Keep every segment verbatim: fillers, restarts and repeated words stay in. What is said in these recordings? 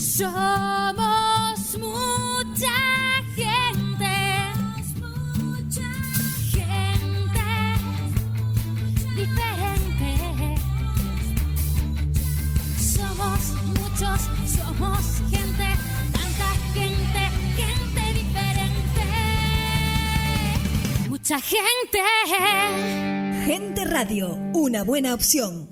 Somos mucha gente, mucha gente diferente. Somos muchos, somos gente, tanta gente, gente diferente. Mucha gente. Gente Radio, una buena opción.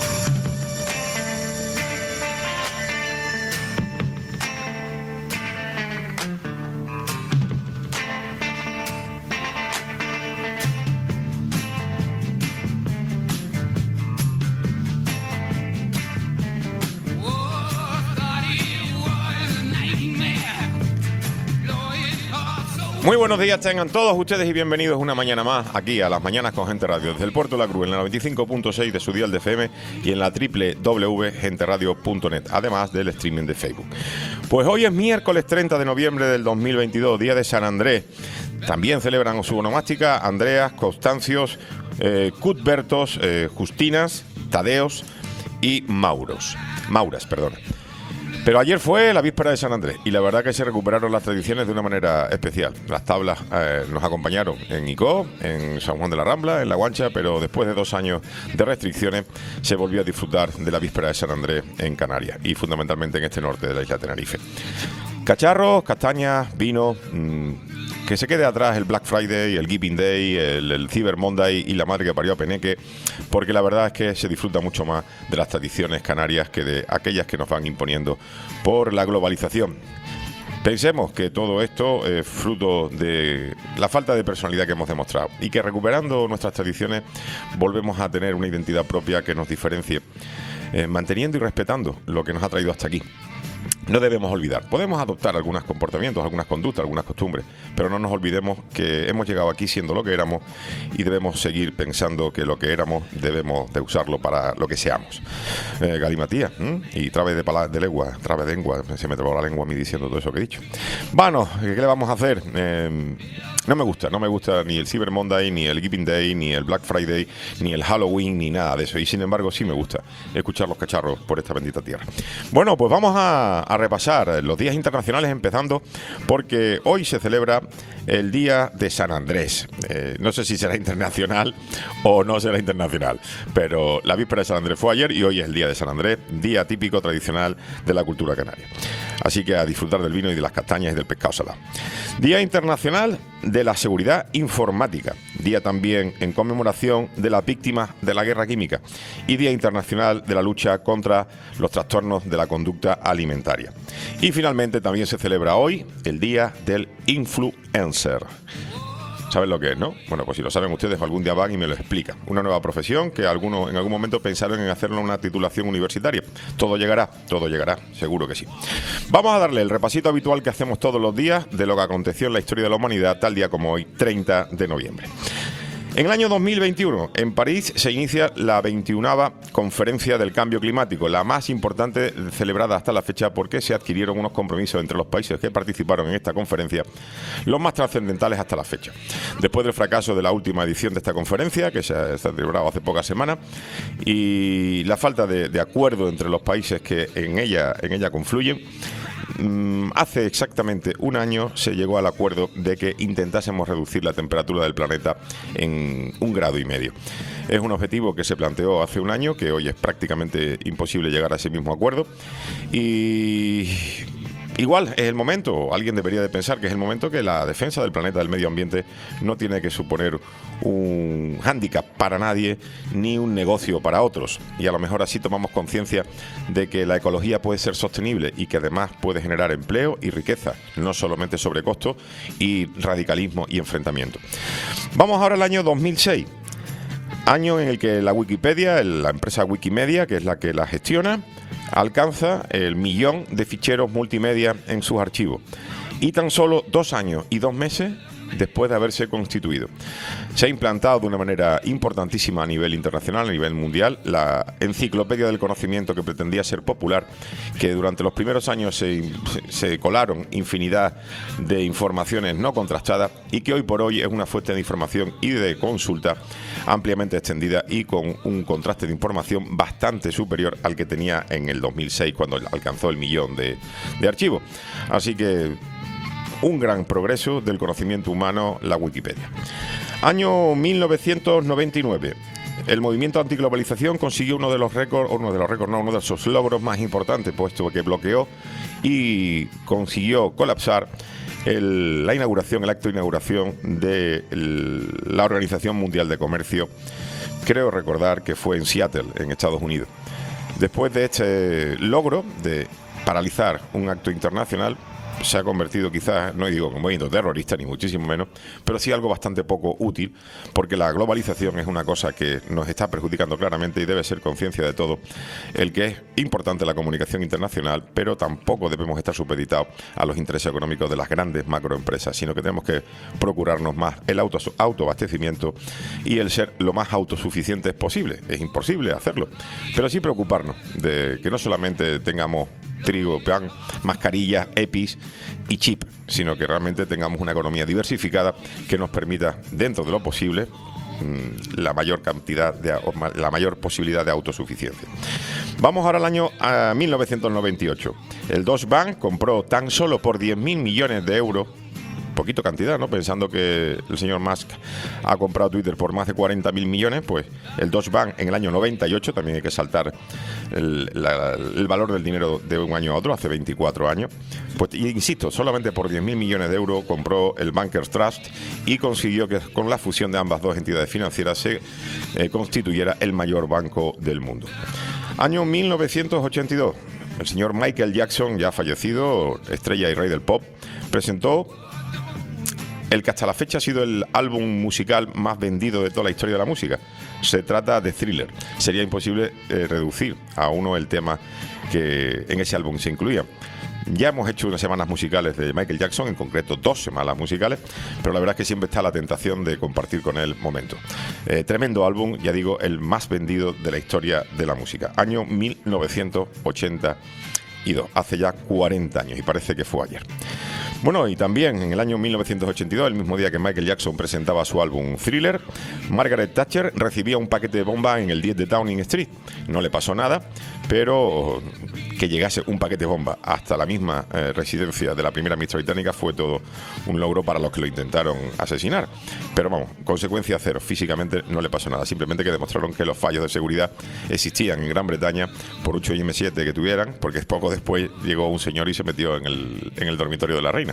Muy buenos días tengan todos ustedes y bienvenidos una mañana más aquí a Las Mañanas con Gente Radio desde el Puerto de la Cruz en la noventa y cinco punto seis de su dial de F M y en la doble u doble u doble u punto gente radio punto net, además del streaming de Facebook. Pues hoy es miércoles treinta de noviembre del dos mil veintidós, día de San Andrés. También celebran su onomástica Andreas, Constancios, eh, Cuthbertos, eh, Justinas, Tadeos y Mauros. Mauras, perdón. Pero ayer fue la víspera de San Andrés y la verdad que se recuperaron las tradiciones de una manera especial. Las tablas eh, nos acompañaron en Icó, en San Juan de la Rambla, en La Guancha, pero después de dos años de restricciones se volvió a disfrutar de la víspera de San Andrés en Canarias y fundamentalmente en este norte de la isla de Tenerife. Cacharros, castañas, vino, mmm, que se quede atrás el Black Friday, el Giving Day, el, el Cyber Monday y la madre que parió a Peneque, porque la verdad es que se disfruta mucho más de las tradiciones canarias que de aquellas que nos van imponiendo por la globalización. Pensemos que todo esto es fruto de la falta de personalidad que hemos demostrado y que recuperando nuestras tradiciones volvemos a tener una identidad propia que nos diferencie, eh, manteniendo y respetando lo que nos ha traído hasta aquí. No debemos olvidar, podemos adoptar algunos comportamientos, algunas conductas, algunas costumbres, pero no nos olvidemos que hemos llegado aquí siendo lo que éramos y debemos seguir pensando que lo que éramos debemos de usarlo para lo que seamos. Eh, Galimatía, ¿m? y través de, pala- de lengua, través de lengua, se me trabó la lengua a mí diciendo todo eso que he dicho. Bueno, ¿qué le vamos a hacer? Eh, no me gusta, no me gusta ni el Cyber Monday, ni el Giving Day, ni el Black Friday, ni el Halloween, ni nada de eso. Y sin embargo sí me gusta escuchar los cacharros por esta bendita tierra. Bueno, pues vamos a, a repasar los días internacionales empezando porque hoy se celebra el Día de San Andrés. Eh, no sé si será internacional o no será internacional, pero la víspera de San Andrés fue ayer y hoy es el Día de San Andrés, día típico tradicional de la cultura canaria. Así que a disfrutar del vino y de las castañas y del pescado salado. Día Internacional de la Seguridad Informática. Día también en conmemoración de las víctimas de la guerra química. Y Día Internacional de la lucha contra los trastornos de la conducta alimentaria. Y finalmente también se celebra hoy el Día del Influencer. ¿Saben lo que es, no? Bueno, pues si lo saben ustedes, algún día van y me lo explican. Una nueva profesión que algunos en algún momento pensaron en hacerlo una titulación universitaria. Todo llegará, todo llegará, seguro que sí. Vamos a darle el repasito habitual que hacemos todos los días de lo que aconteció en la historia de la humanidad, tal día como hoy, treinta de noviembre. En el año dos mil veintiuno, en París, se inicia la veintiunava Conferencia del Cambio Climático, la más importante celebrada hasta la fecha porque se adquirieron unos compromisos entre los países que participaron en esta conferencia, los más trascendentales hasta la fecha. Después del fracaso de la última edición de esta conferencia, que se ha celebrado hace pocas semanas, y la falta de, de acuerdo entre los países que en ella, en ella confluyen, hace exactamente un año se llegó al acuerdo de que intentásemos reducir la temperatura del planeta en un grado y medio. Es un objetivo que se planteó hace un año, que hoy es prácticamente imposible llegar a ese mismo acuerdo y igual es el momento, o alguien debería de pensar que es el momento que la defensa del planeta, del medio ambiente, no tiene que suponer un hándicap para nadie ni un negocio para otros. Y a lo mejor así tomamos conciencia de que la ecología puede ser sostenible y que además puede generar empleo y riqueza, no solamente sobrecosto y radicalismo y enfrentamiento. Vamos ahora al año dos mil seis. Año en el que la Wikipedia, la empresa Wikimedia, que es la que la gestiona, alcanza el millón de ficheros multimedia en sus archivos. Y tan solo dos años y dos meses después de haberse constituido. Se ha implantado de una manera importantísima a nivel internacional, a nivel mundial, la enciclopedia del conocimiento que pretendía ser popular, que durante los primeros años se, se colaron infinidad de informaciones no contrastadas y que hoy por hoy es una fuente de información y de consulta ampliamente extendida y con un contraste de información bastante superior al que tenía en el dos mil seis, cuando alcanzó el millón de, de archivos. Así que un gran progreso del conocimiento humano, la Wikipedia. Año mil novecientos noventa y nueve. El movimiento antiglobalización consiguió uno de los récords, uno de los récords, no, uno de sus logros más importantes, puesto que bloqueó y consiguió colapsar el, la inauguración, el acto de inauguración de el, la Organización Mundial de Comercio. Creo recordar que fue en Seattle, en Estados Unidos. Después de este logro de paralizar un acto internacional, se ha convertido quizás, no digo como movimiento terrorista ni muchísimo menos, pero sí algo bastante poco útil, porque la globalización es una cosa que nos está perjudicando claramente y debe ser conciencia de todo el que es importante la comunicación internacional, pero tampoco debemos estar supeditados a los intereses económicos de las grandes macroempresas, sino que tenemos que procurarnos más el auto, autoabastecimiento y el ser lo más autosuficientes posible. Es imposible hacerlo, pero sí preocuparnos de que no solamente tengamos trigo, pan, mascarillas, EPIs y chip, sino que realmente tengamos una economía diversificada que nos permita, dentro de lo posible, la mayor cantidad de, la mayor posibilidad de autosuficiencia. Vamos ahora al año a mil novecientos noventa y ocho. El Deutsche Bank compró tan solo por diez mil millones de euros, poquito cantidad, ¿no? Pensando que el señor Musk ha comprado Twitter por más de cuarenta mil millones, pues el Deutsche Bank en el año noventa y ocho, también hay que saltar el, la, el valor del dinero de un año a otro, hace veinticuatro años, pues insisto, solamente por diez mil millones de euros compró el Bankers Trust y consiguió que con la fusión de ambas dos entidades financieras se eh, constituyera el mayor banco del mundo. Año mil novecientos ochenta y dos, el señor Michael Jackson, ya fallecido, estrella y rey del pop, presentó el que hasta la fecha ha sido el álbum musical más vendido de toda la historia de la música. Se trata de Thriller. Sería imposible eh, reducir a uno el tema que en ese álbum se incluía. Ya hemos hecho unas semanas musicales de Michael Jackson, en concreto dos semanas musicales, pero la verdad es que siempre está la tentación de compartir con él momentos. Eh, tremendo álbum, ya digo, el más vendido de la historia de la música. Año mil novecientos ochenta y dos, hace ya cuarenta años, y parece que fue ayer. Bueno, y también en el año mil novecientos ochenta y dos, el mismo día que Michael Jackson presentaba su álbum Thriller, Margaret Thatcher recibía un paquete de bomba en el diez de Downing Street. No le pasó nada, pero que llegase un paquete de bomba hasta la misma eh, residencia de la primera ministra británica fue todo un logro para los que lo intentaron asesinar. Pero vamos, consecuencia cero, físicamente no le pasó nada, simplemente que demostraron que los fallos de seguridad existían en Gran Bretaña por ocho I M siete que tuvieran, porque poco después llegó un señor y se metió en el, en el dormitorio de la reina.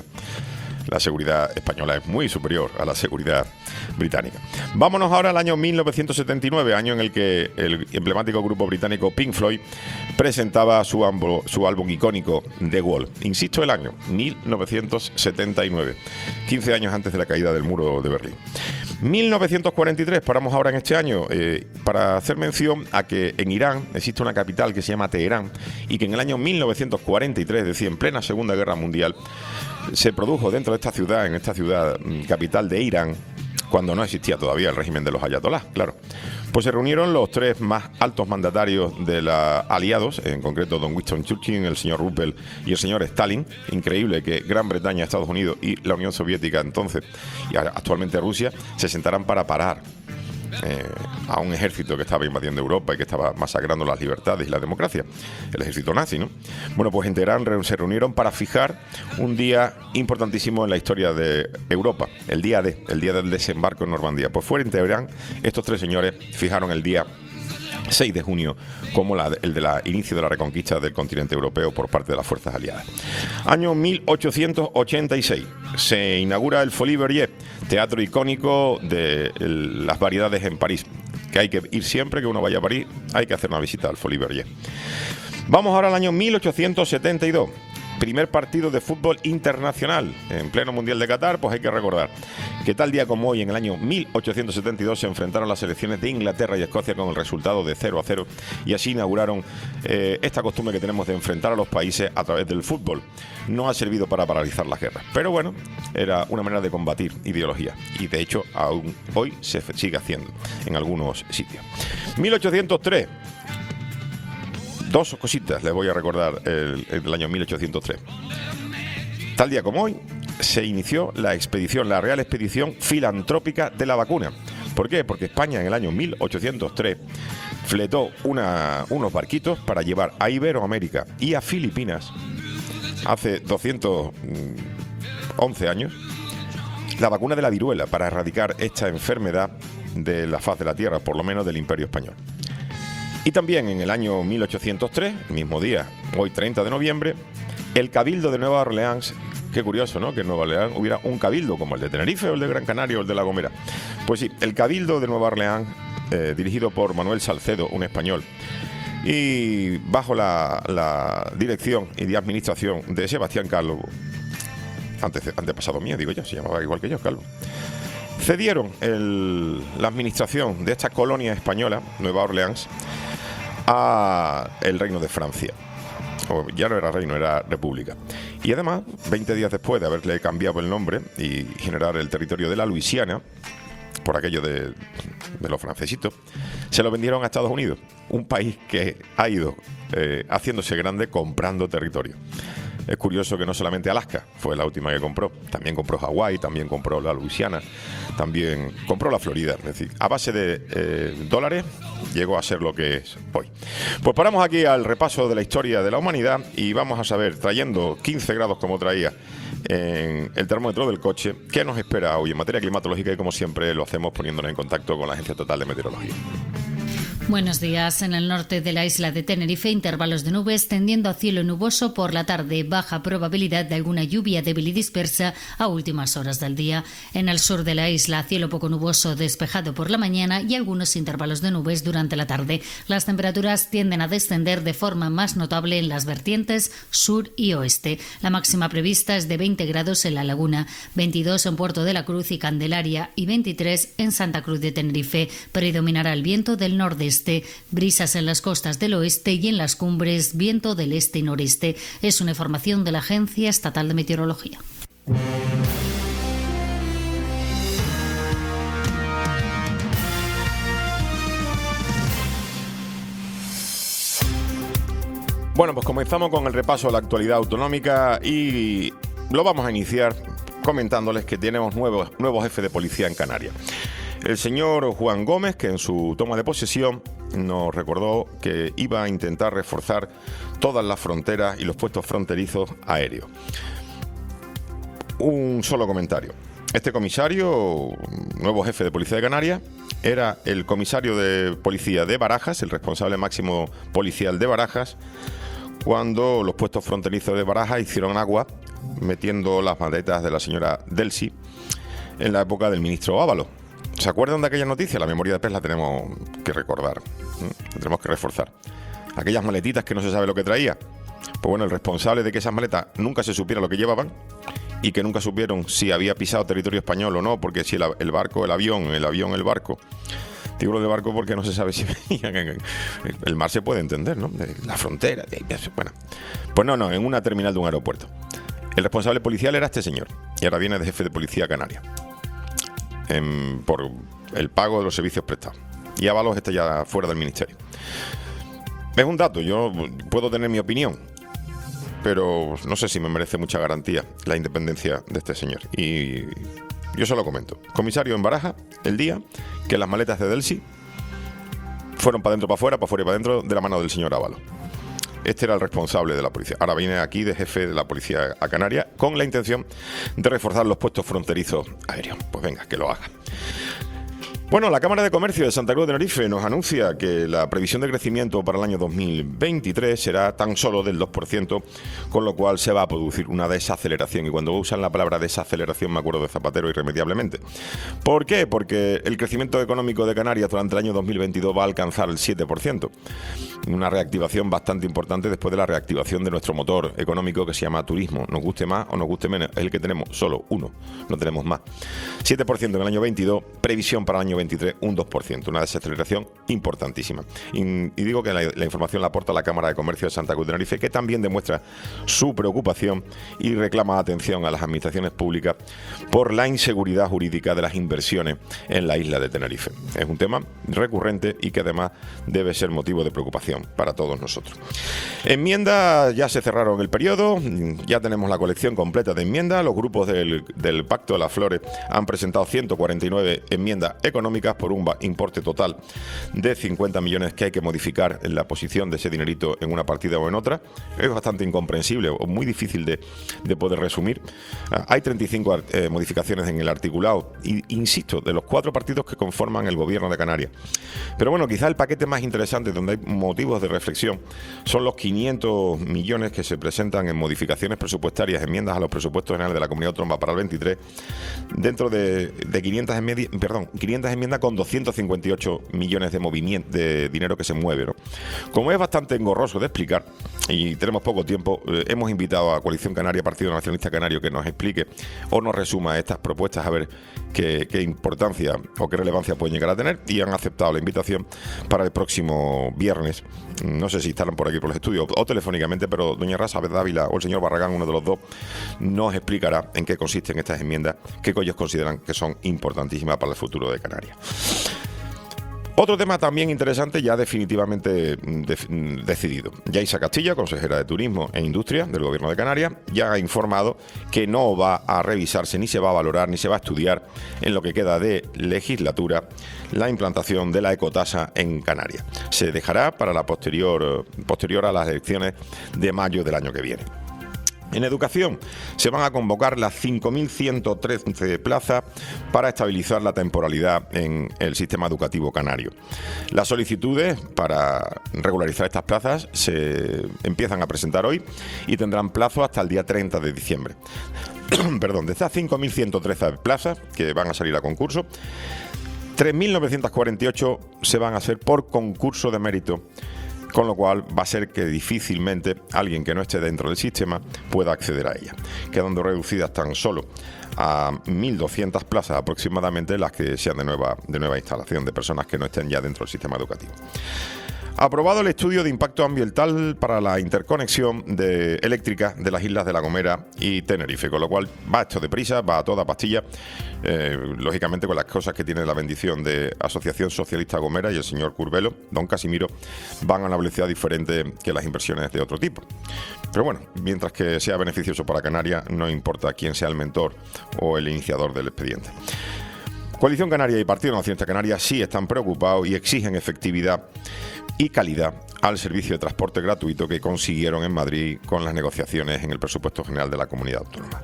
La seguridad española es muy superior a la seguridad británica. Vámonos ahora al año mil novecientos setenta y nueve, año en el que el emblemático grupo británico Pink Floyd presentaba su, ambo, su álbum icónico The Wall. Insisto, el año mil novecientos setenta y nueve, quince años antes de la caída del muro de Berlín. mil novecientos cuarenta y tres, paramos ahora en este año eh, para hacer mención a que en Irán existe una capital que se llama Teherán y que en el año mil novecientos cuarenta y tres, es decir, en plena Segunda Guerra Mundial, se produjo dentro de esta ciudad, en esta ciudad capital de Irán, cuando no existía todavía el régimen de los ayatolás, claro. Pues se reunieron los tres más altos mandatarios de los aliados, en concreto don Winston Churchill, el señor Roosevelt y el señor Stalin. Increíble que Gran Bretaña, Estados Unidos y la Unión Soviética entonces, y actualmente Rusia, se sentaran para parar Eh, a un ejército que estaba invadiendo Europa y que estaba masacrando las libertades y la democracia, el ejército nazi, ¿no? Bueno, pues en Teherán se reunieron para fijar un día importantísimo en la historia de Europa, el día D, el día del desembarco en Normandía. Pues fuera en Teherán, estos tres señores fijaron el día seis de junio como la, el de la inicio de la reconquista del continente europeo por parte de las fuerzas aliadas. Año mil ochocientos ochenta y seis, se inaugura el Folies Bergère, teatro icónico de el, las variedades en París, que hay que ir siempre que uno vaya a París, hay que hacer una visita al Folies Bergère. Vamos ahora al año mil ochocientos setenta y dos. primer partido de fútbol internacional en pleno Mundial de Qatar, pues hay que recordar que tal día como hoy, en el año mil ochocientos setenta y dos, se enfrentaron las selecciones de Inglaterra y Escocia con el resultado de cero a cero, y así inauguraron eh, esta costumbre que tenemos de enfrentar a los países a través del fútbol. No ha servido para paralizar las guerras, pero bueno, era una manera de combatir ideología, y de hecho aún hoy se sigue haciendo en algunos sitios. mil ochocientos tres. Dos cositas les voy a recordar el, el año mil ochocientos tres. Tal día como hoy se inició la expedición, la Real Expedición Filantrópica de la Vacuna. ¿Por qué? Porque España en el año mil ochocientos tres fletó una, unos barquitos para llevar a Iberoamérica y a Filipinas, hace doscientos once años, la vacuna de la viruela para erradicar esta enfermedad de la faz de la tierra, por lo menos del Imperio Español. Y también en el año mil ochocientos tres, mismo día, hoy treinta de noviembre, el Cabildo de Nueva Orleans, qué curioso, ¿no?, que en Nueva Orleans hubiera un cabildo como el de Tenerife o el de Gran Canaria o el de La Gomera. Pues sí, el Cabildo de Nueva Orleans, eh, dirigido por Manuel Salcedo, un español, y bajo la, la dirección y de administración de Sebastián Calvo, antes, antepasado mío, digo yo, se llamaba igual que yo, Calvo, cedieron el, la administración de esta colonia española, Nueva Orleans, a el Reino de Francia. O ya no era reino, era república. Y además, veinte días después de haberle cambiado el nombre y generar el territorio de la Luisiana, por aquello de, de los francesitos, se lo vendieron a Estados Unidos, un país que ha ido eh, haciéndose grande comprando territorio. Es curioso que no solamente Alaska fue la última que compró, también compró Hawái, también compró la Luisiana, también compró la Florida. Es decir, a base de eh, dólares llegó a ser lo que es hoy. Pues paramos aquí al repaso de la historia de la humanidad y vamos a saber, trayendo quince grados como traía en el termómetro del coche, qué nos espera hoy en materia climatológica, y como siempre lo hacemos poniéndonos en contacto con la Agencia Estatal de Meteorología. Buenos días. En el norte de la isla de Tenerife, intervalos de nubes tendiendo a cielo nuboso por la tarde. Baja probabilidad de alguna lluvia débil y dispersa a últimas horas del día. En el sur de la isla, cielo poco nuboso despejado por la mañana y algunos intervalos de nubes durante la tarde. Las temperaturas tienden a descender de forma más notable en las vertientes sur y oeste. La máxima prevista es de veinte grados en La Laguna, veintidós en Puerto de la Cruz y Candelaria y veintitrés en Santa Cruz de Tenerife. Predominará el viento del nordeste. Brisas en las costas del oeste y en las cumbres, viento del este y noreste. Es una información de la Agencia Estatal de Meteorología. Bueno, pues comenzamos con el repaso a la actualidad autonómica y lo vamos a iniciar comentándoles que tenemos nuevos, nuevos jefes de policía en Canarias. El señor Juan Gómez, que en su toma de posesión nos recordó que iba a intentar reforzar todas las fronteras y los puestos fronterizos aéreos. Un solo comentario. Este comisario, nuevo jefe de policía de Canarias, era el comisario de policía de Barajas, el responsable máximo policial de Barajas, cuando los puestos fronterizos de Barajas hicieron agua metiendo las maletas de la señora Delcy en la época del ministro Ábalos. ¿Se acuerdan de aquella noticia? La memoria de Pez la tenemos que recordar, ¿eh? La tenemos que reforzar. Aquellas maletitas que no se sabe lo que traía. Pues bueno, el responsable de que esas maletas nunca se supiera lo que llevaban y que nunca supieron si había pisado territorio español o no, porque si el, el barco, el avión, el avión, el barco. Digo de barco porque no se sabe si venía. El mar se puede entender, ¿no? La frontera. Bueno, pues no, no, en una terminal de un aeropuerto. El responsable policial era este señor y ahora viene de jefe de policía canaria. En, por el pago de los servicios prestados. Y Ábalos está ya fuera del ministerio. Es un dato, yo puedo tener mi opinión, pero no sé si me merece mucha garantía la independencia de este señor. Y yo se lo comento. Comisario en Barajas, el día que las maletas de Delcy fueron para adentro, para afuera, para afuera y para adentro de la mano del señor Ábalos. Este era el responsable de la policía. Ahora viene aquí de jefe de la policía a Canarias con la intención de reforzar los puestos fronterizos aéreos. Pues venga, que lo haga. Bueno, la Cámara de Comercio de Santa Cruz de Tenerife nos anuncia que la previsión de crecimiento para el año dos mil veintitrés será tan solo del dos por ciento, con lo cual se va a producir una desaceleración. Y cuando usan la palabra desaceleración me acuerdo de Zapatero irremediablemente. ¿Por qué? Porque el crecimiento económico de Canarias durante el año dos mil veintidós va a alcanzar el siete por ciento. Una reactivación bastante importante después de la reactivación de nuestro motor económico que se llama turismo. Nos guste más o nos guste menos, es el que tenemos, solo uno, no tenemos más. siete por ciento en el año veintidós, previsión para el año veintitrés, un dos por ciento, una desaceleración importantísima. Y, y digo que la, la información la aporta la Cámara de Comercio de Santa Cruz de Tenerife, que también demuestra su preocupación y reclama atención a las administraciones públicas por la inseguridad jurídica de las inversiones en la isla de Tenerife. Es un tema recurrente y que además debe ser motivo de preocupación para todos nosotros. Enmiendas, ya se cerraron el periodo, ya tenemos la colección completa de enmiendas. Los grupos del, del Pacto de las Flores han presentado ciento cuarenta y nueve enmiendas económicas por un importe total de cincuenta millones que hay que modificar en la posición de ese dinerito en una partida o en otra. Es bastante incomprensible o muy difícil de, de poder resumir. Ah, hay treinta y cinco eh, modificaciones en el articulado, y, insisto, de los cuatro partidos que conforman el gobierno de Canarias. Pero bueno, quizá el paquete más interesante, donde hay motivos de reflexión, son los quinientos millones que se presentan en modificaciones presupuestarias, enmiendas a los presupuestos generales de la Comunidad Autónoma para el veintitrés, dentro de, de quinientas, enmiendas, perdón, quinientas enmiendas con doscientos cincuenta y ocho millones de movimiento de dinero que se mueve, ¿no? Como es bastante engorroso de explicar y tenemos poco tiempo, eh, hemos invitado a Coalición Canaria, Partido Nacionalista Canario, que nos explique o nos resuma estas propuestas, a ver qué, qué importancia o qué relevancia pueden llegar a tener, y han aceptado la invitación para el próximo viernes. No sé si estarán por aquí por los estudios o telefónicamente, pero doña Rasa Dávila o el señor Barragán, uno de los dos, nos explicará en qué consisten estas enmiendas, que ellos consideran que son importantísimas para el futuro de Canarias. Otro tema también interesante, ya definitivamente de, decidido. Yaisa Castilla, consejera de Turismo e Industria del Gobierno de Canarias, ya ha informado que no va a revisarse, ni se va a valorar, ni se va a estudiar en lo que queda de legislatura la implantación de la ecotasa en Canarias. Se dejará para la posterior, posterior a las elecciones de mayo del año que viene. En educación se van a convocar las cinco mil ciento trece plazas para estabilizar la temporalidad en el sistema educativo canario. Las solicitudes para regularizar estas plazas se empiezan a presentar hoy y tendrán plazo hasta el día treinta de diciembre. Perdón, de estas cinco mil ciento trece plazas que van a salir a concurso, tres mil novecientas cuarenta y ocho se van a hacer por concurso de mérito, con lo cual va a ser que difícilmente alguien que no esté dentro del sistema pueda acceder a ella, quedando reducidas tan solo a mil doscientas plazas aproximadamente las que sean de nueva, de nueva instalación, de personas que no estén ya dentro del sistema educativo. Aprobado el estudio de impacto ambiental para la interconexión de eléctrica de las islas de La Gomera y Tenerife, con lo cual va esto deprisa, va a toda pastilla, eh, lógicamente con las cosas que tiene la bendición de Asociación Socialista Gomera y el señor Curbelo, don Casimiro, van a una velocidad diferente que las inversiones de otro tipo. Pero bueno, mientras que sea beneficioso para Canarias, no importa quién sea el mentor o el iniciador del expediente. Coalición Canaria y Partido Nacionalista Canaria sí están preocupados y exigen efectividad y calidad al servicio de transporte gratuito que consiguieron en Madrid con las negociaciones en el presupuesto general de la comunidad autónoma.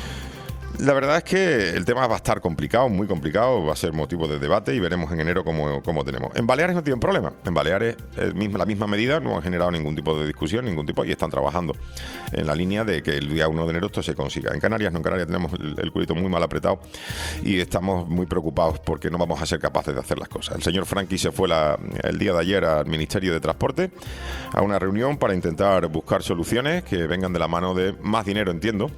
La verdad es que el tema va a estar complicado, muy complicado, va a ser motivo de debate y veremos en enero cómo, cómo tenemos. En Baleares no tienen problema, en Baleares el mismo, la misma medida no ha generado ningún tipo de discusión, ningún tipo, y están trabajando en la línea de que el día uno de enero esto se consiga. En Canarias no, en Canarias tenemos el, el culito muy mal apretado y estamos muy preocupados porque no vamos a ser capaces de hacer las cosas. El señor Franqui se fue la, el día de ayer al Ministerio de Transporte a una reunión para intentar buscar soluciones que vengan de la mano de más dinero, entiendo,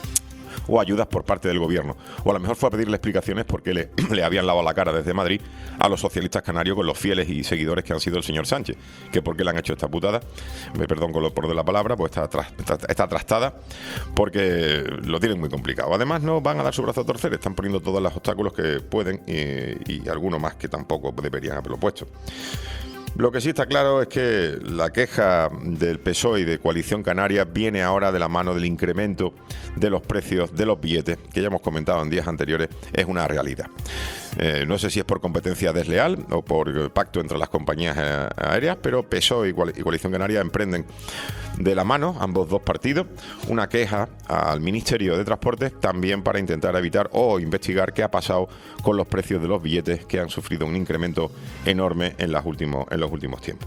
o ayudas por parte del gobierno, o a lo mejor fue a pedirle explicaciones porque le, le habían lavado la cara desde Madrid a los socialistas canarios con los fieles y seguidores que han sido el señor Sánchez, que por qué le han hecho esta putada, me perdón con lo por de la palabra, pues está, está, está trastada porque lo tienen muy complicado. Además no van a dar su brazo a torcer, están poniendo todos los obstáculos que pueden y, y algunos más que tampoco deberían haberlo puesto. Lo que sí está claro es que la queja del P S O E y de Coalición Canaria viene ahora de la mano del incremento de los precios de los billetes, que ya hemos comentado en días anteriores, es una realidad. Eh, no sé si es por competencia desleal o por pacto entre las compañías eh, aéreas, pero P S O E y Coalición Canaria emprenden de la mano, ambos dos partidos, una queja al Ministerio de Transportes también para intentar evitar o investigar qué ha pasado con los precios de los billetes que han sufrido un incremento enorme en, las últimos, en los últimos tiempos.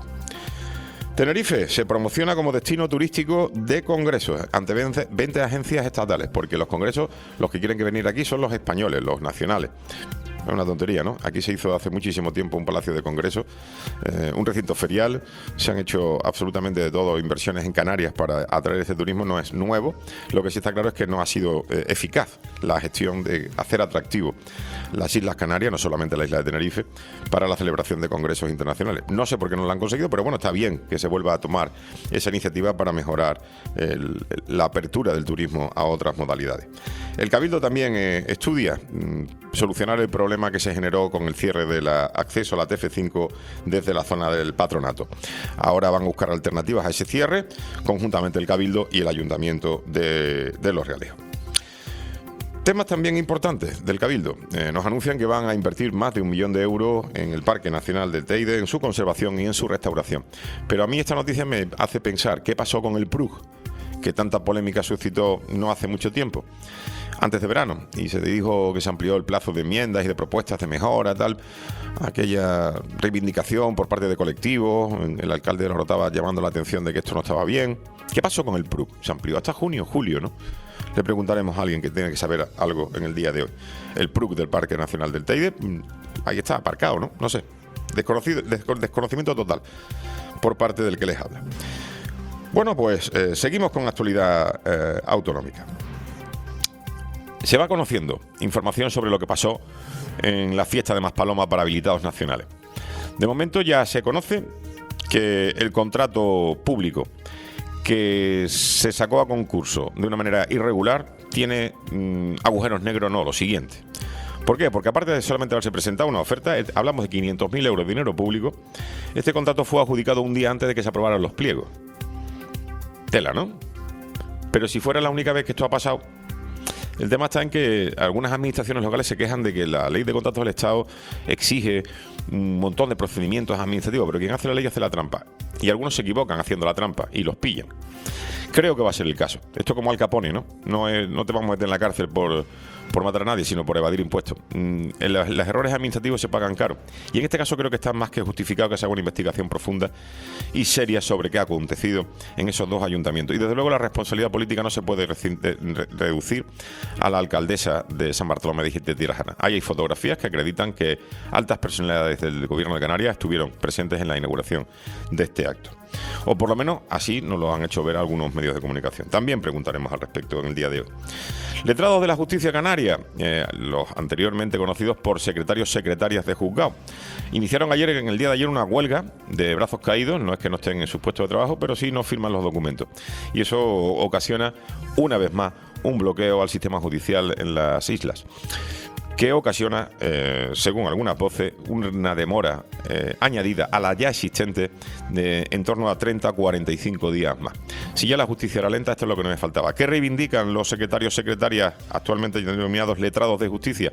Tenerife se promociona como destino turístico de congresos ante veinte agencias estatales, porque los congresos, los que quieren que venir aquí son los españoles, los nacionales. Es una tontería, ¿no? Aquí se hizo hace muchísimo tiempo un palacio de congresos, eh, un recinto ferial, se han hecho absolutamente de todo, inversiones en Canarias para atraer este turismo, no es nuevo. Lo que sí está claro es que no ha sido eh, eficaz la gestión de hacer atractivo las Islas Canarias, no solamente la isla de Tenerife, para la celebración de congresos internacionales. No sé por qué no lo han conseguido, pero bueno, está bien que se vuelva a tomar esa iniciativa para mejorar el, la apertura del turismo a otras modalidades. El Cabildo también eh, estudia mmm, solucionar el problema que se generó con el cierre del acceso a la T F cinco desde la zona del Patronato. Ahora van a buscar alternativas a ese cierre, conjuntamente el Cabildo y el Ayuntamiento de, de Los Realejos. Temas también importantes del Cabildo. Eh, nos anuncian que van a invertir más de un millón de euros en el Parque Nacional del Teide, en su conservación y en su restauración. Pero a mí esta noticia me hace pensar, ¿qué pasó con el P R U G? Que tanta polémica suscitó no hace mucho tiempo, antes de verano, y se dijo que se amplió el plazo de enmiendas y de propuestas de mejora, tal, aquella reivindicación por parte de colectivos, el alcalde de La Orotava llamando la atención de que esto no estaba bien. ¿Qué pasó con el P R U G? Se amplió hasta junio, julio, ¿no? Le preguntaremos a alguien que tiene que saber algo en el día de hoy. El P R U G del Parque Nacional del Teide, ahí está, aparcado, ¿no? No sé, desconocido, desconocimiento total por parte del que les habla. Bueno, pues eh, seguimos con actualidad eh, autonómica. Se va conociendo información sobre lo que pasó en la fiesta de Maspaloma para habilitados nacionales. De momento ya se conoce que el contrato público que se sacó a concurso de una manera irregular tiene mmm, agujeros negros, no, lo siguiente. ¿Por qué? Porque aparte de solamente haberse presentado una oferta, hablamos de quinientos mil euros de dinero público, este contrato fue adjudicado un día antes de que se aprobaran los pliegos. Tela, ¿no? Pero si fuera la única vez que esto ha pasado, el tema está en que algunas administraciones locales se quejan de que la ley de contratos del Estado exige un montón de procedimientos administrativos, pero quien hace la ley hace la trampa. Y algunos se equivocan haciendo la trampa y los pillan. Creo que va a ser el caso. Esto como Al Capone, ¿no? No, es, no te vamos a meter en la cárcel por, por matar a nadie, sino por evadir impuestos. Mm, los, los errores administrativos se pagan caro. Y en este caso creo que está más que justificado que se haga una investigación profunda y seria sobre qué ha acontecido en esos dos ayuntamientos. Y desde luego la responsabilidad política no se puede re- re- reducir a la alcaldesa de San Bartolomé de Tirajana. Ahí hay fotografías que acreditan que altas personalidades del gobierno de Canarias estuvieron presentes en la inauguración de este acto. O por lo menos así nos lo han hecho ver algunos medios de comunicación. También preguntaremos al respecto en el día de hoy. Letrados de la Justicia Canaria, eh, los anteriormente conocidos por secretarios secretarias de juzgado, iniciaron ayer, en el día de ayer, una huelga de brazos caídos. No es que no estén en sus puestos de trabajo, pero sí no firman los documentos. Y eso ocasiona, una vez más, un bloqueo al sistema judicial en las islas, que ocasiona, eh, según algunas voces, una demora eh, añadida a la ya existente de en torno a treinta a cuarenta y cinco días más. Si ya la justicia era lenta, esto es lo que no me faltaba. ¿Qué reivindican los secretarios secretarias actualmente denominados letrados de justicia?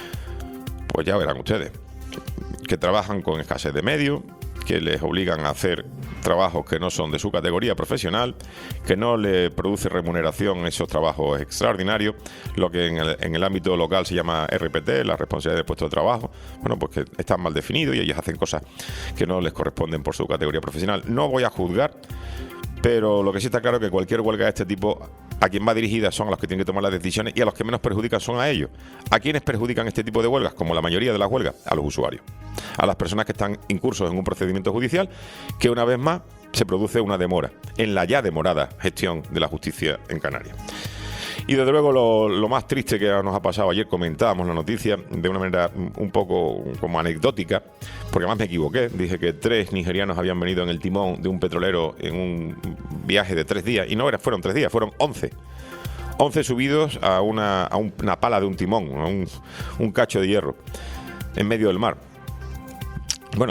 Pues ya verán ustedes, que trabajan con escasez de medios, que les obligan a hacer trabajos que no son de su categoría profesional, que no le produce remuneración esos trabajos extraordinarios, lo que en el, en el ámbito local se llama R P T, la responsabilidad de puesto de trabajo, bueno, pues que están mal definidos y ellos hacen cosas que no les corresponden por su categoría profesional. No voy a juzgar, pero lo que sí está claro es que cualquier huelga de este tipo, a quien va dirigida son a los que tienen que tomar las decisiones y a los que menos perjudican son a ellos. ¿A quiénes perjudican este tipo de huelgas? Como la mayoría de las huelgas, a los usuarios, a las personas que están incursos en un procedimiento judicial, que una vez más se produce una demora en la ya demorada gestión de la justicia en Canarias. Y desde luego lo, lo más triste que nos ha pasado, ayer comentábamos la noticia de una manera un poco como anecdótica, porque además me equivoqué, dije que tres nigerianos habían venido en el timón de un petrolero en un viaje de tres días, y no era, fueron tres días, fueron once. once subidos a una, a una pala de un timón, a un, un cacho de hierro en medio del mar. Bueno, pues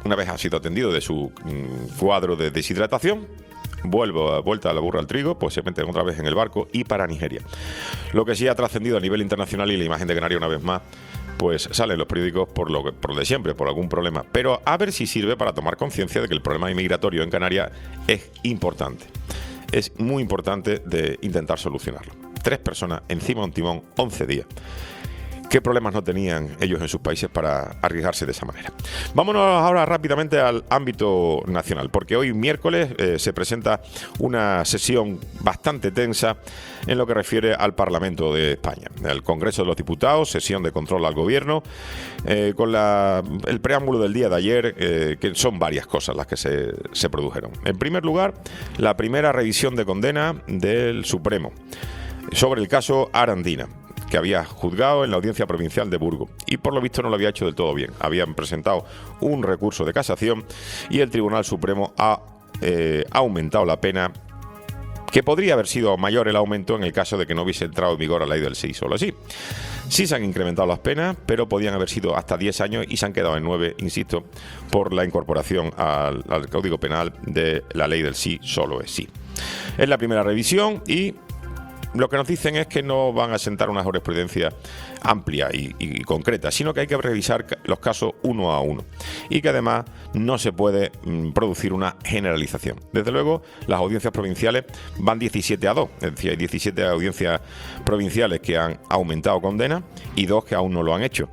una vez ha sido atendido de su mm, cuadro de deshidratación, vuelvo, vuelta a la burra al trigo, pues se meten otra vez en el barco y para Nigeria. Lo que sí ha trascendido a nivel internacional, y la imagen de Canarias una vez más, pues sale en los periódicos por lo, que, por lo de siempre, por algún problema. Pero a ver si sirve para tomar conciencia de que el problema inmigratorio en Canarias es importante. Es muy importante de intentar solucionarlo. Tres personas encima de un timón, once días. ¿Qué problemas no tenían ellos en sus países para arriesgarse de esa manera? Vámonos ahora rápidamente al ámbito nacional, porque hoy miércoles eh, se presenta una sesión bastante tensa en lo que refiere al Parlamento de España. El Congreso de los Diputados, sesión de control al Gobierno, eh, con la, el preámbulo del día de ayer, eh, que son varias cosas las que se, se produjeron. En primer lugar, la primera revisión de condena del Supremo sobre el caso Arandina, que había juzgado en la Audiencia Provincial de Burgos y por lo visto no lo había hecho del todo bien. Habían presentado un recurso de casación y el Tribunal Supremo ha eh, aumentado la pena, que podría haber sido mayor el aumento en el caso de que no hubiese entrado en vigor la ley del sí solo así. Sí se han incrementado las penas, pero podían haber sido hasta diez años y se han quedado en nueve, insisto, por la incorporación al, al Código Penal de la ley del sí solo es sí. Es la primera revisión y lo que nos dicen es que no van a sentar una jurisprudencia amplia y, y concreta, sino que hay que revisar los casos uno a uno y que además no se puede mm, producir una generalización. Desde luego, las audiencias provinciales van diecisiete a dos, es decir, hay diecisiete audiencias provinciales que han aumentado condena y dos que aún no lo han hecho.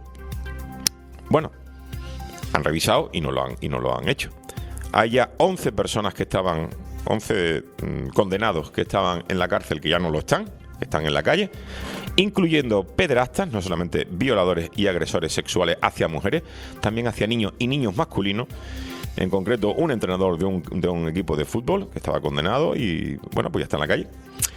Bueno, han revisado y no lo han, y no lo han hecho. Hay ya once personas que estaban... once mmm, condenados que estaban en la cárcel que ya no lo están, están en la calle, incluyendo pederastas, no solamente violadores y agresores sexuales hacia mujeres, también hacia niños y niños masculinos. En concreto, un entrenador de un, de un equipo de fútbol que estaba condenado y, bueno, pues ya está en la calle.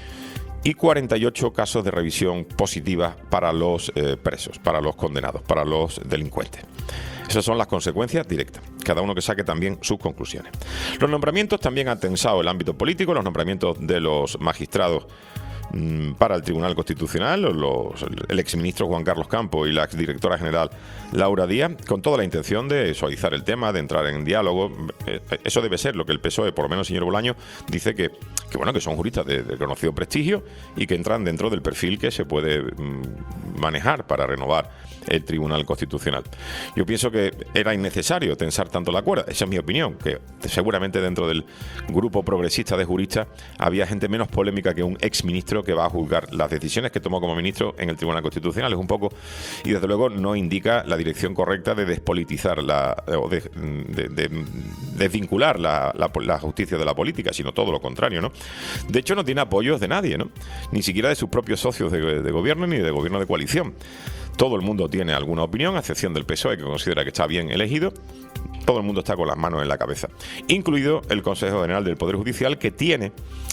Y cuarenta y ocho casos de revisión positiva para los eh, presos, para los condenados, para los delincuentes. Esas son las consecuencias directas. Cada uno que saque también sus conclusiones. Los nombramientos también han tensado el ámbito político, los nombramientos de los magistrados mmm, para el Tribunal Constitucional, los, el exministro Juan Carlos Campos y la exdirectora general Laura Díaz, con toda la intención de suavizar el tema, de entrar en diálogo. Eso debe ser lo que el P S O E, por lo menos el señor Bolaño, dice que, que, bueno, que son juristas de, de conocido prestigio y que entran dentro del perfil que se puede mmm, manejar para renovar el Tribunal Constitucional. Yo pienso que era innecesario tensar tanto la cuerda, esa es mi opinión, que seguramente dentro del grupo progresista de juristas había gente menos polémica que un exministro que va a juzgar las decisiones que tomó como ministro en el Tribunal Constitucional. Es un poco, y desde luego no indica la dirección correcta de despolitizar la, o de, de, de desvincular la, la, la justicia de la política, sino todo lo contrario, ¿no? De hecho, no tiene apoyos de nadie, ¿no? Ni siquiera de sus propios socios de, de gobierno ni de gobierno de coalición. Todo el mundo tiene alguna opinión, a excepción del P S O E, que considera que está bien elegido. Todo el mundo está con las manos en la cabeza, incluido el Consejo General del Poder Judicial, que tiene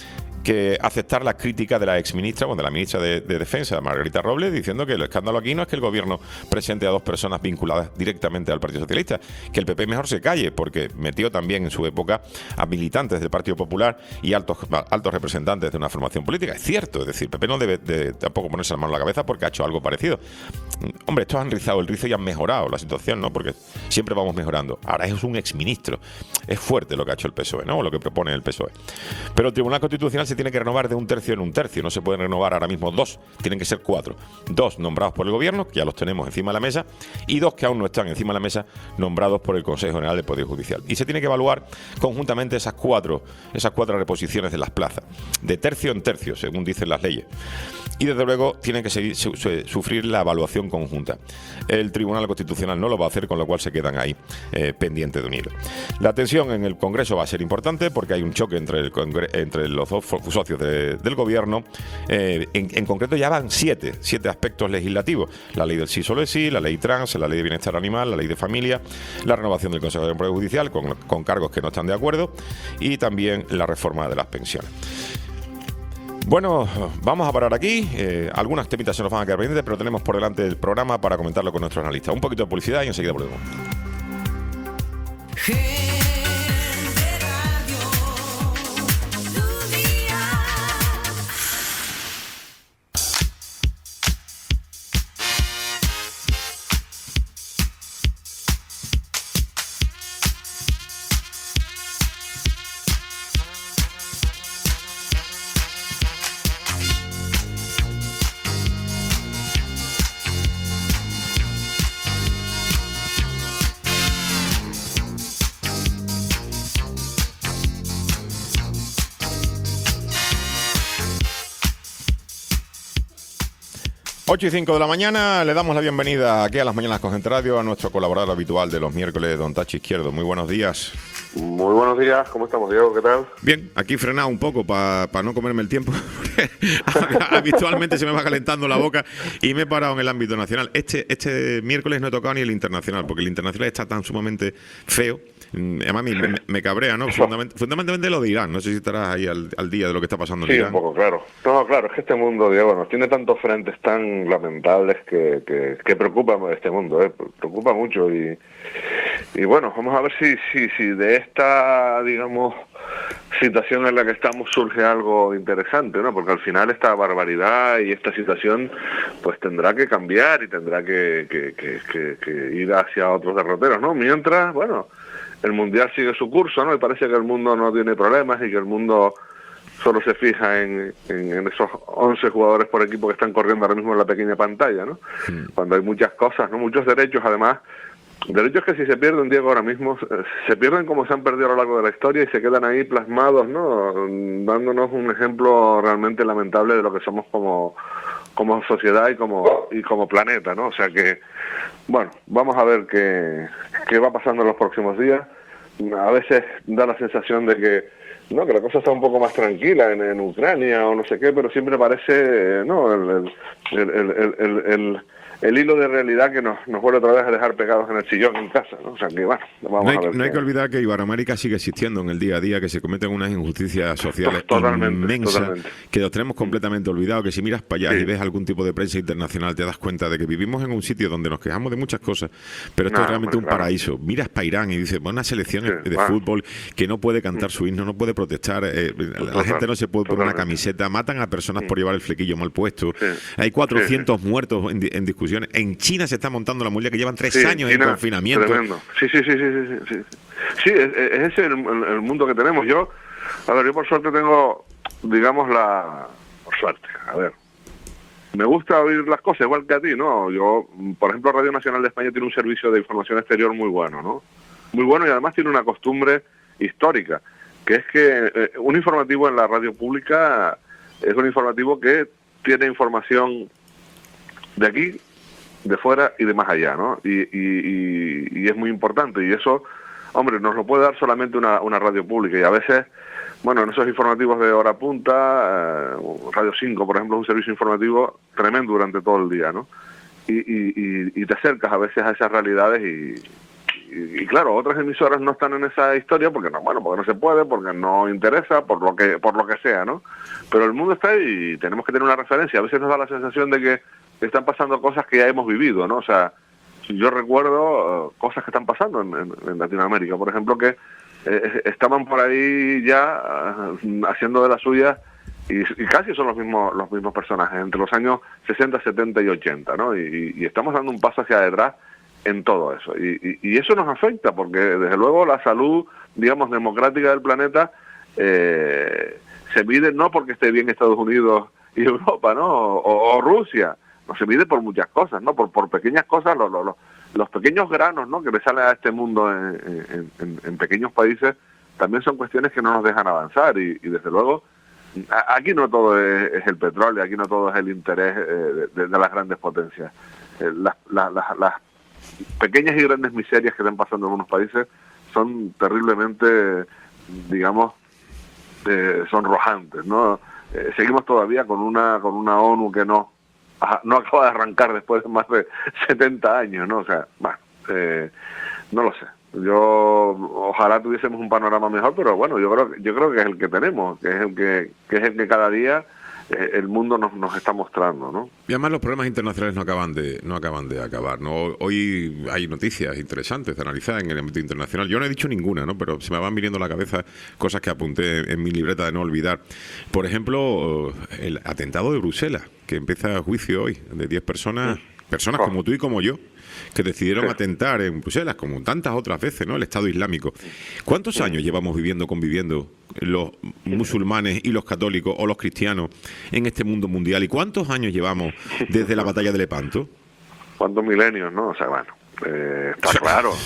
que aceptar las críticas de la exministra, bueno, de la ministra de, de Defensa, Margarita Robles, diciendo que el escándalo aquí no es que el gobierno presente a dos personas vinculadas directamente al Partido Socialista, que el P P mejor se calle, porque metió también en su época a militantes del Partido Popular y altos, altos representantes de una formación política. Es cierto, es decir, el P P no debe de, tampoco ponerse la mano en la cabeza porque ha hecho algo parecido. Hombre, estos han rizado el rizo y han mejorado la situación, ¿no? Porque siempre vamos mejorando. Ahora es un exministro. Es fuerte lo que ha hecho el P S O E, ¿no? O lo que propone el P S O E. Pero el Tribunal Constitucional se tiene que renovar de un tercio en un tercio. No se pueden renovar ahora mismo dos. Tienen que ser cuatro. Dos nombrados por el gobierno, que ya los tenemos encima de la mesa, y dos que aún no están encima de la mesa, nombrados por el Consejo General del Poder Judicial. Y se tiene que evaluar conjuntamente esas cuatro, esas cuatro reposiciones de las plazas, de tercio en tercio, según dicen las leyes. Y desde luego tienen que seguir, su, su, sufrir la evaluación conjunta. El Tribunal Constitucional no lo va a hacer, con lo cual se quedan ahí eh, pendientes de un hilo. La tensión en el Congreso va a ser importante porque hay un choque entre, el entre los dos socios de, del gobierno. Eh, en, en concreto ya van siete, siete aspectos legislativos. La ley del sí solo es sí, la ley trans, la ley de bienestar animal, la ley de familia, la renovación del Consejo del Poder Judicial con, con cargos que no están de acuerdo y también la reforma de las pensiones. Bueno, vamos a parar aquí. Eh, algunas temitas se nos van a quedar pendientes, pero tenemos por delante el programa para comentarlo con nuestros analistas. Un poquito de publicidad y enseguida volvemos. ocho y cinco de la mañana, le damos la bienvenida aquí a Las Mañanas con Gente Radio a nuestro colaborador habitual de los miércoles, don Tachi Izquierdo. Muy buenos días. Muy buenos días, ¿cómo estamos, Diego? ¿Qué tal? Bien, aquí frenado un poco para pa no comerme el tiempo. Habitualmente se me va calentando la boca y me he parado en el ámbito nacional. Este, este miércoles no he tocado ni el internacional, porque el internacional está tan sumamente feo. Además, me, me, me cabrea, ¿no? Fundament, fundamentalmente lo de Irán. No sé si estarás ahí al, al día de lo que está pasando en sí, Irán. Sí, un poco, claro. No, claro, es que este mundo, Diego, nos tiene tantos frentes tan lamentables que, que, que preocupa este mundo, ¿eh? Preocupa mucho y, y bueno, vamos a ver si, si, si de esta, digamos, situación en la que estamos surge algo interesante, ¿no? Porque al final esta barbaridad y esta situación pues tendrá que cambiar y tendrá que, que, que, que, que ir hacia otros derroteros, ¿no? Mientras, bueno, el Mundial sigue su curso, ¿no? Y parece que el mundo no tiene problemas y que el mundo solo se fija en, en, en esos once jugadores por equipo que están corriendo ahora mismo en la pequeña pantalla, ¿no? Sí. Cuando hay muchas cosas, ¿no? Muchos derechos, además, derechos que si se pierden, Diego, ahora mismo, se pierden como se han perdido a lo largo de la historia y se quedan ahí plasmados, ¿no? Dándonos un ejemplo realmente lamentable de lo que somos como como sociedad y como y como planeta, ¿no? O sea que, bueno, vamos a ver qué, qué va pasando en los próximos días. A veces da la sensación de que, no, que la cosa está un poco más tranquila en, en Ucrania o no sé qué, pero siempre parece, no, el, el, el, el, el, el el hilo de realidad que nos, nos vuelve otra vez a dejar pegados en el sillón en casa, ¿no? O sea que, bueno, vamos no hay, a ver. No qué... hay que olvidar que Iberoamérica sigue existiendo en el día a día, que se cometen unas injusticias sociales totalmente, inmensas, totalmente. que los tenemos completamente olvidados, que si miras para allá sí. y ves algún tipo de prensa internacional te das cuenta de que vivimos en un sitio donde nos quejamos de muchas cosas, pero esto no, es realmente hombre, un claro. paraíso. Miras para Irán y dices, bueno, una selección sí, de bueno. fútbol que no puede cantar su himno, no puede protestar, eh, la Total, gente no se puede poner una totalmente. camiseta, matan a personas Sí. por llevar el flequillo mal puesto, Sí. hay cuatrocientos sí, sí. muertos en, en discusiones. En China se está montando la movida que llevan tres Sí, años China, en confinamiento. Tremendo. Sí, sí, sí, sí, sí, sí. Sí, sí es, es ese el, el, el mundo que tenemos. Yo, a ver, yo por suerte tengo, digamos, la... Por suerte, a ver. Me gusta oír las cosas, igual que a ti, ¿no? Yo, por ejemplo, Radio Nacional de España tiene un servicio de información exterior muy bueno, ¿no? Muy bueno y además tiene una costumbre histórica, que es que eh, un informativo en la radio pública es un informativo que tiene información de aquí, de fuera y de más allá, ¿no? Y, y, y, y es muy importante y eso, hombre, nos lo puede dar solamente una, una radio pública y a veces, bueno, en esos informativos de hora punta, eh, Radio cinco, por ejemplo, es un servicio informativo tremendo durante todo el día, ¿no? Y, y, y, y te acercas a veces a esas realidades y, y, y claro, otras emisoras no están en esa historia porque no, bueno, porque no se puede, porque no interesa, por lo que por lo que sea, ¿no? Pero el mundo está ahí y tenemos que tener una referencia. A veces nos da la sensación de que están pasando cosas que ya hemos vivido, ¿no? O sea, yo recuerdo uh, cosas que están pasando en, en, en Latinoamérica, por ejemplo, que eh, estaban por ahí ya uh, haciendo de las suyas y, y casi son los mismos los mismos personajes entre los años sesenta, setenta y ochenta, ¿no? Y, y estamos dando un paso hacia detrás en todo eso. Y, y, y eso nos afecta porque, desde luego, la salud, digamos, democrática del planeta eh, se mide no porque esté bien Estados Unidos y Europa, ¿no? O, o Rusia. No se mide por muchas cosas, ¿no? Por, por pequeñas cosas, los, los, los pequeños granos, ¿no? Que le salen a este mundo en, en, en, en pequeños países, también son cuestiones que no nos dejan avanzar y, y desde luego, a, aquí no todo es, es el petróleo, aquí no todo es el interés eh, de, de, de las grandes potencias. Eh, las, las, las, las pequeñas y grandes miserias que están pasando en algunos países son terriblemente, digamos, eh, sonrojantes, ¿no? Eh, seguimos todavía con una con una ONU que no no acaba de arrancar después de más de setenta años, ¿no? O sea, bueno, eh, no lo sé. Yo ojalá tuviésemos un panorama mejor, pero bueno, yo creo yo creo que es el que tenemos, que es el que, que es el que cada día eh, el mundo nos, nos está mostrando, ¿no? Y además los problemas internacionales no acaban de no acaban de acabar, ¿no? Hoy hay noticias interesantes de analizar en el ámbito internacional. Yo no he dicho ninguna, ¿no? Pero se me van viniendo a la cabeza cosas que apunté en mi libreta de no olvidar. Por ejemplo, el atentado de Bruselas, que empieza el juicio hoy, de diez personas, personas como tú y como yo, que decidieron sí. atentar en Bruselas, como tantas otras veces, ¿no? El Estado Islámico. ¿Cuántos sí. años llevamos viviendo, conviviendo los musulmanes y los católicos o los cristianos en este mundo mundial? ¿Y cuántos años llevamos desde la batalla de Lepanto? ¿Cuántos milenios, no? O sea, bueno, eh, está claro,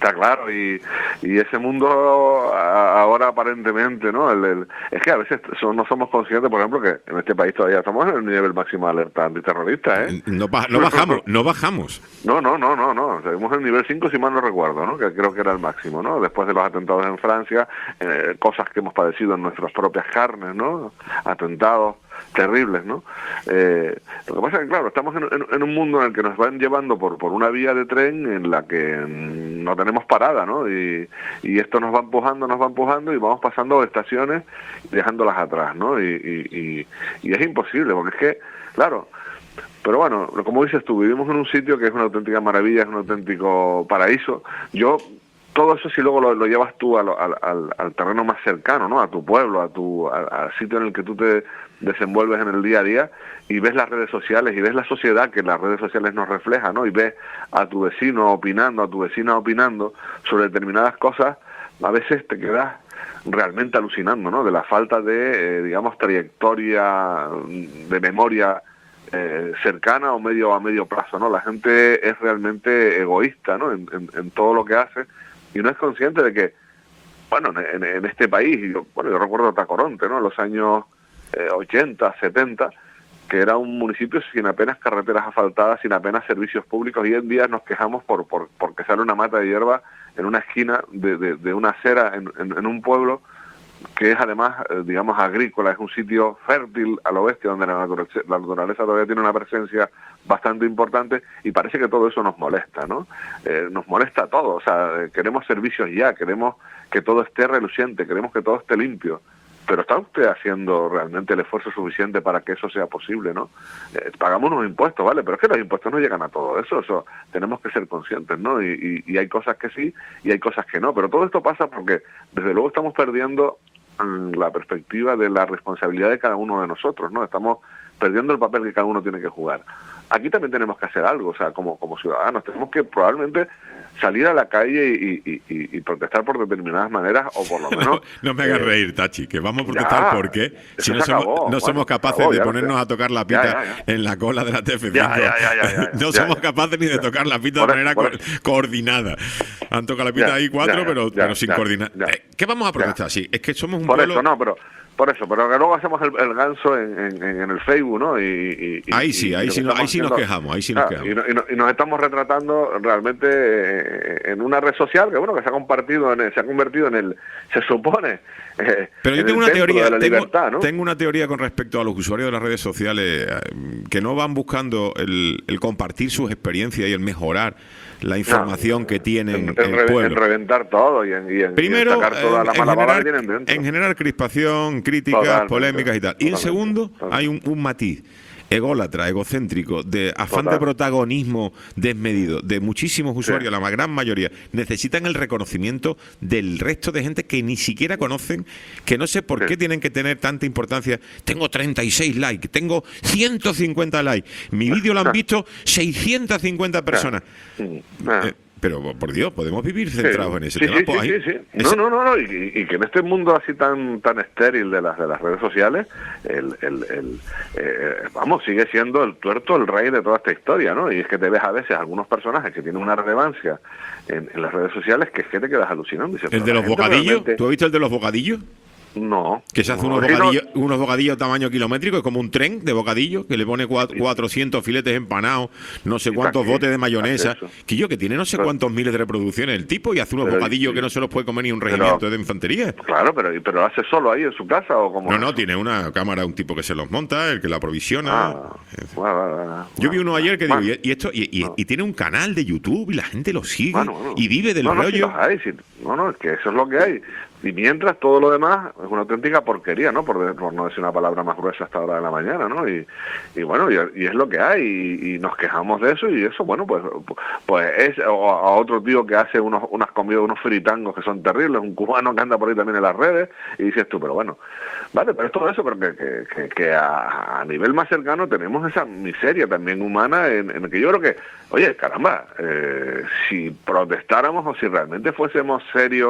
Está claro, y, y ese mundo a, ahora aparentemente, ¿no? El, el, es que a veces so, no somos conscientes, por ejemplo, que en este país todavía estamos en el nivel máximo de alerta antiterrorista, ¿eh? No, no bajamos, no bajamos. No, no, no, no, no. Seguimos en el nivel cinco, si mal no recuerdo, ¿no? Que creo que era el máximo, ¿no? Después de los atentados en Francia, eh, cosas que hemos padecido en nuestras propias carnes, ¿no? Atentados terribles, ¿no? Eh, lo que pasa es que, claro, estamos en, en, en un mundo en el que nos van llevando por, por una vía de tren en la que no tenemos parada, ¿no? Y, y esto nos va empujando, nos va empujando y vamos pasando estaciones dejándolas atrás, ¿no? Y, y, y, y es imposible, porque es que, claro, pero bueno, como dices tú, vivimos en un sitio que es una auténtica maravilla, es un auténtico paraíso. Yo, todo eso si luego lo, lo llevas tú al, al, al, al terreno más cercano, ¿no? A tu pueblo, a tu al, al sitio en el que tú te desenvuelves en el día a día y ves las redes sociales y ves la sociedad que las redes sociales nos refleja, ¿no? Y ves a tu vecino opinando, a tu vecina opinando sobre determinadas cosas, a veces te quedas realmente alucinando, ¿no? De la falta de, eh, digamos, trayectoria, de memoria eh, cercana o medio a medio plazo, ¿no? La gente es realmente egoísta, ¿no? En, en, en todo lo que hace y no es consciente de que, bueno, en, en este país, yo, bueno, yo recuerdo Tacoronte, ¿no? En los años eh, ochenta, setenta, que era un municipio sin apenas carreteras asfaltadas, sin apenas servicios públicos, y hoy en día nos quejamos por, por porque sale una mata de hierba en una esquina de, de, de una acera en, en, en un pueblo que es además, eh, digamos, agrícola, es un sitio fértil a lo bestia, donde la naturaleza, la naturaleza todavía tiene una presencia bastante importante, y parece que todo eso nos molesta, ¿no? Eh, nos molesta a todos, o sea, queremos servicios ya, queremos que todo esté reluciente, queremos que todo esté limpio. Pero ¿está usted haciendo realmente el esfuerzo suficiente para que eso sea posible, no? Eh, pagamos unos impuestos, ¿vale? Pero es que los impuestos no llegan a todo eso, eso tenemos que ser conscientes, ¿no? Y, y, y hay cosas que sí y hay cosas que no, pero todo esto pasa porque desde luego estamos perdiendo mm, la perspectiva de la responsabilidad de cada uno de nosotros, ¿no? Estamos perdiendo el papel que cada uno tiene que jugar. Aquí también tenemos que hacer algo, o sea, como, como ciudadanos, tenemos que probablemente salir a la calle y, y, y, y protestar por determinadas maneras, o por lo menos... No, no me hagas eh, reír, Tachi, que vamos a protestar ya, porque si no somos, no bueno, somos capaces acabó, de ponernos a tocar la pita ya, ya, ya. en la cola de la T F cinco, ya, ya, ya, ya, ya, no ya, somos ya. capaces ni de tocar la pita por de manera por co coordinada. Han tocado la pita ya, ahí cuatro, ya, pero, ya, pero sin ya, coordinar. Ya, eh, ¿Qué vamos a protestar? Ya. Sí, es que somos un por pueblo... Eso, no, pero... Por eso, pero que luego hacemos el, el ganso en, en, en el Facebook, ¿no? Y, y, ahí sí, y, ahí, y sí, no, ahí sí nos quejamos, ahí sí nos ah, quejamos. Y, no, y, no, y nos estamos retratando realmente eh, en una red social que, bueno, que se ha compartido, en el, se ha convertido en el, se supone... Eh, pero yo tengo una teoría, tengo, libertad, ¿no? tengo una teoría con respecto a los usuarios de las redes sociales eh, que no van buscando el, el compartir sus experiencias y el mejorar la información no, que tienen en, en, el pueblo. En reventar todo y en, y en, Primero, y en sacar toda la en, mala generar, que tienen dentro. En generar crispación, críticas, totalmente, polémicas y tal. Y en segundo, totalmente. hay un, un matiz ególatra, egocéntrico, de afán Total. de protagonismo desmedido, de muchísimos usuarios, sí. la gran mayoría, necesitan el reconocimiento del resto de gente que ni siquiera conocen, que no sé por sí. qué tienen que tener tanta importancia. Tengo treinta y seis likes, tengo ciento cincuenta likes, mi vídeo lo han visto seiscientas cincuenta personas. Sí. Eh, Pero, por Dios, podemos vivir centrados sí, en ese sí, tema. Sí, pues sí, ahí, sí, sí. Ese... No, no, no, no. Y, y que en este mundo así tan tan estéril de las de las redes sociales, el, el, el eh, vamos, sigue siendo el tuerto el rey de toda esta historia, ¿no? Y es que te ves a veces algunos personajes que tienen una relevancia en, en las redes sociales que es que te quedas alucinando. Dices, ¿El de los bocadillos? Realmente... ¿Tú has visto el de los bocadillos? No. Que se hace no, unos, bocadillos, no. unos bocadillos tamaño kilométrico, es como un tren de bocadillo, que le pone cuatro, cuatrocientos filetes empanados, no sé cuántos botes de mayonesa, que yo que tiene no sé pero, cuántos miles de reproducciones el tipo, y hace unos pero, bocadillos sí, que no se los puede comer ni un regimiento pero, de infantería. Claro, pero pero lo hace solo ahí en su casa o como. No, no, tiene una cámara, un tipo que se los monta, el que la aprovisiona. Ah, bueno, bueno, bueno, yo vi uno ayer que bueno, digo, y esto y, y, no. y tiene un canal de YouTube y la gente lo sigue bueno, bueno. y vive del no, no, rollo. Sí hay, sí. No, no, es que eso es lo que hay. Y mientras todo lo demás es una auténtica porquería, ¿no? Por, de, por no decir una palabra más gruesa hasta hora de la mañana, ¿no? Y, y bueno, y, y es lo que hay, y, y nos quejamos de eso, y eso, bueno, pues pues es o a otro tío que hace unos unas comidas, unos fritangos que son terribles, un cubano que anda por ahí también en las redes, y dices tú, pero bueno, vale, pero es todo eso, pero que, que, que, que a, a nivel más cercano tenemos esa miseria también humana en, en que yo creo que, oye, caramba, eh, si protestáramos o si realmente fuésemos serios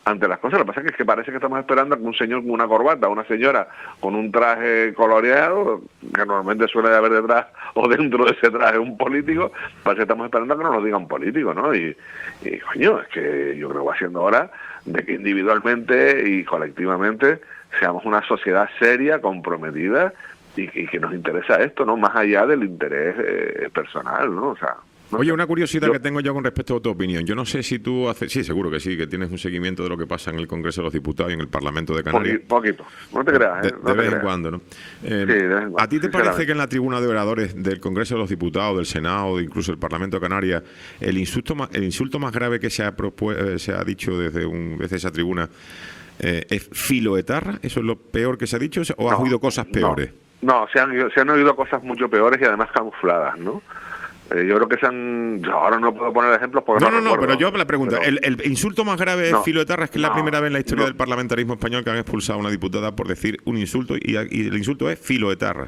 ante las cosas. Lo que pasa es que parece que estamos esperando a que un señor con una corbata, una señora con un traje coloreado, que normalmente suele haber detrás o dentro de ese traje un político, parece que estamos esperando a que nos lo digan políticos, ¿no? Y, y coño, es que yo creo que va siendo hora de que individualmente y colectivamente seamos una sociedad seria, comprometida y, y que nos interesa esto, ¿no? Más allá del interés eh, personal, ¿no? O sea... No Oye, sé. una curiosidad yo, que tengo yo con respecto a tu opinión. Yo no sé si tú haces... Sí, seguro que sí, que tienes un seguimiento de lo que pasa en el Congreso de los Diputados y en el Parlamento de Canarias. Poquito, poquito. No te creas, ¿eh? De, No de te vez creas. en cuando, ¿no? Eh, Sí, de vez en cuando, ¿A ti te parece sinceramente. que en la tribuna de oradores del Congreso de los Diputados, del Senado, de incluso el Parlamento de Canarias, el insulto más, el insulto más grave que se ha, propue- eh, se ha dicho desde, un, desde esa tribuna eh, es filoetarra? ¿Eso es lo peor que se ha dicho? ¿O has No, oído cosas peores? No, no se, han, se han oído cosas mucho peores y además camufladas, ¿no? Eh, yo creo que se han... Yo ahora no puedo poner ejemplos porque No, no no, no, recuerdo, pero yo la pregunta, pero- el, el insulto más grave es No, filoetarra, es que es la no, primera vez en la historia no. del parlamentarismo español que han expulsado a una diputada por decir un insulto y, y el insulto es filoetarra.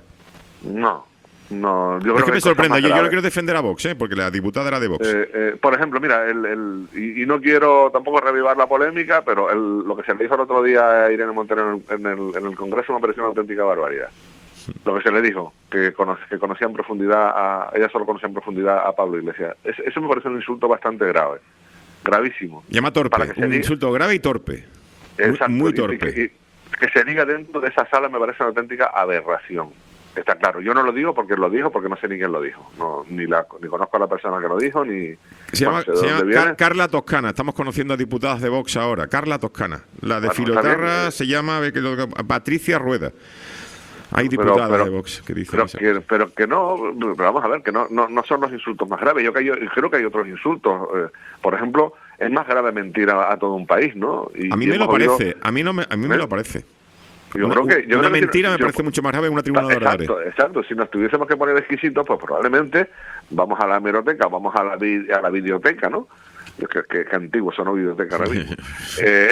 No, no. Yo creo Es que hay me cosas sorprende, más yo, yo no graves. quiero defender a Vox, ¿eh? Porque la diputada era de Vox. Eh, eh, por ejemplo, mira, el, el, y, y no quiero tampoco revivar la polémica, pero el, lo que se le dijo el otro día a Irene Montero en el, en el, en el Congreso me pareció una auténtica barbaridad. Lo que se le dijo, que, cono, que conocía en profundidad, a, ella solo conocía en profundidad a Pablo Iglesias. Es, eso me parece un insulto bastante grave, gravísimo. Llama torpe, para que se un diga- insulto grave y torpe. Muy- Exacto, muy y- torpe. Y, y que se diga dentro de esa sala me parece una auténtica aberración. Está claro, yo no lo digo porque lo dijo, porque no sé ni quién lo dijo. No, ni, la, ni conozco a la persona que lo dijo, ni... Se llama, bueno, sé de se dónde llama viene. Car- Carla Toscana. Estamos conociendo a diputadas de Vox ahora. Carla Toscana. La de Bueno, filoetarra está bien. se llama ve que lo- Patricia Rueda. Hay Pero- diputadas pero- de Vox que dicen pero eso. que, pero que no, pero vamos a ver, que no, no, no son los insultos más graves. Yo, que hay- creo que hay otros insultos. Eh, por ejemplo, es más grave mentir a, a todo un país, ¿no? Y, A mí y me lo hemos oído- parece. A mí, no me, a mí me ¿Eh? lo parece. Yo una creo que, yo una creo que mentira si- me yo- parece mucho más grave en una tribuna de oradores. Exacto, exacto. Si nos tuviésemos que poner exquisitos, pues probablemente vamos a la hemeroteca, vamos a la, vi- a la videoteca, ¿no? Que, que, que antiguo, eso no videoteca ahora mismo. eh,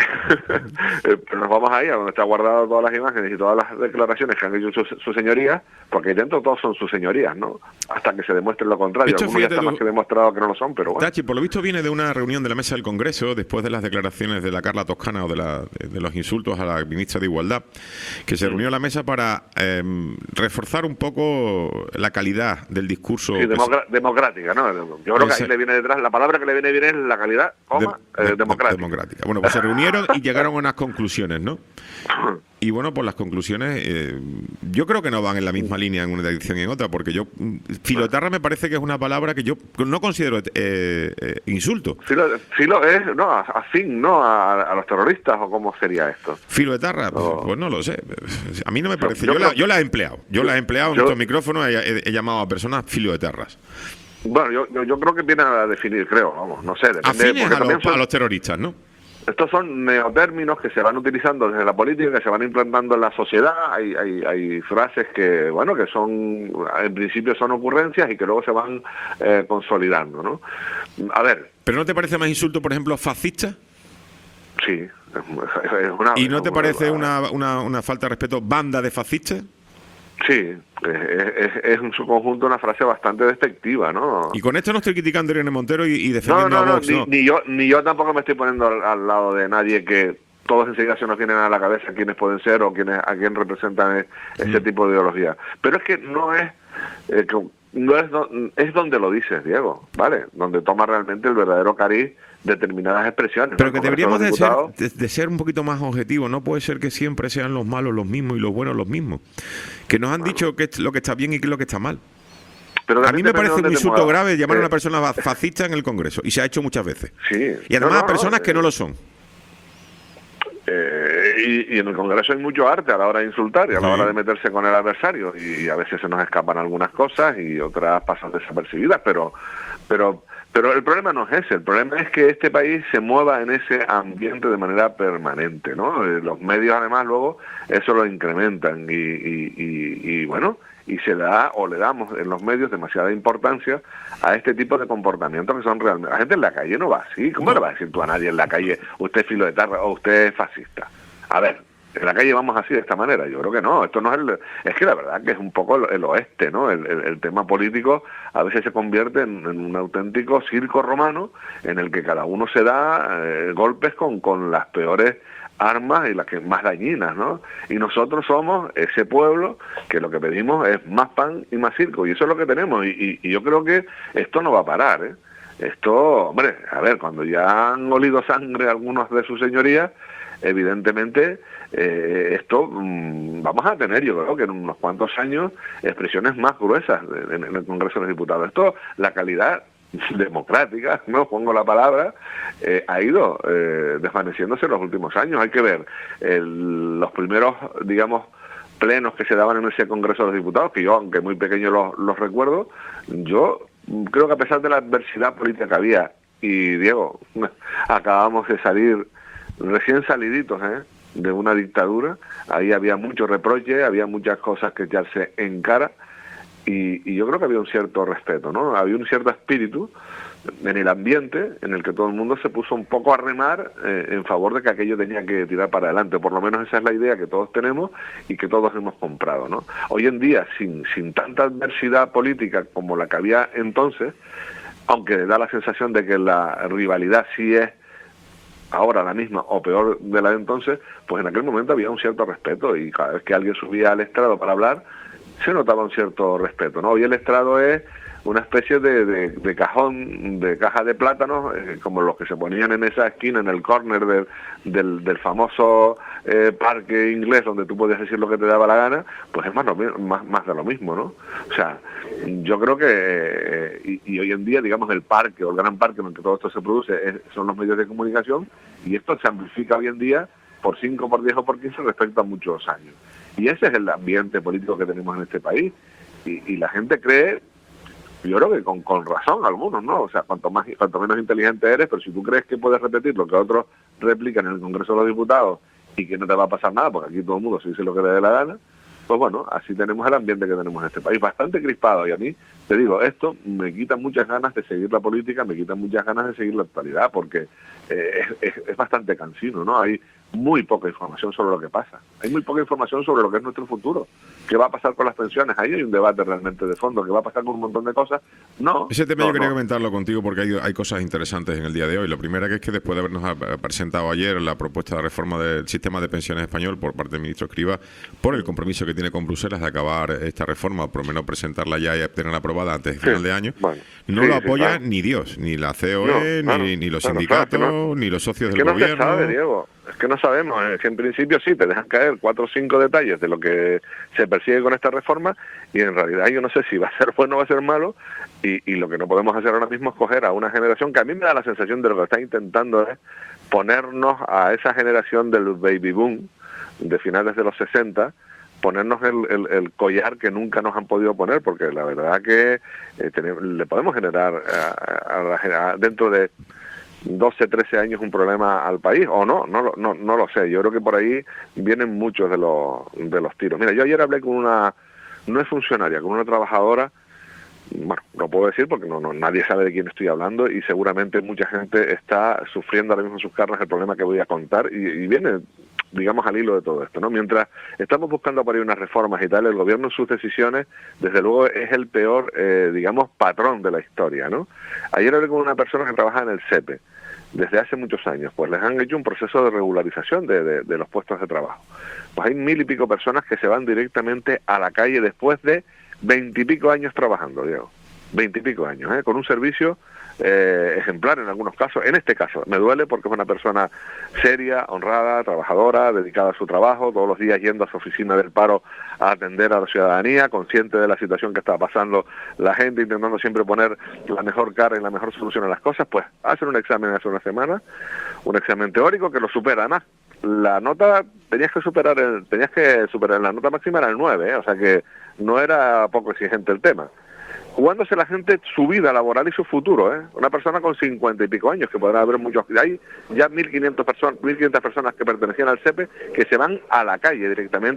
eh, pero nos vamos ahí a donde está guardado todas las imágenes y todas las declaraciones que han hecho sus su señorías, porque ahí dentro todos son sus señorías, ¿no? Hasta que se demuestre lo contrario. Esto, Algunos ya fíjate está tú- más que demostrado que no lo son, pero bueno. Tachi, por lo visto viene de una reunión de la mesa del Congreso después de las declaraciones de la Carla Toscana o de, la, de los insultos a la ministra de Igualdad, que se reunió la mesa para eh, reforzar un poco la calidad del discurso. Sí, que se- democra- democrática, ¿no? Yo creo que Ese- ahí le viene detrás, la palabra que le viene bien es la calidad, coma, de- eh, de- democrática. democrática. Bueno, pues se reunieron y llegaron a unas conclusiones, ¿no? Y bueno, pues las conclusiones eh, yo creo que no van en la misma línea en una dirección y en otra, porque yo mm, filoetarra me parece que es una palabra que yo no considero eh, eh, insulto. Sí lo, sí lo es, no, a, a fin, ¿no? A, a los terroristas, ¿o cómo sería esto? Filoetarra, pues, No. pues no lo sé. A mí no me parece. yo Yo, la, creo- yo la he empleado. Yo la he empleado en yo- estos micrófonos. He, he- he llamado a personas filoetarras. Bueno, yo, yo, yo creo que viene a definir, creo, vamos, no sé, depende, Afines porque a también los, son- a los terroristas, ¿no? estos son neotérminos que se van utilizando desde la política, que se van implantando en la sociedad. Hay, hay, hay frases que, bueno, que son, en principio son ocurrencias y que luego se van eh, consolidando, ¿no? A ver, ¿Pero no te parece más insulto, por ejemplo, fascista? sí, es, es una... ¿Y no te es parece una, una, una falta de respeto banda de fascistas? Sí, es, es, es en su conjunto una frase bastante despectiva, ¿no? Y con esto no estoy criticando a Irene Montero y, y No, defendiendo no, a no, Vox, ni, no. ni yo ni yo tampoco me estoy poniendo al, al lado de nadie, que todos enseguida se nos vienen a la cabeza quiénes pueden ser o quiénes a quién representan e- ese Mm. tipo de ideología. Pero es que no es eh, que no es do- es donde lo dices, Diego, ¿vale? Donde toma realmente el verdadero cariz determinadas expresiones. Pero ¿no? que El Congreso deberíamos de los ser, Diputados- de, de ser un poquito más objetivos. No puede ser que siempre sean los malos los mismos y los buenos los mismos. Que nos han dicho que es lo que está bien y que es lo que está mal. pero A también mí me depende parece de un dónde te insulto muevas. grave llamar a Eh, una persona fa- fascista en el Congreso. Y se ha hecho muchas veces. Sí. Y además No, a no, personas no, que eh, no lo son. Eh, y, y en el Congreso hay mucho arte a la hora de insultar y a la Sí. hora de meterse con el adversario, y a veces se nos escapan algunas cosas y otras pasan desapercibidas, pero pero pero el problema no es ese, el problema es que este país se mueva en ese ambiente de manera permanente, ¿no? Eh, Los medios además luego eso lo incrementan y, y, y, y bueno, y se da o le damos en los medios demasiada importancia a este tipo de comportamientos que son realmente... La gente en la calle no va así. ¿Cómo No. le va a decir tú a nadie en la calle, usted es filoetarra o usted es fascista? A ver, en la calle vamos así de esta manera. Yo creo que no, esto no es el, es que la verdad que es un poco el, el oeste, ¿no? El, el, el tema político a veces se convierte en, en un auténtico circo romano en el que cada uno se da eh, golpes con, con las peores armas y las que más dañinas, ¿no? Y nosotros somos ese pueblo que lo que pedimos es más pan y más circo, y eso es lo que tenemos, y, y, y yo creo que esto no va a parar, ¿eh? Esto, hombre, a ver, cuando ya han olido sangre algunos de sus señorías, evidentemente eh, esto mmm, vamos a tener, yo creo que en unos cuantos años, expresiones más gruesas en, en el Congreso de los Diputados. Esto, la calidad democrática, no pongo la palabra, eh, ha ido eh, desvaneciéndose en los últimos años. Hay que ver el, los primeros, digamos, plenos que se daban en ese Congreso de los Diputados, que yo, aunque muy pequeño los, los recuerdo, yo creo que a pesar de la adversidad política que había, y Diego, acabamos de salir recién saliditos ¿eh? de una dictadura, ahí había mucho reproche, había muchas cosas que echarse en cara, y, y yo creo que había un cierto respeto, ¿no? Había un cierto espíritu en el ambiente en el que todo el mundo se puso un poco a remar eh, en favor de que aquello tenía que tirar para adelante. Por lo menos esa es la idea que todos tenemos y que todos hemos comprado, ¿no? Hoy en día, sin, sin tanta adversidad política como la que había entonces, aunque da la sensación de que la rivalidad sí es ahora la misma o peor de la de entonces, pues en aquel momento había un cierto respeto, y cada vez que alguien subía al estrado para hablar se notaba un cierto respeto, ¿no? Hoy el estrado es una especie de, de, de cajón, de caja de plátanos, eh, como los que se ponían en esa esquina, en el córner del, del, del famoso eh, parque inglés, donde tú podías decir lo que te daba la gana, pues es más, lo, más, más de lo mismo, ¿no? O sea, yo creo que, eh, y, y hoy en día, digamos, el parque, o el gran parque en el que todo esto se produce, es, son los medios de comunicación, y esto se amplifica hoy en día por cinco, por diez o por quince respecto a muchos años. Y ese es el ambiente político que tenemos en este país, y, y la gente cree, yo creo que con, con razón algunos, ¿no? O sea, cuanto más cuanto menos inteligente eres, pero si tú crees que puedes repetir lo que otros replican en el Congreso de los Diputados y que no te va a pasar nada, porque aquí todo el mundo se dice lo que le dé la gana, pues bueno, así tenemos el ambiente que tenemos en este país, bastante crispado, y a mí, te digo, esto me quita muchas ganas de seguir la política, me quita muchas ganas de seguir la actualidad, porque eh, es, es, es bastante cansino, ¿no? Hay muy poca información sobre lo que pasa, hay muy poca información sobre lo que es nuestro futuro. ¿Qué va a pasar con las pensiones? Ahí hay un debate realmente de fondo. ¿Qué va a pasar con un montón de cosas? No. Ese tema no, yo quería no. comentarlo contigo porque hay, hay cosas interesantes en el día de hoy. La primera que es que después de habernos presentado ayer la propuesta de reforma del sistema de pensiones español por parte del ministro Escrivá, por el compromiso que tiene con Bruselas de acabar esta reforma, por lo menos presentarla ya y obtenerla aprobada antes de final sí, de año, bueno, no sí, lo sí, apoya claro. ni Dios, ni la C O E, No, claro, ni, ni los claro, sindicatos, claro, que no. ni los socios Es del que no gobierno. se sabe, Diego. Es que no sabemos. Es que en principio sí, te dejan caer cuatro o cinco detalles de lo que se persigue con esta reforma, y en realidad yo no sé si va a ser bueno o va a ser malo, y, y lo que no podemos hacer ahora mismo es coger a una generación que a mí me da la sensación de lo que está intentando es ponernos a esa generación del baby boom de finales de los sesenta, ponernos el, el, el collar que nunca nos han podido poner, porque la verdad que eh, tenemos, le podemos generar a, a, a, dentro de doce, trece años un problema al país, o no, no, lo- no, no lo sé. Yo creo que por ahí vienen muchos de los, de los tiros. Mira, yo ayer hablé con una, no es funcionaria, con una trabajadora, bueno, no puedo decir porque no, no nadie sabe de quién estoy hablando, y seguramente mucha gente está sufriendo ahora mismo en sus carnes el problema que voy a contar, y, y viene, digamos, al hilo de todo esto, ¿no? Mientras estamos buscando por ahí unas reformas y tal, el gobierno en sus decisiones, desde luego, es el peor, eh, digamos, patrón de la historia, ¿no? Ayer hablé con una persona que trabaja en el S E P E desde hace muchos años, pues les han hecho un proceso de regularización de, de, de los puestos de trabajo. Pues hay mil y pico personas que se van directamente a la calle después de veintipico años trabajando, Diego. Veintipico años, ¿eh? Con un servicio eh, ejemplar en algunos casos. En este caso, me duele porque es una persona seria, honrada, trabajadora, dedicada a su trabajo, todos los días yendo a su oficina del paro a atender a la ciudadanía, consciente de la situación que está pasando la gente, intentando siempre poner la mejor cara y la mejor solución a las cosas. Pues hacen un examen hace una semana, un examen teórico que lo supera. Además, la nota, tenías que superar, el, tenías que superar, la nota máxima era el nueve, ¿eh? O sea que no era poco exigente el tema. Jugándose la gente su vida laboral y su futuro, ¿eh? Una persona con cincuenta y pico años, que podrá haber muchos, hay ya mil quinientas personas, mil quinientas personas que pertenecían al S E P E que se van a la calle directamente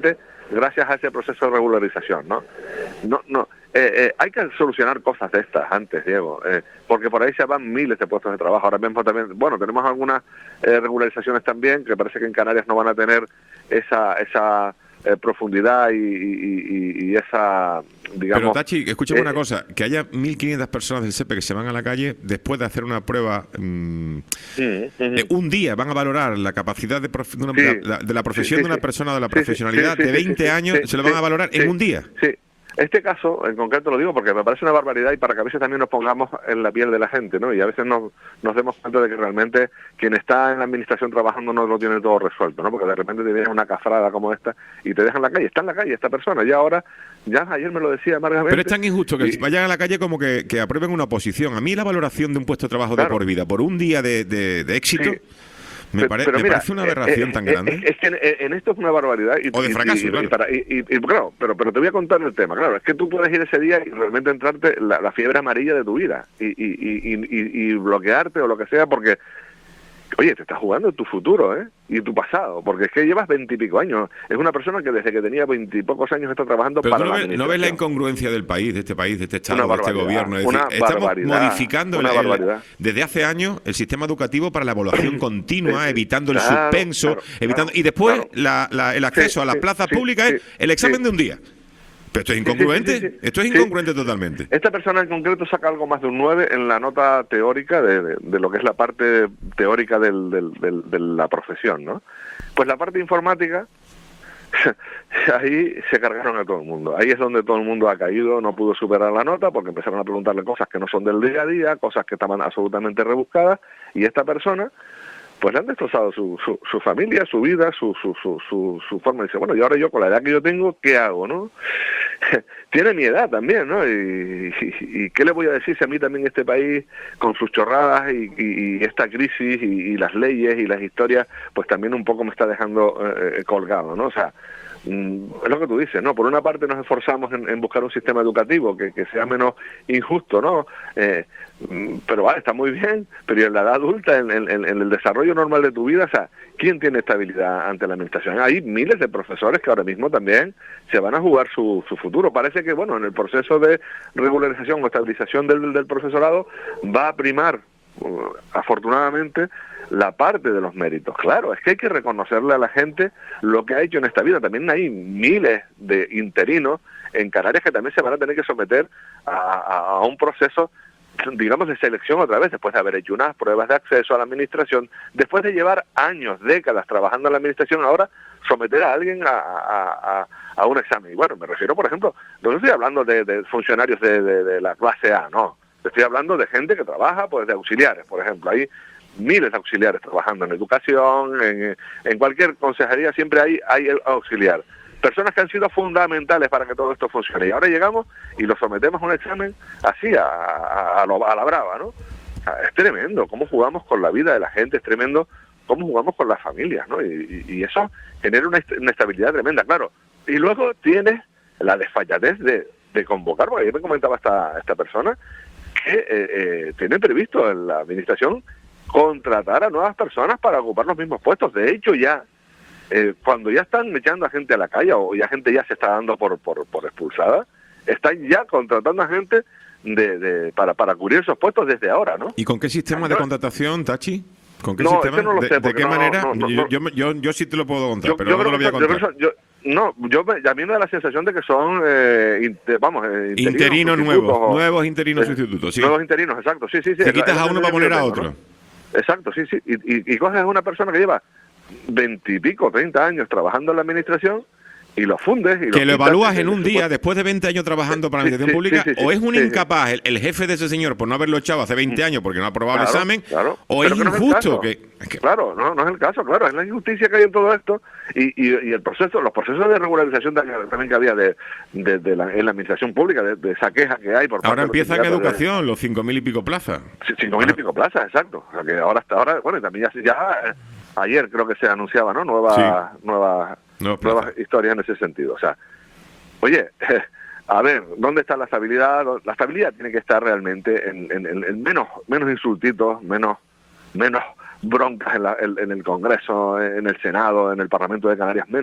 gracias a ese proceso de regularización, ¿no? No, no. Eh, eh, hay que solucionar cosas de estas antes, Diego, eh, porque por ahí se van miles de puestos de trabajo. Ahora mismo también, bueno, tenemos algunas eh, regularizaciones también, que parece que en Canarias no van a tener esa esa eh, profundidad y, y, y, y esa, digamos... Pero Tachi, escúchame eh, una cosa, que haya mil quinientas personas del SEPE que se van a la calle después de hacer una prueba, mmm, sí, sí, eh, un día van a valorar la capacidad de, prof, de, una, sí, la, de la profesión sí, sí, de una sí, persona, de la sí, profesionalidad sí, sí, de sí, veinte sí, años, sí, se lo sí, van a valorar sí, en un día. Sí. Este caso, en concreto lo digo porque me parece una barbaridad y para que a veces también nos pongamos en la piel de la gente, ¿no? Y a veces nos, nos demos cuenta de que realmente quien está en la administración trabajando no lo tiene todo resuelto, ¿no? Porque de repente te viene una cafrada como esta y te dejan en la calle. Está en la calle esta persona. Y ahora, ya ayer me lo decía amargamente. Pero es tan injusto que y, vayan a la calle como que, que aprueben una oposición. A mí la valoración de un puesto de trabajo claro, de por vida por un día de, de, de éxito... Sí. Me, pare, pero me mira, parece una aberración eh, tan eh, grande. Es que en, en esto es una barbaridad. Y, o de fracaso, y, y, claro. Y, para, y, y, y claro, pero, pero te voy a contar el tema. Claro, es que tú puedes ir ese día y realmente entrarte la, la fiebre amarilla de tu vida y, y, y, y, y bloquearte o lo que sea porque... Oye, te estás jugando tu futuro, ¿eh? Y tu pasado, porque es que llevas veintipico años. Es una persona que desde que tenía veintipocos años está trabajando Pero para tú no la ves, ¿no ves la incongruencia del país, de este país, de este Estado, de este gobierno? Es decir, una estamos barbaridad, modificando una el, el, barbaridad. desde hace años el sistema educativo para la evaluación continua, Sí, evitando el claro, suspenso, claro, evitando claro, y después claro. la, la, el acceso Sí, a las sí, plazas sí, públicas sí, es el examen sí. de un día. Pero esto es incongruente, Sí, sí, sí, sí. esto es Sí. incongruente totalmente. Esta persona en concreto saca algo más de un nueve en la nota teórica de, de, de lo que es la parte teórica del, del, del, de la profesión, ¿no? Pues la parte informática, ahí se cargaron a todo el mundo. Ahí es donde todo el mundo ha caído, no pudo superar la nota porque empezaron a preguntarle cosas que no son del día a día, cosas que estaban absolutamente rebuscadas, y esta persona... pues le han destrozado su, su, su familia, su vida, su, su, su, su, su forma. Dice, bueno, y ahora yo con la edad que yo tengo, ¿qué hago, no? Tiene mi edad también, ¿no? Y, y, y ¿qué le voy a decir si a mí también este país, con sus chorradas y, y, y esta crisis y, y las leyes y las historias, pues también un poco me está dejando eh, colgado, ¿no? O sea, es lo que tú dices, ¿no? Por una parte nos esforzamos en, en buscar un sistema educativo que, que sea menos injusto, ¿no? Eh, pero vale, está muy bien, pero en la edad adulta, en, en, en el desarrollo normal de tu vida, o sea, ¿quién tiene estabilidad ante la administración? Hay miles de profesores que ahora mismo también se van a jugar su, su futuro. Parece que, bueno, en el proceso de regularización o estabilización del, del profesorado va a primar, uh, afortunadamente, la parte de los méritos. Claro, es que hay que reconocerle a la gente lo que ha hecho en esta vida. También hay miles de interinos en Canarias que también se van a tener que someter a, a, a un proceso, digamos, de selección otra vez, después de haber hecho unas pruebas de acceso a la administración, después de llevar años, décadas trabajando en la administración, ahora someter a alguien a, a, a, a un examen. Y bueno, me refiero, por ejemplo, no estoy hablando de, de funcionarios de, de, de la clase A, no. Estoy hablando de gente que trabaja, pues, de auxiliares, por ejemplo. Hay miles de auxiliares trabajando en educación, en, en cualquier consejería siempre hay, hay el auxiliar. Personas que han sido fundamentales para que todo esto funcione. Y ahora llegamos y lo sometemos a un examen así, a, a, a, lo, a la brava, ¿no? O sea, es tremendo cómo jugamos con la vida de la gente, es tremendo cómo jugamos con las familias, ¿no? Y, y, y eso genera una, una estabilidad tremenda, claro. Y luego tienes la desfachatez de, de convocar, porque ayer me comentaba esta, esta persona, que eh, eh, tienen previsto en la administración contratar a nuevas personas para ocupar los mismos puestos. De hecho, ya eh, cuando ya están echando a gente a la calle o ya gente ya se está dando por por, por expulsada, están ya contratando a gente de, de para para cubrir esos puestos desde ahora, ¿no? ¿Y con qué sistema de contratación, Tachi? ¿Con qué no, sistema? No lo ¿De, sé, ¿de qué no, manera? No, no, yo, yo, yo, yo sí te lo puedo contar, yo, pero yo no te lo voy a contar. Yo, yo, no, yo a mí me da la sensación de que son, eh, inter, vamos, eh, interinos, interinos nuevos, o, nuevos interinos eh, sustitutos, sí. Nuevos interinos, exacto, sí, sí, sí. Si quitas a uno para poner a otro. ¿No? Exacto, sí, sí. Y, y, y coges a una persona que lleva veintipico, treinta años trabajando en la administración y lo fundes. Y que lo, lo evalúas en un día, después de veinte años trabajando para la administración sí, pública, sí, sí, sí, o es un sí, incapaz, el, el jefe de ese señor, por no haberlo echado hace veinte años porque no ha aprobado claro, el examen, claro, o es injusto. No es que, que, claro, no, no es el caso, claro, es la injusticia que hay en todo esto y, y, y el proceso, los procesos de regularización también que había de, de, de la, en la administración pública, de, de esa queja que hay por parte ahora de empieza en educación, de, los cinco mil y pico plazas. Cinco mil y pico plazas, exacto. O sea que ahora hasta ahora, bueno, y también ya, ya eh, ayer creo que se anunciaba, ¿no? Nuevas, sí. nuevas, no, nuevas historias en ese sentido. O sea, oye, eh, a ver, ¿dónde está la estabilidad? La estabilidad tiene que estar realmente en, en, en, en menos, menos insultitos, menos, menos broncas en, la, en, en el Congreso, en el Senado, en el Parlamento de Canarias, menos,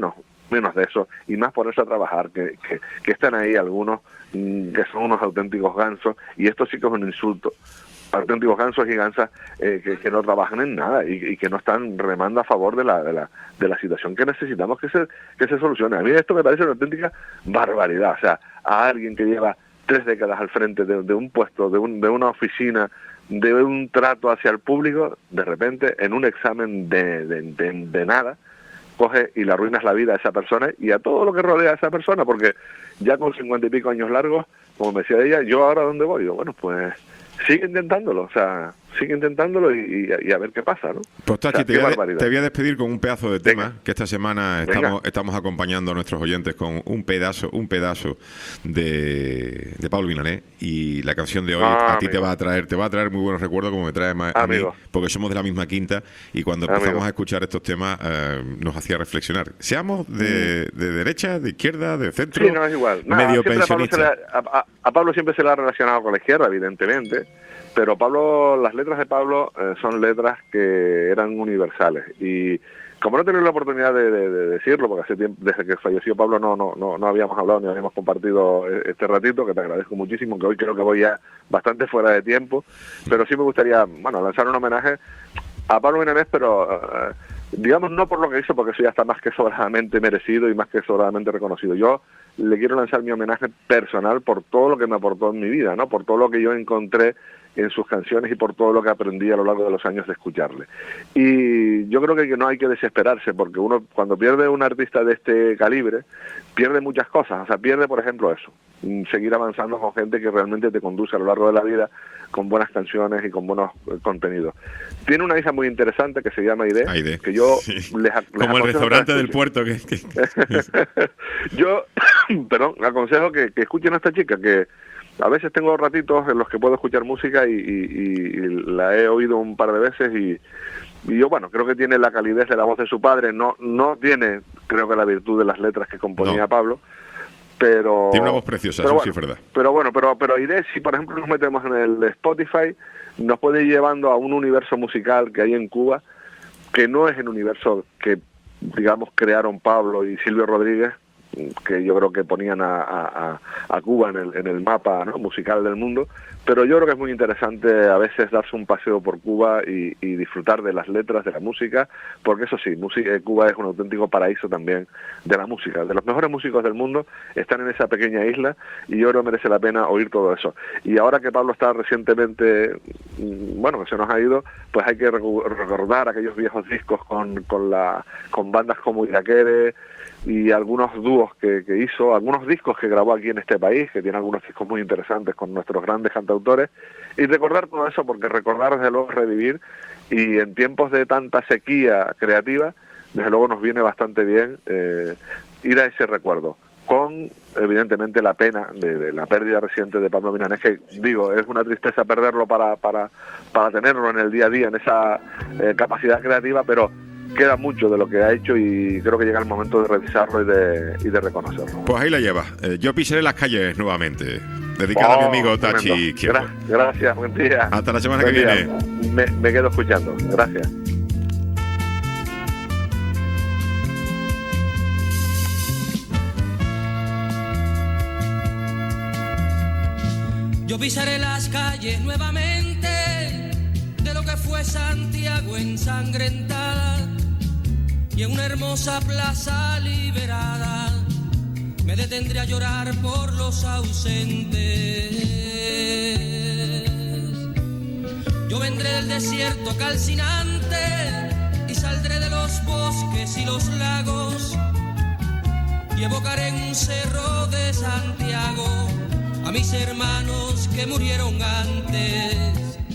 menos de eso, y más ponerse a trabajar, que, que, que están ahí algunos mmm, que son unos auténticos gansos, y esto sí que es un insulto, auténticos gansos y gansas eh, que, que no trabajan en nada y, y que no están remando a favor de la de la, de la situación que necesitamos que se que se solucione. A mí esto me parece una auténtica barbaridad, o sea, a alguien que lleva tres décadas al frente de, de un puesto, de, un, de una oficina, de un trato hacia el público, de repente en un examen de, de, de, de nada, coge y le arruinas la vida a esa persona y a todo lo que rodea a esa persona, porque ya con cincuenta y pico años largos, como me decía ella, ¿yo ahora dónde voy? Yo, bueno, pues sigue intentándolo, o sea, sigue intentándolo y, y, y a ver qué pasa, ¿no? Pues Tachi, o sea, te, voy a, te voy a despedir con un pedazo de tema. Venga. Que esta semana estamos, estamos acompañando a nuestros oyentes con un pedazo, un pedazo de, de Pablo Vinalé, y la canción de hoy ah, a ti amigo. te va a traer, te va a traer muy buenos recuerdos, como me trae a, a mí, porque somos de la misma quinta y cuando empezamos amigo. a escuchar estos temas eh, nos hacía reflexionar. Seamos de, de derecha, de izquierda, de centro, sí, no es igual. No, medio pensionista. A, a, a Pablo siempre se le ha relacionado con la izquierda, evidentemente. Pero Pablo, las letras de Pablo eh, son letras que eran universales, y como no he tenido la oportunidad de, de, de decirlo, porque hace tiempo, desde que falleció Pablo no, no, no, no habíamos hablado ni habíamos compartido este ratito, que te agradezco muchísimo, que hoy creo que voy ya bastante fuera de tiempo, pero sí me gustaría, bueno, lanzar un homenaje a Pablo Vinalés, pero eh, digamos no por lo que hizo, porque eso ya está más que sobradamente merecido y más que sobradamente reconocido. Yo le quiero lanzar mi homenaje personal por todo lo que me aportó en mi vida, ¿no? Por todo lo que yo encontré en sus canciones y por todo lo que aprendí a lo largo de los años de escucharle. Y yo creo que no hay que desesperarse, porque uno cuando pierde un artista de este calibre, pierde muchas cosas. O sea, pierde, por ejemplo, eso, seguir avanzando con gente que realmente te conduce a lo largo de la vida con buenas canciones y con buenos eh, contenidos. Tiene una hija muy interesante que se llama Aide, Aide. que yo sí. les, les como el restaurante del puerto que, que... yo perdón aconsejo que, que escuchen a esta chica, que a veces tengo ratitos en los que puedo escuchar música y, y, y la he oído un par de veces y, y yo, bueno, creo que tiene la calidez de la voz de su padre, no no tiene, creo que la virtud de las letras que componía no. Pablo, pero... Tiene una voz preciosa, eso bueno, sí es verdad. Pero bueno, pero pero Aide, si por ejemplo nos metemos en el Spotify, nos puede ir llevando a un universo musical que hay en Cuba, que no es el universo que, digamos, crearon Pablo y Silvio Rodríguez, que yo creo que ponían a, a, a Cuba en el, en el mapa, ¿no?, musical del mundo, pero yo creo que es muy interesante a veces darse un paseo por Cuba y, y disfrutar de las letras, de la música, porque eso sí, música, Cuba es un auténtico paraíso también de la música. De los mejores músicos del mundo están en esa pequeña isla y yo creo que merece la pena oír todo eso. Y ahora que Pablo está recientemente, bueno, que se nos ha ido, pues hay que recordar aquellos viejos discos con, con, la, con bandas como Iraquere y algunos dúos que, que hizo, algunos discos que grabó aquí en este país, que tiene algunos discos muy interesantes con nuestros grandes cantautores, y recordar todo eso, porque recordar desde luego es revivir, y en tiempos de tanta sequía creativa, desde luego nos viene bastante bien eh, ir a ese recuerdo, con evidentemente la pena de, de la pérdida reciente de Pablo Vinalés, que digo, es una tristeza perderlo para, para, para tenerlo en el día a día, en esa eh, capacidad creativa, pero queda mucho de lo que ha hecho y creo que llega el momento de revisarlo y de, y de reconocerlo. Pues ahí la lleva. Eh, yo pisaré las calles nuevamente. Dedicada oh, a mi amigo Tachi. Gra gracias, buen día. Hasta la semana buen que día. viene. Me, me quedo escuchando. Gracias. Yo pisaré las calles nuevamente de lo que fue Santiago ensangrentada, y en una hermosa plaza liberada me detendré a llorar por los ausentes. Yo vendré del desierto calcinante y saldré de los bosques y los lagos y evocaré en un cerro de Santiago a mis hermanos que murieron antes.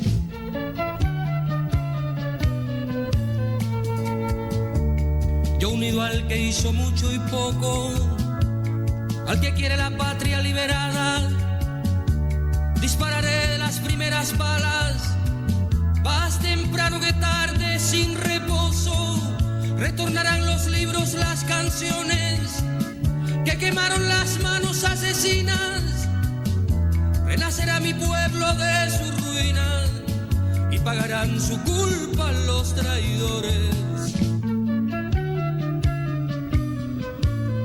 Yo unido al que hizo mucho y poco, al que quiere la patria liberada, dispararé las primeras balas, más temprano que tarde sin reposo, retornarán los libros, las canciones que quemaron las manos asesinas, renacerá mi pueblo de su ruina y pagarán su culpa los traidores.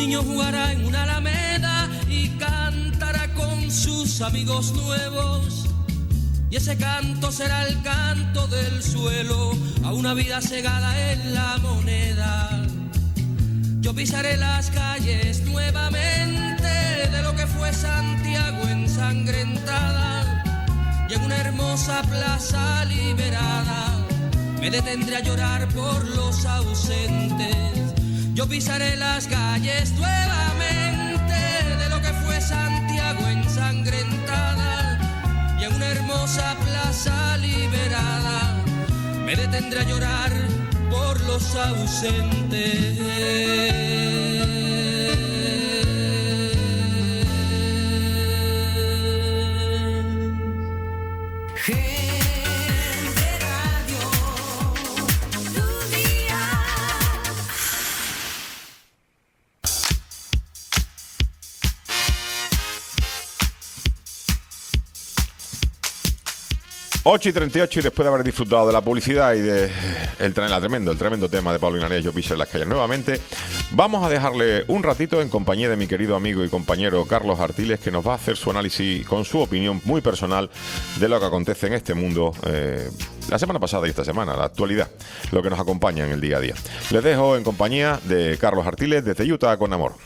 niño jugará en una alameda y cantará con sus amigos nuevos. Y ese canto será el canto del suelo a una vida cegada en la moneda. Yo pisaré las calles nuevamente de lo que fue Santiago ensangrentada, y en una hermosa plaza liberada me detendré a llorar por los ausentes. Yo pisaré las calles nuevamente de lo que fue Santiago ensangrentada, y en una hermosa plaza liberada me detendré a llorar por los ausentes. ocho y treinta y ocho, y después de haber disfrutado de la publicidad y de el, el tremendo, el tremendo tema de Pablo Iglesias, Yo piso en las calles nuevamente, vamos a dejarle un ratito en compañía de mi querido amigo y compañero Carlos Artiles, que nos va a hacer su análisis con su opinión muy personal de lo que acontece en este mundo eh, la semana pasada y esta semana, la actualidad, lo que nos acompaña en el día a día. Les dejo en compañía de Carlos Artiles desde Utah con amor.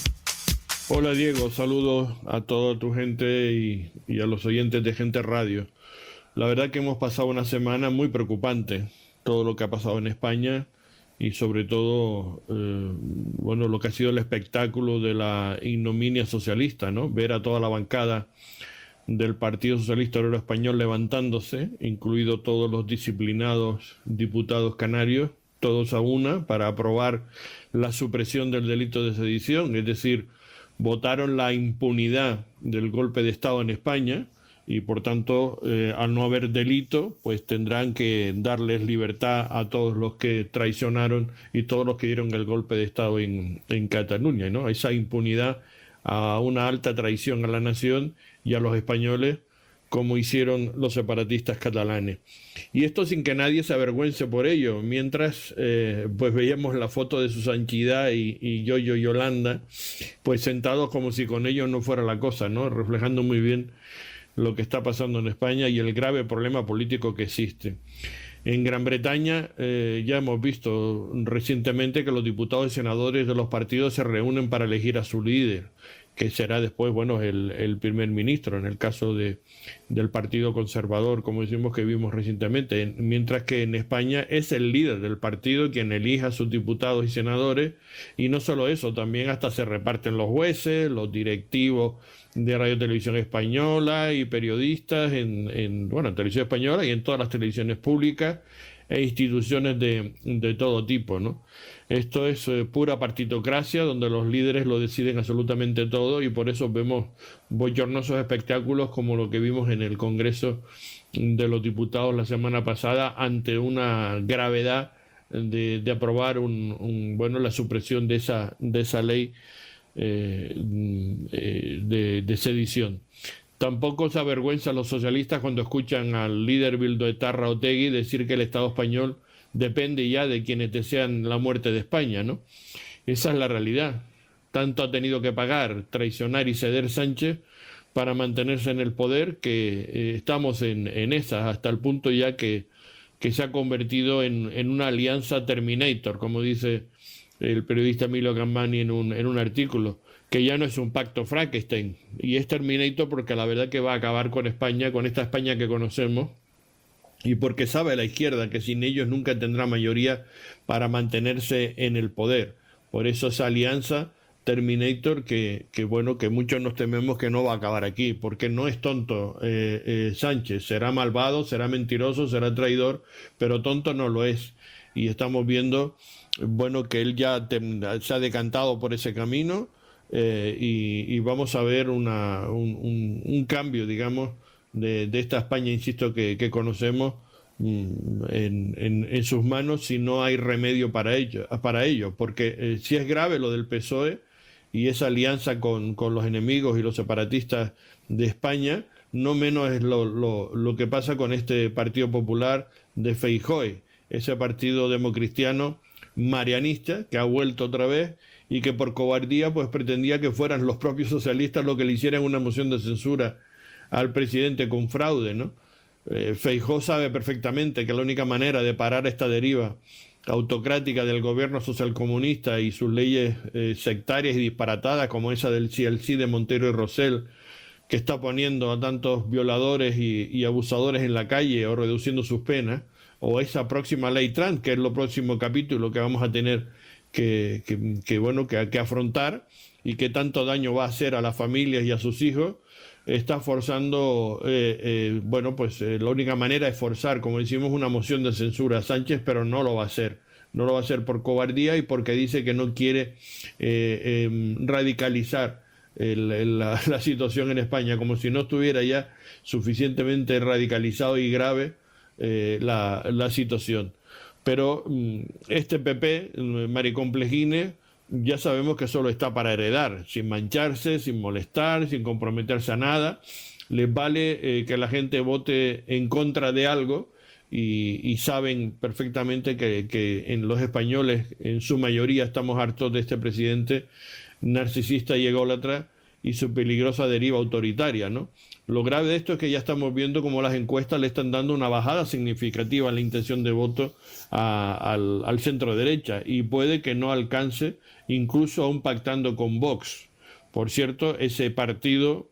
Hola Diego, saludos a toda tu gente y, y a los oyentes de Gente Radio. La verdad que hemos pasado una semana muy preocupante, todo lo que ha pasado en España y sobre todo, eh, bueno, lo que ha sido el espectáculo de la ignominia socialista, ¿no? Ver a toda la bancada del Partido Socialista Obrero Español levantándose, incluido todos los disciplinados diputados canarios, todos a una, para aprobar la supresión del delito de sedición, es decir, votaron la impunidad del golpe de Estado en España. Y por tanto, eh, al no haber delito, pues tendrán que darles libertad a todos los que traicionaron y todos los que dieron el golpe de Estado en, en Cataluña, ¿no? Esa impunidad a una alta traición a la nación y a los españoles, como hicieron los separatistas catalanes. Y esto sin que nadie se avergüence por ello, mientras eh, pues veíamos la foto de su Sanchidad y, y Yoyo Yolanda, pues sentados como si con ellos no fuera la cosa, ¿no? Reflejando muy bien lo que está pasando en España y el grave problema político que existe. En Gran Bretaña eh, ya hemos visto recientemente que los diputados y senadores de los partidos se reúnen para elegir a su líder, que será después, bueno, el, el primer ministro, en el caso de, del Partido Conservador, como decimos que vimos recientemente, mientras que en España es el líder del partido quien elija a sus diputados y senadores, y no solo eso, también hasta se reparten los jueces, los directivos de Radio y Televisión Española y periodistas en, en, bueno, en Televisión Española y en todas las televisiones públicas e instituciones de, de todo tipo, ¿no? Esto es eh, pura partitocracia, donde los líderes lo deciden absolutamente todo, y por eso vemos bochornosos espectáculos como lo que vimos en el Congreso de los Diputados la semana pasada, ante una gravedad de, de aprobar un, un, bueno, la supresión de esa, de esa ley eh, eh, de, de sedición. Tampoco se avergüenzan los socialistas cuando escuchan al líder Bildoetarra Otegui decir que el Estado español depende ya de quienes desean la muerte de España, ¿no? Esa es la realidad. Tanto ha tenido que pagar, traicionar y ceder Sánchez para mantenerse en el poder, que eh, estamos en, en esas, hasta el punto ya que, que se ha convertido en, en una alianza Terminator, como dice el periodista Emilio Gambani en un, en un artículo, que ya no es un pacto Frankenstein, y es Terminator porque la verdad que va a acabar con España, con esta España que conocemos, y porque sabe la izquierda que sin ellos nunca tendrá mayoría para mantenerse en el poder. Por eso esa alianza Terminator que, que bueno, que muchos nos tememos que no va a acabar aquí, porque no es tonto eh, eh, Sánchez, será malvado, será mentiroso, será traidor, pero tonto no lo es, y estamos viendo, bueno, que él ya te, se ha decantado por ese camino. Eh, y, y vamos a ver una, un, un, un cambio, digamos, de, de esta España, insisto, que, que conocemos mm, en, en, en sus manos, si no hay remedio para ello, para ello porque eh, si es grave lo del P S O E y esa alianza con, con los enemigos y los separatistas de España, no menos es lo, lo, lo que pasa con este Partido Popular de Feijóo, ese partido democristiano marianista que ha vuelto otra vez y que por cobardía pues pretendía que fueran los propios socialistas los que le hicieran una moción de censura al presidente con fraude, ¿no? Eh, Feijóo sabe perfectamente que la única manera de parar esta deriva autocrática del gobierno socialcomunista y sus leyes eh, sectarias y disparatadas como esa del C L C de Montero y Rosell, que está poniendo a tantos violadores y, y abusadores en la calle o reduciendo sus penas, o esa próxima ley trans, que es lo próximo capítulo que vamos a tener que, que, que, bueno, que, que afrontar y que tanto daño va a hacer a las familias y a sus hijos, está forzando, eh, eh, bueno, pues eh, la única manera es forzar, como decimos, una moción de censura a Sánchez, pero no lo va a hacer. No lo va a hacer por cobardía y porque dice que no quiere eh, eh, radicalizar el, el, la, la situación en España, como si no estuviera ya suficientemente radicalizado y grave eh, la, la situación. Pero este P P, Maricomplejines, ya sabemos que solo está para heredar, sin mancharse, sin molestar, sin comprometerse a nada. Les vale eh, que la gente vote en contra de algo y, y saben perfectamente que, que en los españoles, en su mayoría, estamos hartos de este presidente narcisista y ególatra y su peligrosa deriva autoritaria, ¿no? Lo grave de esto es que ya estamos viendo cómo las encuestas le están dando una bajada significativa en la intención de voto a, al, al centro derecha y puede que no alcance incluso aún pactando con Vox. Por cierto, ese partido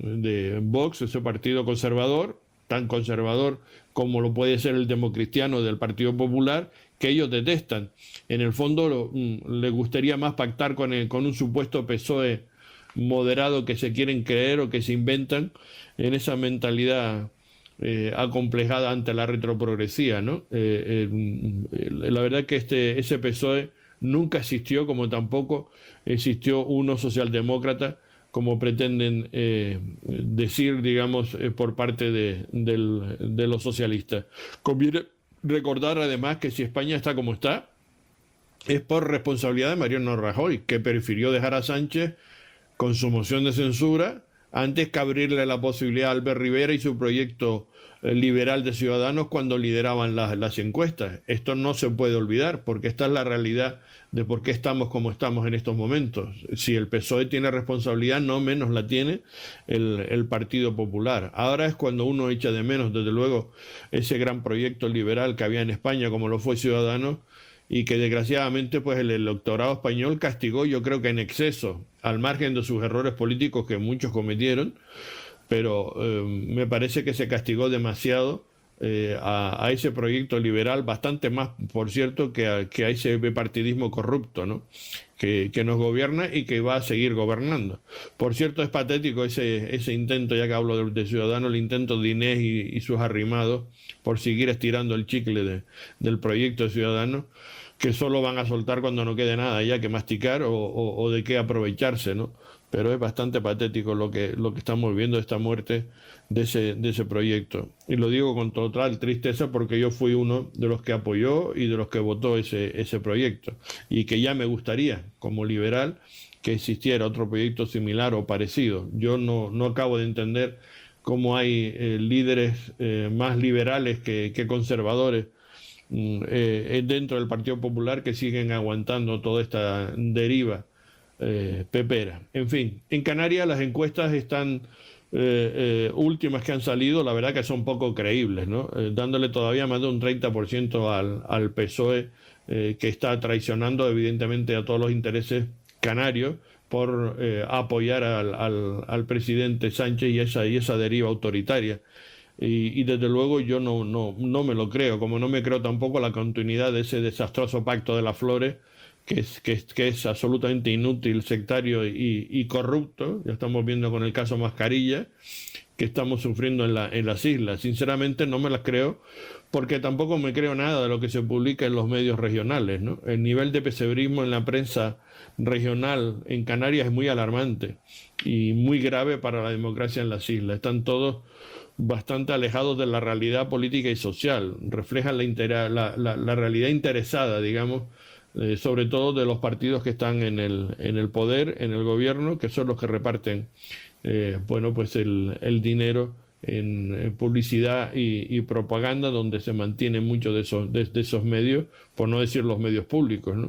de Vox, ese partido conservador, tan conservador como lo puede ser el democristiano del Partido Popular, que ellos detestan. En el fondo lo, les gustaría más pactar con, el, con un supuesto P S O E moderado que se quieren creer o que se inventan en esa mentalidad eh, acomplejada ante la retroprogresía, ¿no? Eh, eh, la verdad que este, ese P S O E nunca existió, como tampoco existió uno socialdemócrata, como pretenden eh, decir, digamos, eh, por parte de, del, de los socialistas. Conviene recordar además que si España está como está, es por responsabilidad de Mariano Rajoy, que prefirió dejar a Sánchez con su moción de censura antes que abrirle la posibilidad a Albert Rivera y su proyecto eh, liberal de Ciudadanos cuando lideraban las, las encuestas. Esto no se puede olvidar, porque esta es la realidad de por qué estamos como estamos en estos momentos. Si el P S O E tiene responsabilidad, no menos la tiene el, el Partido Popular. Ahora es cuando uno echa de menos, desde luego, ese gran proyecto liberal que había en España, como lo fue Ciudadanos, y que desgraciadamente pues el electorado español castigó, yo creo que en exceso, al margen de sus errores políticos que muchos cometieron, pero eh, me parece que se castigó demasiado eh, a, a ese proyecto liberal, bastante más, por cierto, que a, que a ese partidismo corrupto, ¿no? que, que nos gobierna y que va a seguir gobernando. Por cierto, es patético ese, ese intento, ya que hablo de, de Ciudadanos, el intento de Inés y, y sus arrimados por seguir estirando el chicle de, del proyecto de Ciudadanos, que solo van a soltar cuando no quede nada ya que masticar o, o, o de qué aprovecharse, ¿no? Pero es bastante patético lo que, lo que estamos viendo, esta muerte de ese, de ese proyecto. Y lo digo con total tristeza porque yo fui uno de los que apoyó y de los que votó ese, ese proyecto. Y que ya me gustaría, como liberal, que existiera otro proyecto similar o parecido. Yo no, no acabo de entender cómo hay eh, líderes eh, más liberales que, que conservadores Eh, dentro del Partido Popular que siguen aguantando toda esta deriva eh, pepera. En fin, en Canarias las encuestas están eh, eh, últimas que han salido, la verdad que son poco creíbles, ¿no? Eh, dándole todavía más de un treinta por ciento al, al P S O E, eh, que está traicionando evidentemente a todos los intereses canarios por eh, apoyar al, al, al presidente Sánchez y esa, y esa deriva autoritaria. Y, y desde luego yo no, no, no me lo creo, como no me creo tampoco la continuidad de ese desastroso pacto de las flores, que es, que es, que es absolutamente inútil, sectario y, y corrupto. Ya estamos viendo con el caso Mascarilla, que estamos sufriendo en, la, en las islas. Sinceramente no me las creo, porque tampoco me creo nada de lo que se publica en los medios regionales, ¿no? El nivel de pesebrismo en la prensa regional en Canarias es muy alarmante y muy grave para la democracia en las islas. Están todos bastante alejados de la realidad política y social, reflejan la, intera, la, la, la realidad interesada, digamos, eh, sobre todo de los partidos que están en el, en el poder, en el gobierno, que son los que reparten eh, bueno, pues el, el dinero en, en publicidad y, y propaganda, donde se mantienen muchos de esos, de, de esos medios, por no decir los medios públicos, ¿no?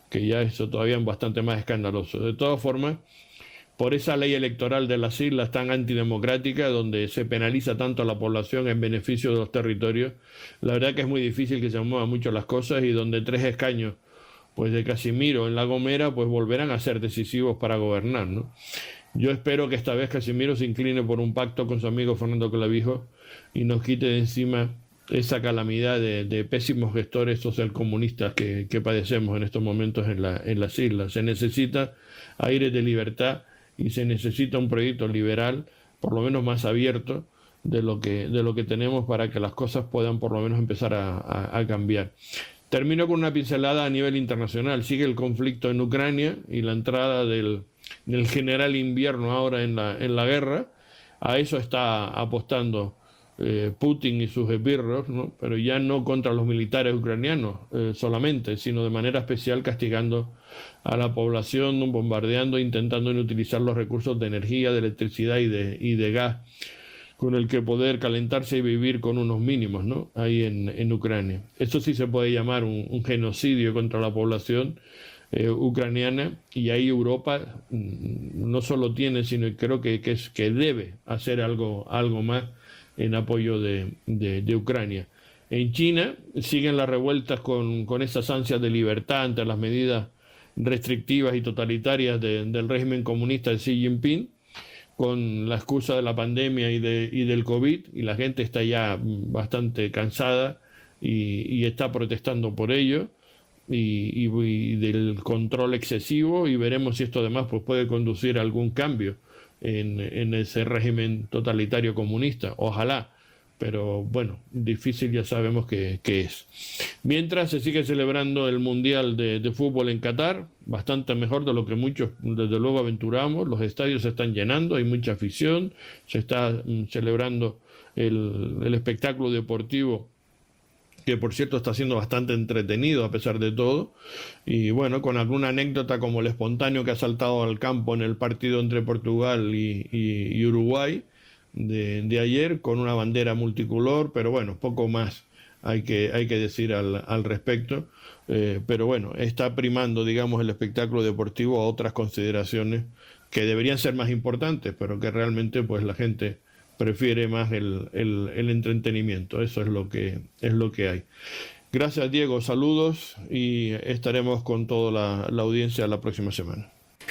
que ya es todavía bastante más escandaloso. De todas formas, por esa ley electoral de las islas tan antidemocrática, donde se penaliza tanto a la población en beneficio de los territorios, la verdad que es muy difícil que se muevan mucho las cosas, y donde tres escaños pues de Casimiro en La Gomera pues volverán a ser decisivos para gobernar, ¿no? Yo espero que esta vez Casimiro se incline por un pacto con su amigo Fernando Clavijo y nos quite de encima esa calamidad de, de pésimos gestores socialcomunistas que, que padecemos en estos momentos en, la, en las islas. Se necesita aire de libertad y se necesita un proyecto liberal, por lo menos más abierto de lo que, de lo que tenemos, para que las cosas puedan por lo menos empezar a, a, a cambiar. Termino con una pincelada a nivel internacional. Sigue el conflicto en Ucrania y la entrada del, del general invierno ahora en la, en la guerra. A eso está apostando eh, Putin y sus esbirros, ¿no? Pero ya no contra los militares ucranianos eh, solamente, sino de manera especial castigando a la población, bombardeando, intentando inutilizar los recursos de energía, de electricidad y de, y de gas, con el que poder calentarse y vivir con unos mínimos, ¿no? Ahí en, en Ucrania. Eso sí se puede llamar un, un genocidio contra la población eh, ucraniana, y ahí Europa mm, no solo tiene, sino creo que, que, es, que debe hacer algo, algo más en apoyo de, de, de Ucrania. En China siguen las revueltas con, con esas ansias de libertad ante las medidas restrictivas y totalitarias de, del régimen comunista de Xi Jinping, con la excusa de la pandemia y, de, y del COVID, y la gente está ya bastante cansada y, y está protestando por ello, y, y, y del control excesivo, y veremos si esto además pues, puede conducir a algún cambio en, en ese régimen totalitario comunista. Ojalá, pero bueno, difícil ya sabemos que, que es. Mientras se sigue celebrando el Mundial de, de Fútbol en Qatar, bastante mejor de lo que muchos desde luego aventuramos. Los estadios se están llenando, hay mucha afición, se está mm, celebrando el, el espectáculo deportivo, que por cierto está siendo bastante entretenido a pesar de todo, y bueno, con alguna anécdota como el espontáneo que ha saltado al campo en el partido entre Portugal y, y, y Uruguay de, de ayer, con una bandera multicolor, pero bueno, poco más hay que, hay que decir al, al respecto, eh, pero bueno, está primando, digamos, el espectáculo deportivo a otras consideraciones que deberían ser más importantes, pero que realmente pues la gente prefiere más el, el, el entretenimiento. Eso es lo que es lo que hay. Gracias, Diego, saludos, y estaremos con toda la, la audiencia la próxima semana.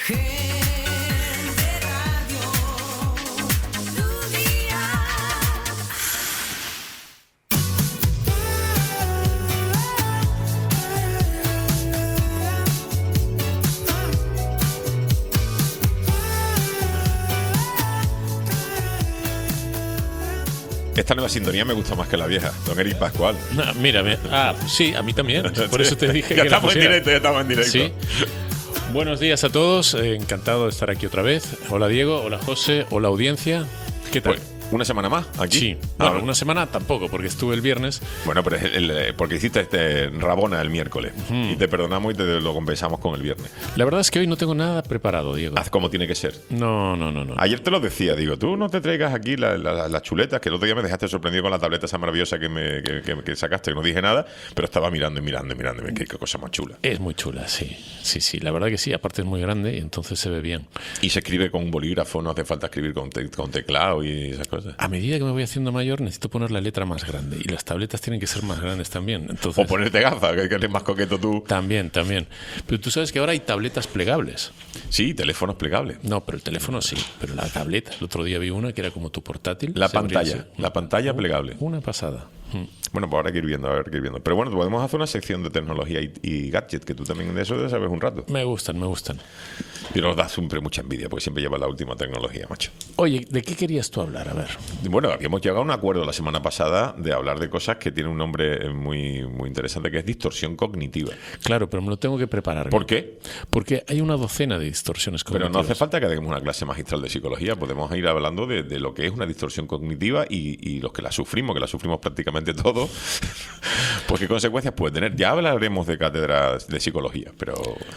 Esta nueva sintonía me gusta más que la vieja, don Eric Pascual. No, mira, me- ah, sí, a mí también. Por eso te dije ya que la estamos en pusiera. directo, ya estamos en directo. Sí. Buenos días a todos, eh, encantado de estar aquí otra vez. Hola Diego, hola José, hola audiencia. ¿Qué tal? Pues, una semana más aquí. Sí, Ah, bueno, una semana tampoco, porque estuve el viernes. Bueno, pero es el- el- porque hiciste este Rabona el miércoles y te perdonamos y te lo compensamos con el viernes. La verdad es que hoy no tengo nada preparado, Diego. Haz como tiene que ser. No, no, no, no. Ayer te lo decía, digo, tú no te traigas aquí la- la- las chuletas, que el otro día me dejaste sorprendido con la tableta esa maravillosa que, me, que, que- que sacaste, que no dije nada, pero estaba mirando y mirando y mirando, y qué, qué cosa más chula. Es muy chula, sí. Sí, sí, la verdad que sí. Aparte es muy grande y entonces se ve bien. Y se escribe con un bolígrafo, no hace falta escribir con, te- con teclado y esas cosas. A medida que me voy haciendo mayor necesito poner la letra más grande y las tabletas tienen que ser más grandes también. Entonces, O ponerte gafas, que, que eres más coqueto tú. También, también. Pero tú sabes que ahora hay tabletas plegables. Sí, teléfonos plegables. No, pero el teléfono sí. Pero la tableta, el otro día vi una que era como tu portátil. La Se abría pantalla, así. la pantalla plegable. Una pasada. Mm. Bueno, pues ahora hay que ir viendo, a ver, que ir viendo. Pero bueno, podemos hacer una sección de tecnología y, y gadgets, que tú también de eso te sabes un rato. Me gustan, me gustan. Y nos da siempre mucha envidia, porque siempre lleva la última tecnología, macho. Oye, ¿de qué querías tú hablar? A ver. Bueno, habíamos llegado a un acuerdo la semana pasada de hablar de cosas que tienen un nombre muy, muy interesante, que es distorsión cognitiva. Claro, pero me lo tengo que preparar. ¿Por qué? Porque hay una docena de distorsiones Pero cognitivas. no hace falta que hagamos una clase magistral de psicología. Podemos ir hablando de, de lo que es una distorsión cognitiva y, y los que la sufrimos, que la sufrimos prácticamente todos, pues qué consecuencias puede tener. Ya hablaremos de cátedras de psicología, pero...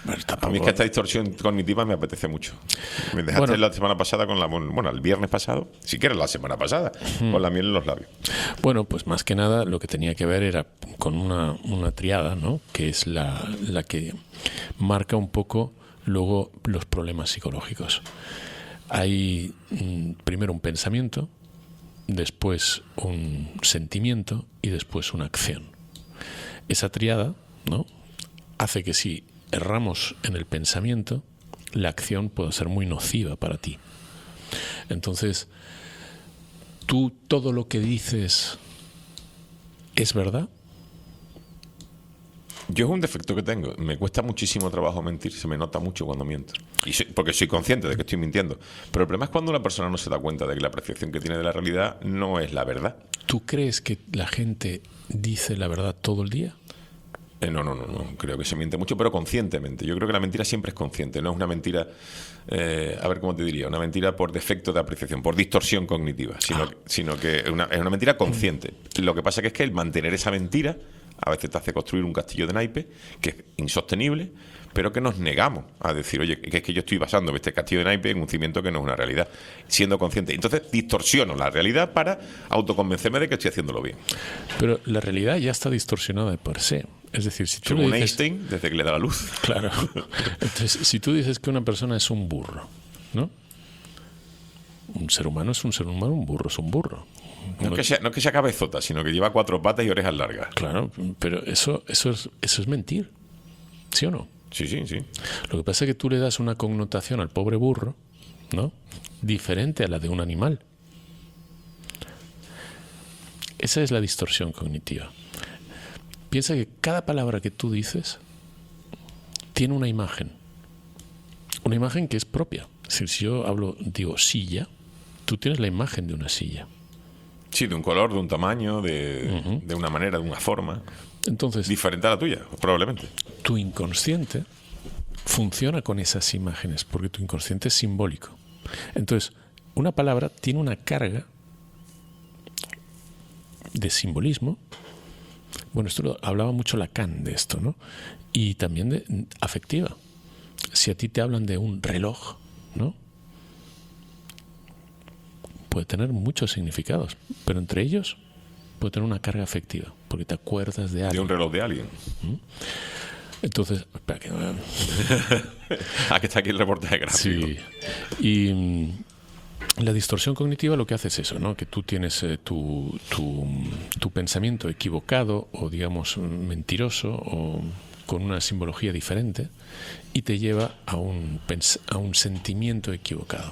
Pero A tampoco- mí es que esta distorsión cognitiva me apetece mucho. Me dejaste Bueno. la semana pasada con la... Bueno, el viernes pasado, si quieres la semana pasada, con la miel en los labios. Bueno, pues más que nada lo que tenía que ver era con una, una triada, ¿no? Que es la, la que marca un poco luego los problemas psicológicos. Hay mm, primero un pensamiento, después un sentimiento y después una acción. Esa triada, ¿no?, hace que si erramos en el pensamiento, la acción pueda ser muy nociva para ti. Entonces, ¿tú todo lo que dices es verdad? Yo es un defecto que tengo. Me cuesta muchísimo trabajo mentir. Se me nota mucho cuando miento. Y soy- porque soy consciente de que estoy mintiendo. Pero el problema es cuando una persona no se da cuenta de que la apreciación que tiene de la realidad no es la verdad. ¿Tú crees que la gente dice la verdad todo el día? Eh, no, no, no, no. Creo que se miente mucho, pero conscientemente. Yo creo que la mentira siempre es consciente. No es una mentira, eh, a ver cómo te diría, una mentira por defecto de apreciación, por distorsión cognitiva, sino, Ah. sino que es una, es una mentira consciente. Lo que pasa que es que el mantener esa mentira a veces te hace construir un castillo de naipe que es insostenible, pero que nos negamos a decir, oye, que es que yo estoy basando este castillo de naipe en un cimiento que no es una realidad, siendo consciente. Entonces distorsiono la realidad para autoconvencerme de que estoy haciéndolo bien. Pero la realidad ya está distorsionada de per se. Es decir, si tú Según le dices... Einstein, desde que le da la luz. Claro. Entonces, si tú dices que una persona es un burro, ¿no? Un ser humano es un ser humano, un burro es un burro. No es, que sea, no es que sea cabezota, sino que lleva cuatro patas y orejas largas. Claro, pero eso, eso, es, eso es mentir. ¿Sí o no? Sí, sí, sí. Lo que pasa es que tú le das una connotación al pobre burro, ¿no?, diferente a la de un animal. Esa es la distorsión cognitiva. Piensa que cada palabra que tú dices tiene una imagen. Una imagen que es propia. Es decir, si yo hablo, digo silla, tú tienes la imagen de una silla. Sí, de un color, de un tamaño, de, Ujú. de una manera, de una forma. Entonces, Diferente a la tuya, probablemente. tu inconsciente funciona con esas imágenes, porque tu inconsciente es simbólico. Entonces, una palabra tiene una carga de simbolismo. Bueno, esto lo hablaba mucho Lacan de esto, ¿no? Y también de afectiva. Si a ti te hablan de un reloj, ¿no?, puede tener muchos significados, pero entre ellos puede tener una carga afectiva, porque te acuerdas de De alguien. un reloj de alguien. Entonces, espera que... Ah, que está aquí el reportaje gráfico. Sí. Y mm, la distorsión cognitiva lo que hace es eso, ¿no? Que tú tienes eh, tu, tu, tu pensamiento equivocado o, digamos, mentiroso o con una simbología diferente y te lleva a un, pens- a un sentimiento equivocado.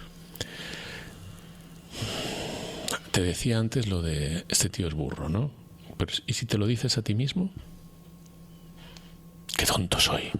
Te decía antes lo de este tío es burro, ¿no? Pero, ¿y si te lo dices a ti mismo? ¡Qué tonto soy!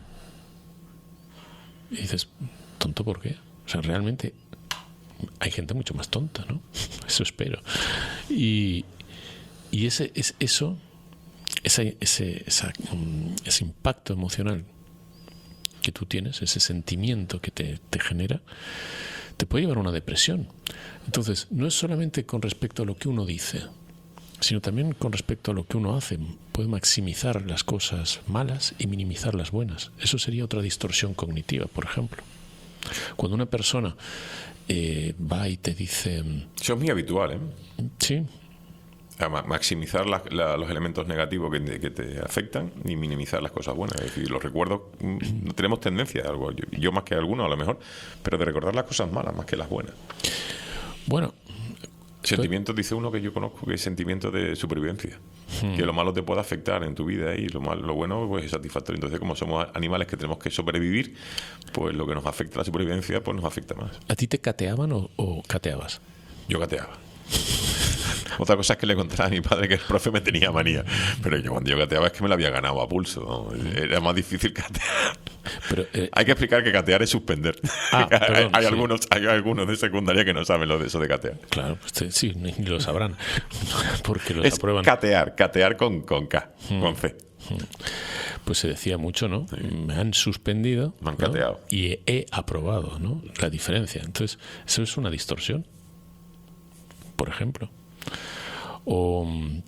Y dices, ¿tonto por qué? O sea, realmente hay gente mucho más tonta, ¿no? Eso espero. Y, y ese, es, eso, ese, ese, esa, um, ese impacto emocional que tú tienes, ese sentimiento que te, te genera, te puede llevar a una depresión. Entonces, no es solamente con respecto a lo que uno dice, sino también con respecto a lo que uno hace. Puede maximizar las cosas malas y minimizar las buenas. Eso sería otra distorsión cognitiva, por ejemplo. Cuando una persona eh, va y te dice... Eso es muy habitual, ¿eh? Sí, A ma- maximizar la- la- los elementos negativos que te, que te afectan y minimizar las cosas buenas. Es decir, los recuerdos, mm, no tenemos tendencia a algo, yo, yo más que algunos a lo mejor, pero de recordar las cosas malas más que las buenas. bueno, Sentimientos, dice uno que yo conozco, que es sentimiento de supervivencia. Hmm. Que lo malo te puede afectar en tu vida y lo malo, lo bueno pues es satisfactorio. Entonces, como somos animales que tenemos que sobrevivir, pues lo que nos afecta a la supervivencia, pues nos afecta más. ¿a ti te cateaban o, o cateabas? Yo gateaba. Otra cosa es que le contaba a mi padre que el profe me tenía manía. Pero yo cuando yo gateaba es que me lo había ganado a pulso, ¿no? Era más difícil catear. Pero, eh, Hay que explicar que catear es suspender. Ah, hay, perdón, hay sí. algunos, hay algunos de secundaria que no saben lo de eso de catear. claro, pues te- sí, ni, ni lo sabrán, porque los Es aprueban. catear, catear con, con K, Hmm. con C. Pues se decía mucho, ¿no? Me han suspendido, Me han ¿no?, cateado. y he, he aprobado, ¿no? La diferencia. Entonces, eso es una distorsión, por ejemplo. O mm,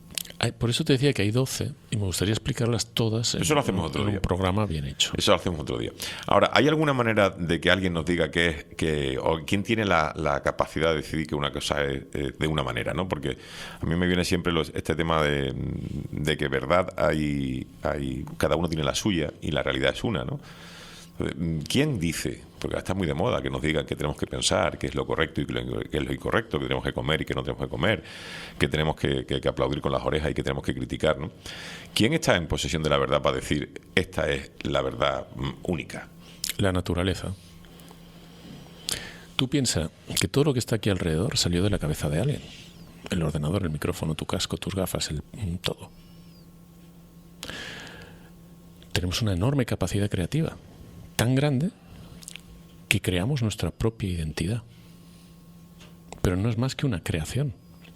hay, por eso te decía que hay doce y me gustaría explicarlas todas en, Eso lo hacemos en, otro en día. un programa bien hecho. Eso lo hacemos otro día. Ahora, ¿hay alguna manera de que alguien nos diga que es, que, o quién tiene la, la capacidad de decidir que una cosa es eh, de una manera, ¿no? Porque a mí me viene siempre los, este tema de, de que verdad hay, hay, cada uno tiene la suya y la realidad es una, ¿no? ¿Quién dice? Porque está muy de moda que nos digan que tenemos que pensar, qué es lo correcto y qué es lo incorrecto, que tenemos que comer y que no tenemos que comer, que tenemos que, que, que aplaudir con las orejas y que tenemos que criticar, ¿no? ¿Quién está en posesión de la verdad para decir esta es la verdad única? La naturaleza. Tú piensas que todo lo que está aquí alrededor salió de la cabeza de alguien. El ordenador, el micrófono, tu casco, tus gafas, el, todo. Tenemos una enorme capacidad creativa, tan grande que creamos nuestra propia identidad. Pero no es más que una creación.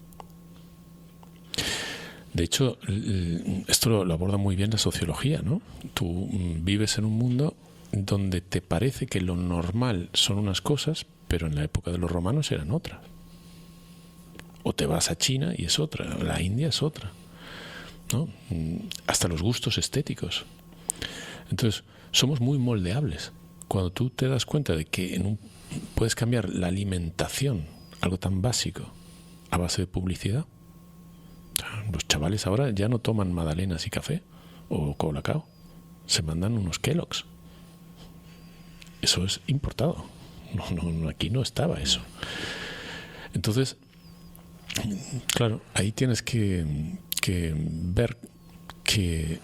De hecho, esto lo, lo aborda muy bien la sociología, ¿no? Tú vives en un mundo donde te parece que lo normal son unas cosas, pero en la época de los romanos eran otras. O te vas a China y es otra, la India es otra, ¿no? Hasta los gustos estéticos. Entonces, somos muy moldeables. Cuando tú te das cuenta de que en un, puedes cambiar la alimentación, algo tan básico, a base de publicidad. Los chavales ahora ya no toman magdalenas y café o colacao, se mandan unos Kellogg's. Eso es importado. No, no, aquí no estaba eso. Entonces, claro, ahí tienes que, que ver que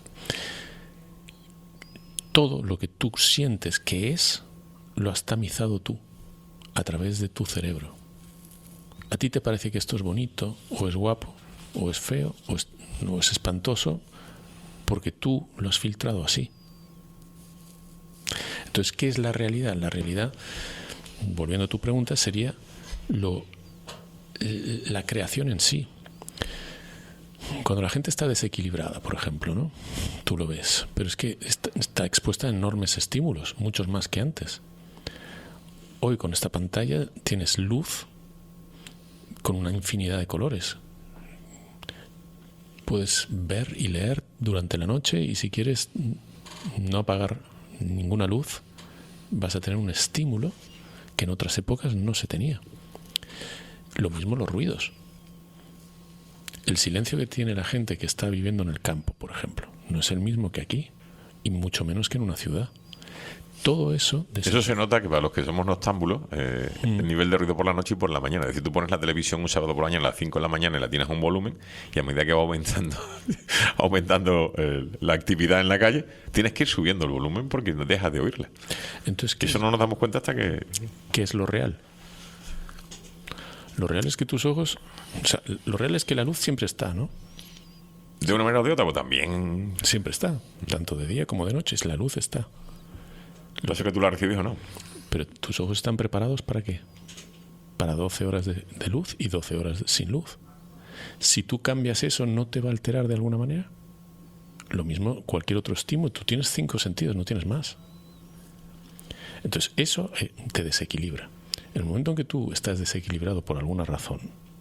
todo lo que tú sientes que es, lo has tamizado tú a través de tu cerebro. A ti te parece que esto es bonito, o es guapo, o es feo, o es, o es espantoso, porque tú lo has filtrado así. Entonces, ¿qué es la realidad? La realidad, volviendo a tu pregunta, sería lo, la creación en sí. Cuando la gente está desequilibrada, por ejemplo, ¿no? Tú lo ves, pero es que está, está expuesta a enormes estímulos, muchos más que antes. Hoy con esta pantalla tienes luz con una infinidad de colores. Puedes ver y leer durante la noche y si quieres no apagar ninguna luz, vas a tener un estímulo que en otras épocas no se tenía. Lo mismo los ruidos. El silencio que tiene la gente que está viviendo en el campo, por ejemplo, no es el mismo que aquí, y mucho menos que en una ciudad. Todo eso... Eso se nota que para los que somos noctámbulos, eh, mm. el nivel de ruido por la noche y por la mañana. Es decir, tú pones la televisión un sábado por la mañana a las cinco de la mañana y la tienes a un volumen, y a medida que va aumentando, aumentando eh, la actividad en la calle, tienes que ir subiendo el volumen porque no dejas de oírla. Entonces, ¿qué eso es? No nos damos cuenta hasta que... ¿Qué es lo real? Lo real es que tus ojos... O sea, lo real es que la luz siempre está, ¿no? De una manera o de otra, pues también... Siempre está. Tanto de día como de noche. La luz está. Lo que pasa es que tú la recibes o no. Pero tus ojos están preparados ¿para qué? Para doce horas de, de luz y doce horas sin luz. Si tú cambias eso, ¿no te va a alterar de alguna manera? Lo mismo cualquier otro estímulo. Tú tienes cinco sentidos, no tienes más. Entonces, eso eh, te desequilibra. En el momento en que tú estás desequilibrado por alguna razón,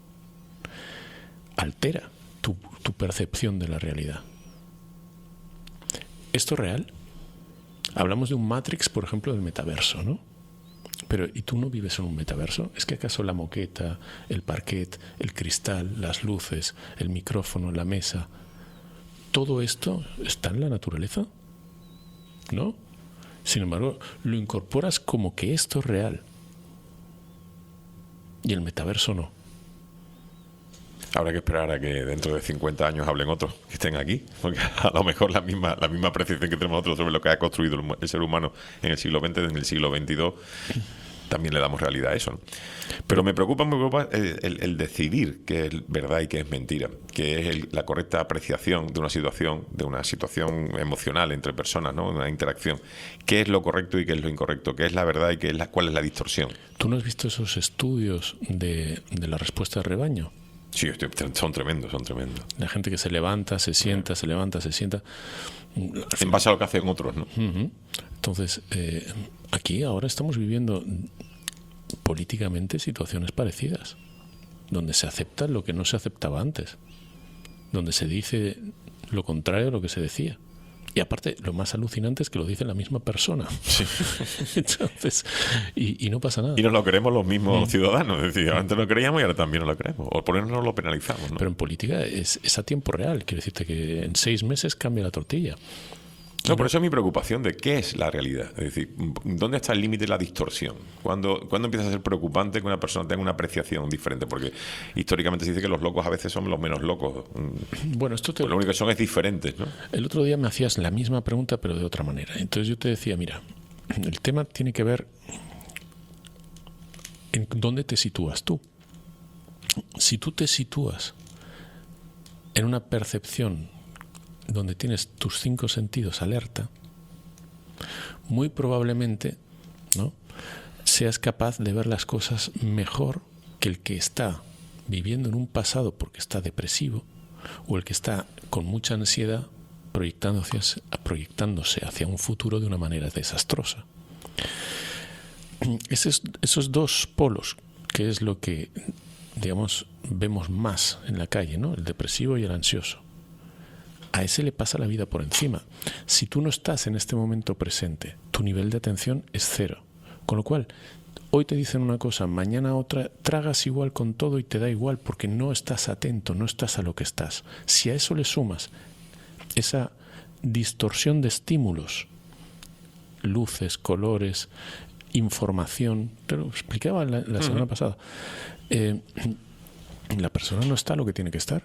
altera tu, tu percepción de la realidad. ¿Esto es real? Hablamos de un Matrix, por ejemplo, del metaverso, ¿no? Pero, ¿y tú no vives en un metaverso? ¿Es que acaso la moqueta, el parquet, el cristal, las luces, el micrófono, la mesa, todo esto está en la naturaleza? ¿No? Sin embargo, lo incorporas como que esto es real. Y el metaverso no. Habrá que esperar a que dentro de cincuenta años hablen otros que estén aquí, porque a lo mejor la misma la misma apreciación que tenemos nosotros sobre lo que ha construido el ser humano en el siglo veinte, en el siglo veintidós, también le damos realidad a eso, ¿no? Pero me preocupa, me preocupa el, el, el decidir qué es verdad y qué es mentira, que es el, la correcta apreciación de una situación, de una situación emocional entre personas, ¿no? Una interacción. ¿Qué es lo correcto y qué es lo incorrecto? ¿Qué es la verdad y qué es la, cuál es la distorsión? ¿Tú no has visto esos estudios de, de la respuesta de rebaño? Sí, son tremendos, son tremendos. La gente que se levanta, se sienta, se levanta, se sienta. En base a lo que hacen otros, ¿no? Uh-huh. Entonces, eh, aquí ahora estamos viviendo políticamente situaciones parecidas, donde se acepta lo que no se aceptaba antes. donde se dice lo contrario a lo que se decía. Y aparte, lo más alucinante es que lo dice la misma persona. Sí. Entonces, y, y no pasa nada. Y nos lo creemos los mismos mm. ciudadanos. Es decir, antes lo creíamos y ahora también nos lo creemos. O por eso no lo penalizamos, ¿no? Pero en política es, es a tiempo real. Quiere decirte que en seis meses cambia la tortilla. No, por eso es mi preocupación de qué es la realidad. Es decir, ¿dónde está el límite de la distorsión? ¿Cuándo, ¿Cuándo empieza a ser preocupante que una persona tenga una apreciación diferente? Porque históricamente se dice que los locos a veces son los menos locos. Bueno, esto te... Pues lo único que son es diferentes, ¿no? El otro día me hacías la misma pregunta, pero de otra manera. Entonces yo te decía, mira, el tema tiene que ver en dónde te sitúas tú. Si tú te sitúas en una percepción donde tienes tus cinco sentidos alerta, muy probablemente, ¿no?, seas capaz de ver las cosas mejor que el que está viviendo en un pasado porque está depresivo, o el que está con mucha ansiedad proyectándose hacia, proyectándose hacia un futuro de una manera desastrosa. Esos, esos dos polos, que es lo que, digamos, vemos más en la calle, ¿no?, el depresivo y el ansioso, a ese le pasa la vida por encima. Si tú no estás en este momento presente, tu nivel de atención es cero. Con lo cual, hoy te dicen una cosa, mañana otra, tragas igual con todo y te da igual porque no estás atento, no estás a lo que estás. Si a eso le sumas esa distorsión de estímulos, luces, colores, información, te lo explicaba la, la semana uh-huh. pasada, eh, la persona no está a lo que tiene que estar.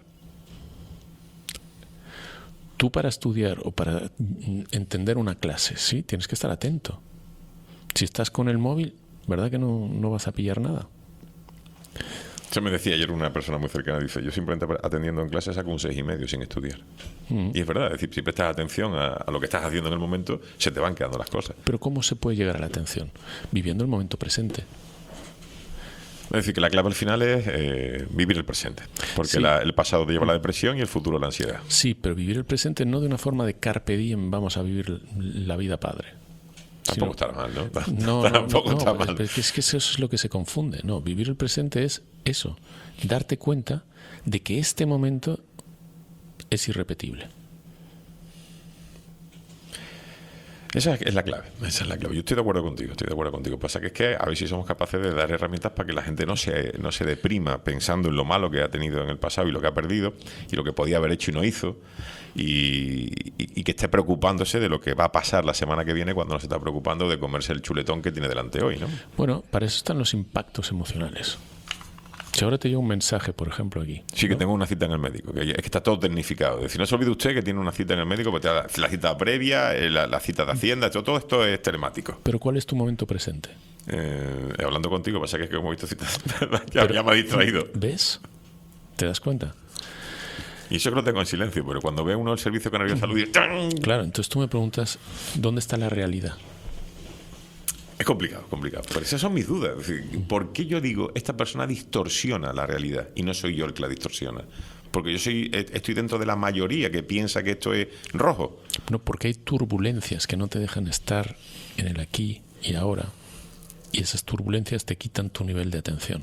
Tú para estudiar o para entender una clase, sí, tienes que estar atento. Si estás con el móvil, ¿verdad que no, no vas a pillar nada? Se me decía ayer una persona muy cercana, dice, yo simplemente atendiendo en clase saco un seis y medio sin estudiar. Mm. Y es verdad, es decir, si prestas atención a, a lo que estás haciendo en el momento, se te van quedando las cosas. Pero ¿cómo se puede llegar a la atención? Viviendo el momento presente. Es decir, que la clave al final es eh, vivir el presente. Porque sí. la, el pasado te lleva a la depresión y el futuro a la ansiedad. Sí, pero vivir el presente no de una forma de carpe diem, vamos a vivir la vida padre. Tampoco sino, está mal, ¿no? No, no, Tampoco no, está no, mal. Pero es que eso es lo que se confunde. No, vivir el presente es eso, darte cuenta de que este momento es irrepetible. Esa es la clave, esa es la clave. Yo estoy de acuerdo contigo, estoy de acuerdo contigo. Pasa que es que a ver si somos capaces de dar herramientas para que la gente no se, no se deprima pensando en lo malo que ha tenido en el pasado y lo que ha perdido y lo que podía haber hecho y no hizo, y, y, y que esté preocupándose de lo que va a pasar la semana que viene cuando no se está preocupando de comerse el chuletón que tiene delante hoy, ¿no? Bueno, para eso están los impactos emocionales. Si ahora te llega un mensaje, por ejemplo, aquí. Sí, que ¿no? tengo una cita en el médico, que es que está todo tecnificado. Es decir, no se olvide usted que tiene una cita en el médico, porque la, la cita previa, la, la cita de Hacienda, todo, todo esto es telemático. ¿Pero cuál es tu momento presente? Eh, hablando contigo, pasa que es que como he visto citas, ya, ya me ha distraído. ¿Ves? ¿Te das cuenta? Y eso que lo tengo en silencio, pero cuando ve uno el servicio canario de salud y ¡tan! Claro, entonces tú me preguntas, ¿dónde está la realidad? Es complicado, complicado. Pero esas son mis dudas. Es decir, ¿por qué yo digo esta persona distorsiona la realidad y no soy yo el que la distorsiona? Porque yo soy, estoy dentro de la mayoría que piensa que esto es rojo. No, porque hay turbulencias que no te dejan estar en el aquí y ahora. Y esas turbulencias te quitan tu nivel de atención.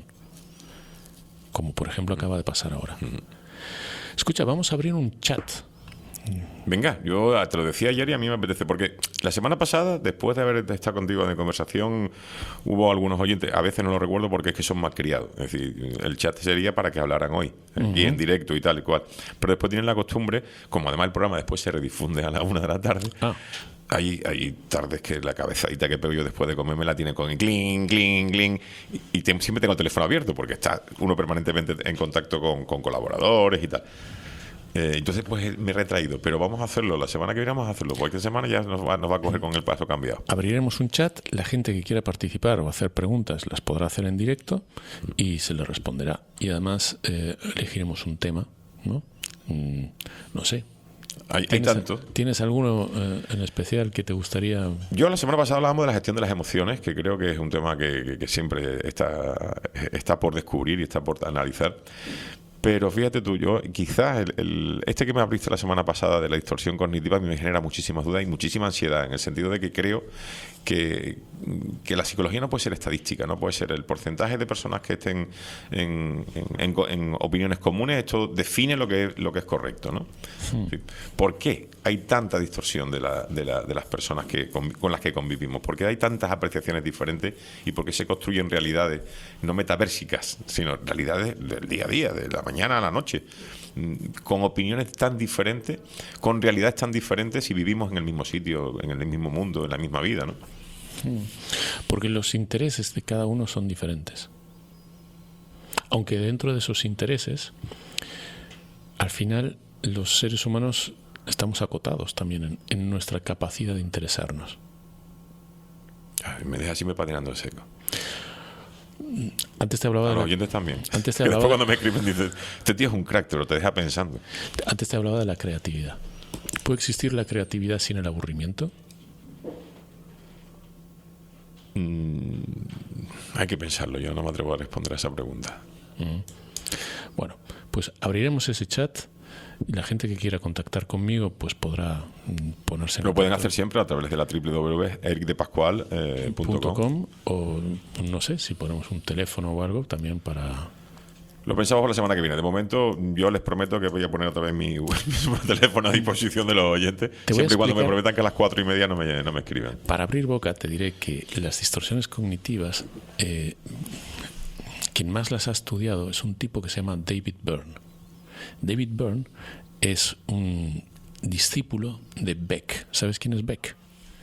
Como por ejemplo acaba de pasar ahora. Mm. Escucha, vamos a abrir un chat. Venga, yo te lo decía ayer y a mí me apetece, porque la semana pasada, después de haber estado contigo en conversación, hubo algunos oyentes, a veces no lo recuerdo porque es que son más criados, es decir, el chat sería para que hablaran hoy, uh-huh. y en directo y tal y cual, pero después tienen la costumbre, como además el programa después se redifunde a la una de la tarde, ah. Hay, hay tardes que la cabezadita que pego yo después de comer me la tiene con cling, cling, cling, y, y te, siempre tengo el teléfono abierto porque está uno permanentemente en contacto con, con colaboradores y tal. Eh, entonces, pues me he retraído, pero vamos a hacerlo. La semana que viene vamos a hacerlo. Cualquier semana ya nos va, nos va a coger con el paso cambiado. Abriremos un chat. La gente que quiera participar o hacer preguntas las podrá hacer en directo y se les responderá. Y además eh, elegiremos un tema, ¿no? Mm, no sé. Hay, hay tanto. ¿Tienes alguno eh, en especial que te gustaría...? Yo la semana pasada hablábamos de la gestión de las emociones, que creo que es un tema que, que, que siempre está, está por descubrir y está por analizar. Pero fíjate tú, yo quizás el, el, este que me abriste la semana pasada de la distorsión cognitiva a mí me genera muchísimas dudas y muchísima ansiedad, en el sentido de que creo que, que la psicología no puede ser estadística, no puede ser el porcentaje de personas que estén en, en, en, en opiniones comunes. Esto define lo que es, lo que es correcto, ¿no? Hmm. ¿Por qué hay tanta distorsión de, la, de, la, de las personas que, con, con las que convivimos? ¿Por qué hay tantas apreciaciones diferentes y por qué se construyen realidades no metaversicas, sino realidades del día a día, de la mañana a la noche, con opiniones tan diferentes, con realidades tan diferentes, y vivimos en el mismo sitio, en el mismo mundo, en la misma vida, ¿no? Porque los intereses de cada uno son diferentes. Aunque dentro de esos intereses, al final los seres humanos estamos acotados también en, en nuestra capacidad de interesarnos. Ay, me deja así me patinando el seco. Antes te hablaba a de los la... oyentes también. Antes te que hablaba... después cuando me escriben dicen, este tío es un crack, pero te deja pensando. Antes te hablaba de la creatividad. ¿Puede existir la creatividad sin el aburrimiento? Mm, hay que pensarlo, yo no me atrevo a responder a esa pregunta. Mm. Bueno, pues abriremos ese chat y la gente que quiera contactar conmigo pues podrá ponerse en Lo pueden hacer siempre a través de la doble u doble u doble u punto eric de pascual punto com, o no sé si ponemos un teléfono o algo también para... Lo pensamos para la semana que viene. De momento, yo les prometo que voy a poner otra vez mi, mi teléfono a disposición de los oyentes, siempre y cuando me prometan que a las cuatro y media no me, no me escriban. Para abrir boca te diré que las distorsiones cognitivas, eh, quien más las ha estudiado es un tipo que se llama David Byrne. David Byrne es un discípulo de Beck. ¿Sabes quién es Beck?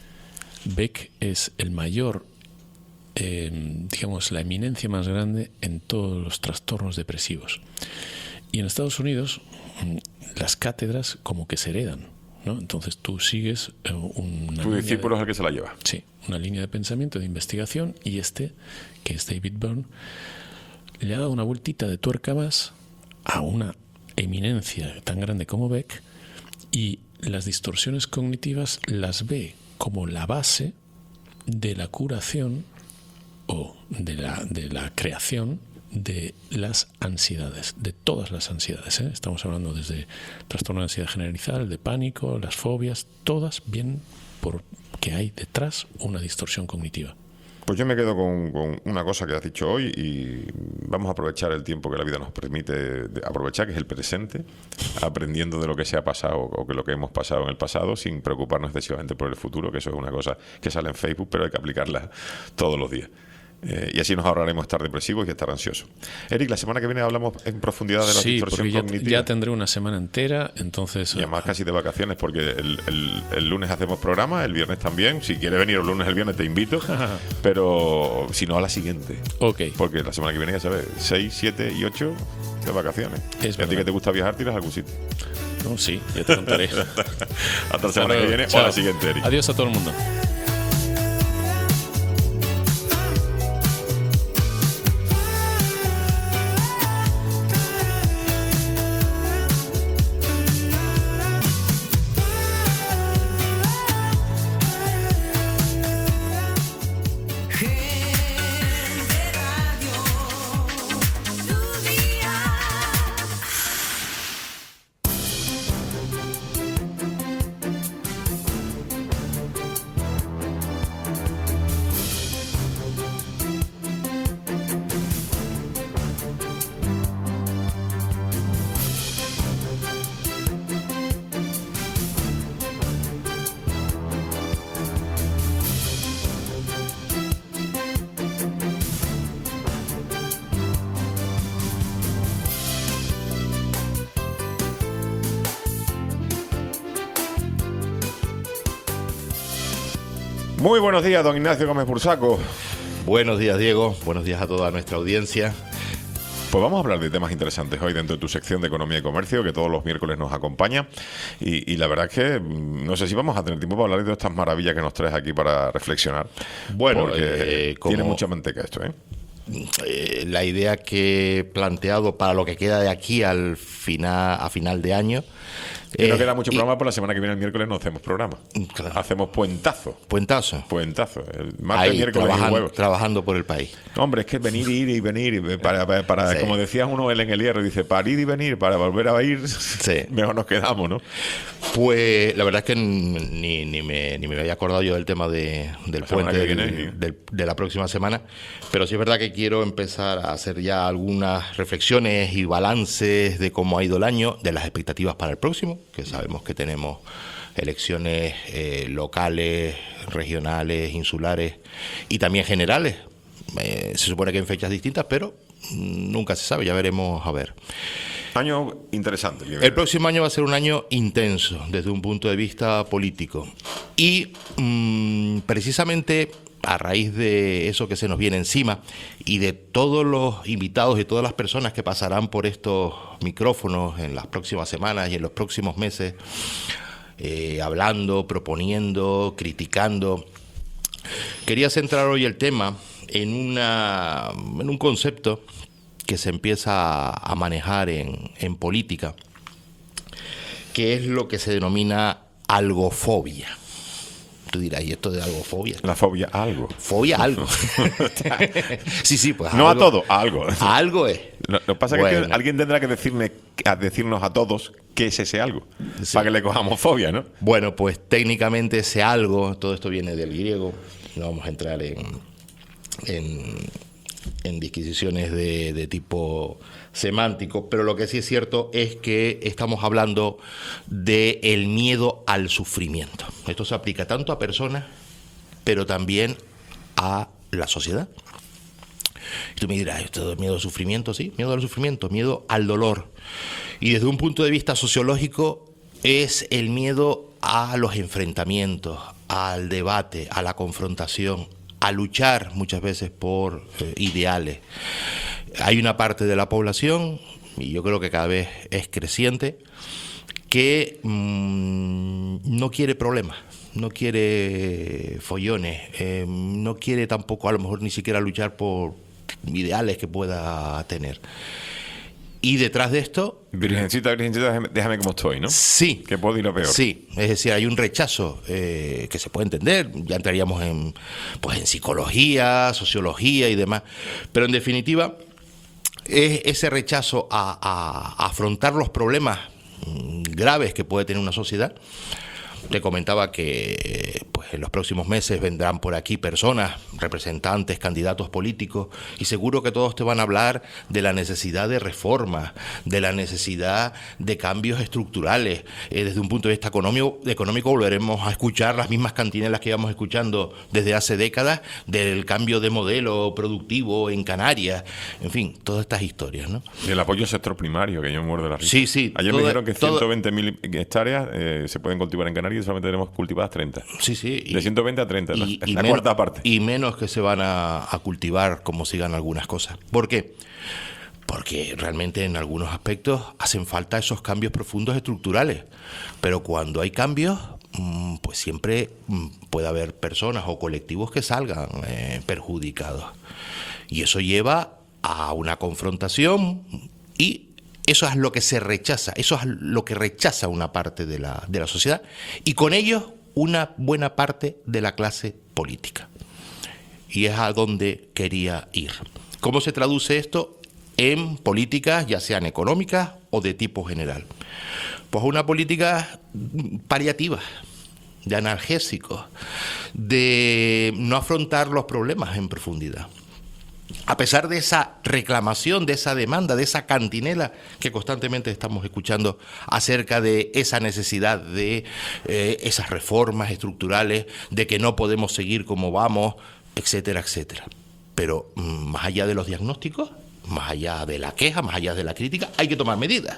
Beck es el mayor, eh, digamos, la eminencia más grande en todos los trastornos depresivos. Y en Estados Unidos las cátedras como que se heredan, ¿no? Entonces tú sigues eh, una tu discípulo de, es el que se la lleva. Sí, una línea de pensamiento, de investigación, y este, que es David Byrne, le ha dado una vueltita de tuerca más a una eminencia tan grande como Beck, y las distorsiones cognitivas las ve como la base de la curación o de la, de la creación de las ansiedades, de todas las ansiedades, ¿eh? Estamos hablando desde trastorno de ansiedad generalizada, el de pánico, las fobias, todas vienen porque hay detrás una distorsión cognitiva. Pues yo me quedo con, con una cosa que has dicho hoy, y vamos a aprovechar el tiempo que la vida nos permite de aprovechar, que es el presente, aprendiendo de lo que se ha pasado o que lo que hemos pasado en el pasado, sin preocuparnos excesivamente por el futuro, que eso es una cosa que sale en Facebook, pero hay que aplicarla todos los días. Eh, y así nos ahorraremos estar depresivos y estar ansiosos. Eric, la semana que viene hablamos en profundidad de la sí, distorsión ya, cognitiva. Ya tendré una semana entera, entonces... Y además casi de vacaciones, porque el, el, el lunes hacemos programa, el viernes también. Si quieres venir el lunes, el viernes te invito, pero si no, a la siguiente. Ok. Porque la semana que viene, ya sabes, seis, siete y ocho de vacaciones. Es ¿Y a ti que te gusta viajar, tiras a algún sitio? No, sí, ya te contaré. Hasta la semana que viene o a la siguiente, Eric. Adiós a todo el mundo. Muy buenos días, don Ignacio Gómez Bursaco. Buenos días, Diego. Buenos días a toda nuestra audiencia. Pues vamos a hablar de temas interesantes hoy dentro de tu sección de Economía y Comercio, que todos los miércoles nos acompaña. Y, y la verdad es que no sé si vamos a tener tiempo para hablar de estas maravillas que nos traes aquí para reflexionar. Bueno, porque eh, como, tiene mucha manteca esto, ¿eh? eh, la idea que he planteado para lo que queda de aquí al final, a final de año. Que no eh, queda mucho y- programa, por la semana que viene el miércoles no hacemos programa. Claro. Hacemos puentazo. Puentazo. Puentazo. El martes, Ahí, miércoles y trabajan- jueves. trabajando por el país. Hombre, es que venir, ir y venir, y para, para, para- Sí. como decía uno él en el hierro, dice, para ir y venir, para volver a ir, mejor nos quedamos, ¿no? Pues la verdad es que ni, ni, me, ni me había acordado yo del tema de, del La semana puente que del- viene, sí. del- de la próxima semana, pero sí es verdad que quiero empezar a hacer ya algunas reflexiones y balances de cómo ha ido el año, de las expectativas para el próximo, que sabemos que tenemos elecciones eh, locales, regionales, insulares y también generales. Eh, se supone que en fechas distintas, pero mm, nunca se sabe, ya veremos a ver. Año interesante. El próximo año va a ser un año intenso desde un punto de vista político. Y mmm, precisamente a raíz de eso que se nos viene encima y de todos los invitados y todas las personas que pasarán por estos micrófonos en las próximas semanas y en los próximos meses, eh, hablando, proponiendo, criticando, quería centrar hoy el tema en, una, en un concepto que se empieza a manejar en, en política, que es lo que se denomina algofobia. Tú dirás, ¿y esto de algofobia? La fobia a algo. Fobia a algo. Sí, sí, pues No algo, a todo, a algo. A algo es. Lo, lo que pasa es Bueno. que alguien tendrá que decirme, a decirnos a todos qué es ese algo, para que le cojamos fobia, ¿no? Bueno, pues técnicamente ese algo, todo esto viene del griego, no vamos a entrar en, en, en disquisiciones de, de tipo semántico, pero lo que sí es cierto es que estamos hablando del miedo al sufrimiento. Esto se aplica tanto a personas, pero también a la sociedad. Y tú me dirás, ¿esto es miedo al sufrimiento? Sí, miedo al sufrimiento, miedo al dolor. Y desde un punto de vista sociológico es el miedo a los enfrentamientos, al debate, a la confrontación, a luchar muchas veces por eh, ideales. Hay una parte de la población, y yo creo que cada vez es creciente, que mmm, no quiere problemas, no quiere follones, eh, no quiere tampoco a lo mejor ni siquiera luchar por ideales que pueda tener. Y detrás de esto... Virgencita, virgencita, déjame, déjame como estoy, ¿no? Sí. Que puedo ir a peor. Sí, es decir, hay un rechazo eh, que se puede entender, ya entraríamos en, pues, en psicología, sociología y demás, pero en definitiva es ese rechazo a, a, a afrontar los problemas mm, graves que puede tener una sociedad. Te comentaba que pues, en los próximos meses vendrán por aquí personas, representantes, candidatos políticos, y seguro que todos te van a hablar de la necesidad de reformas, de la necesidad de cambios estructurales. Eh, desde un punto de vista económico, económico volveremos a escuchar las mismas cantinelas que íbamos escuchando desde hace décadas, del cambio de modelo productivo en Canarias, en fin, todas estas historias, ¿no? Y el apoyo al sector primario, que yo me muerdo de la risa. Sí, sí. Ayer todo- me dijeron que todo- ciento veinte mil hectáreas eh, se pueden cultivar en Canarias y solamente tenemos cultivadas treinta. Sí, sí. De ciento veinte a treinta, la, y, la y cuarta menos, parte. y menos que se van a, a cultivar como sigan algunas cosas. ¿Por qué? Porque realmente en algunos aspectos hacen falta esos cambios profundos estructurales. Pero cuando hay cambios, mm, pues siempre mm, puede haber personas o colectivos que salgan eh, perjudicados. Y eso lleva a una confrontación y eso es lo que se rechaza, eso es lo que rechaza una parte de la, de la sociedad y con ello una buena parte de la clase política. Y es a donde quería ir. ¿Cómo se traduce esto en políticas, ya sean económicas o de tipo general? Pues una política paliativa, de analgésicos, de no afrontar los problemas en profundidad. A pesar de esa reclamación, de esa demanda, de esa cantinela que constantemente estamos escuchando acerca de esa necesidad de eh, esas reformas estructurales, de que no podemos seguir como vamos, etcétera, etcétera. Pero mm, más allá de los diagnósticos, más allá de la queja, más allá de la crítica, hay que tomar medidas.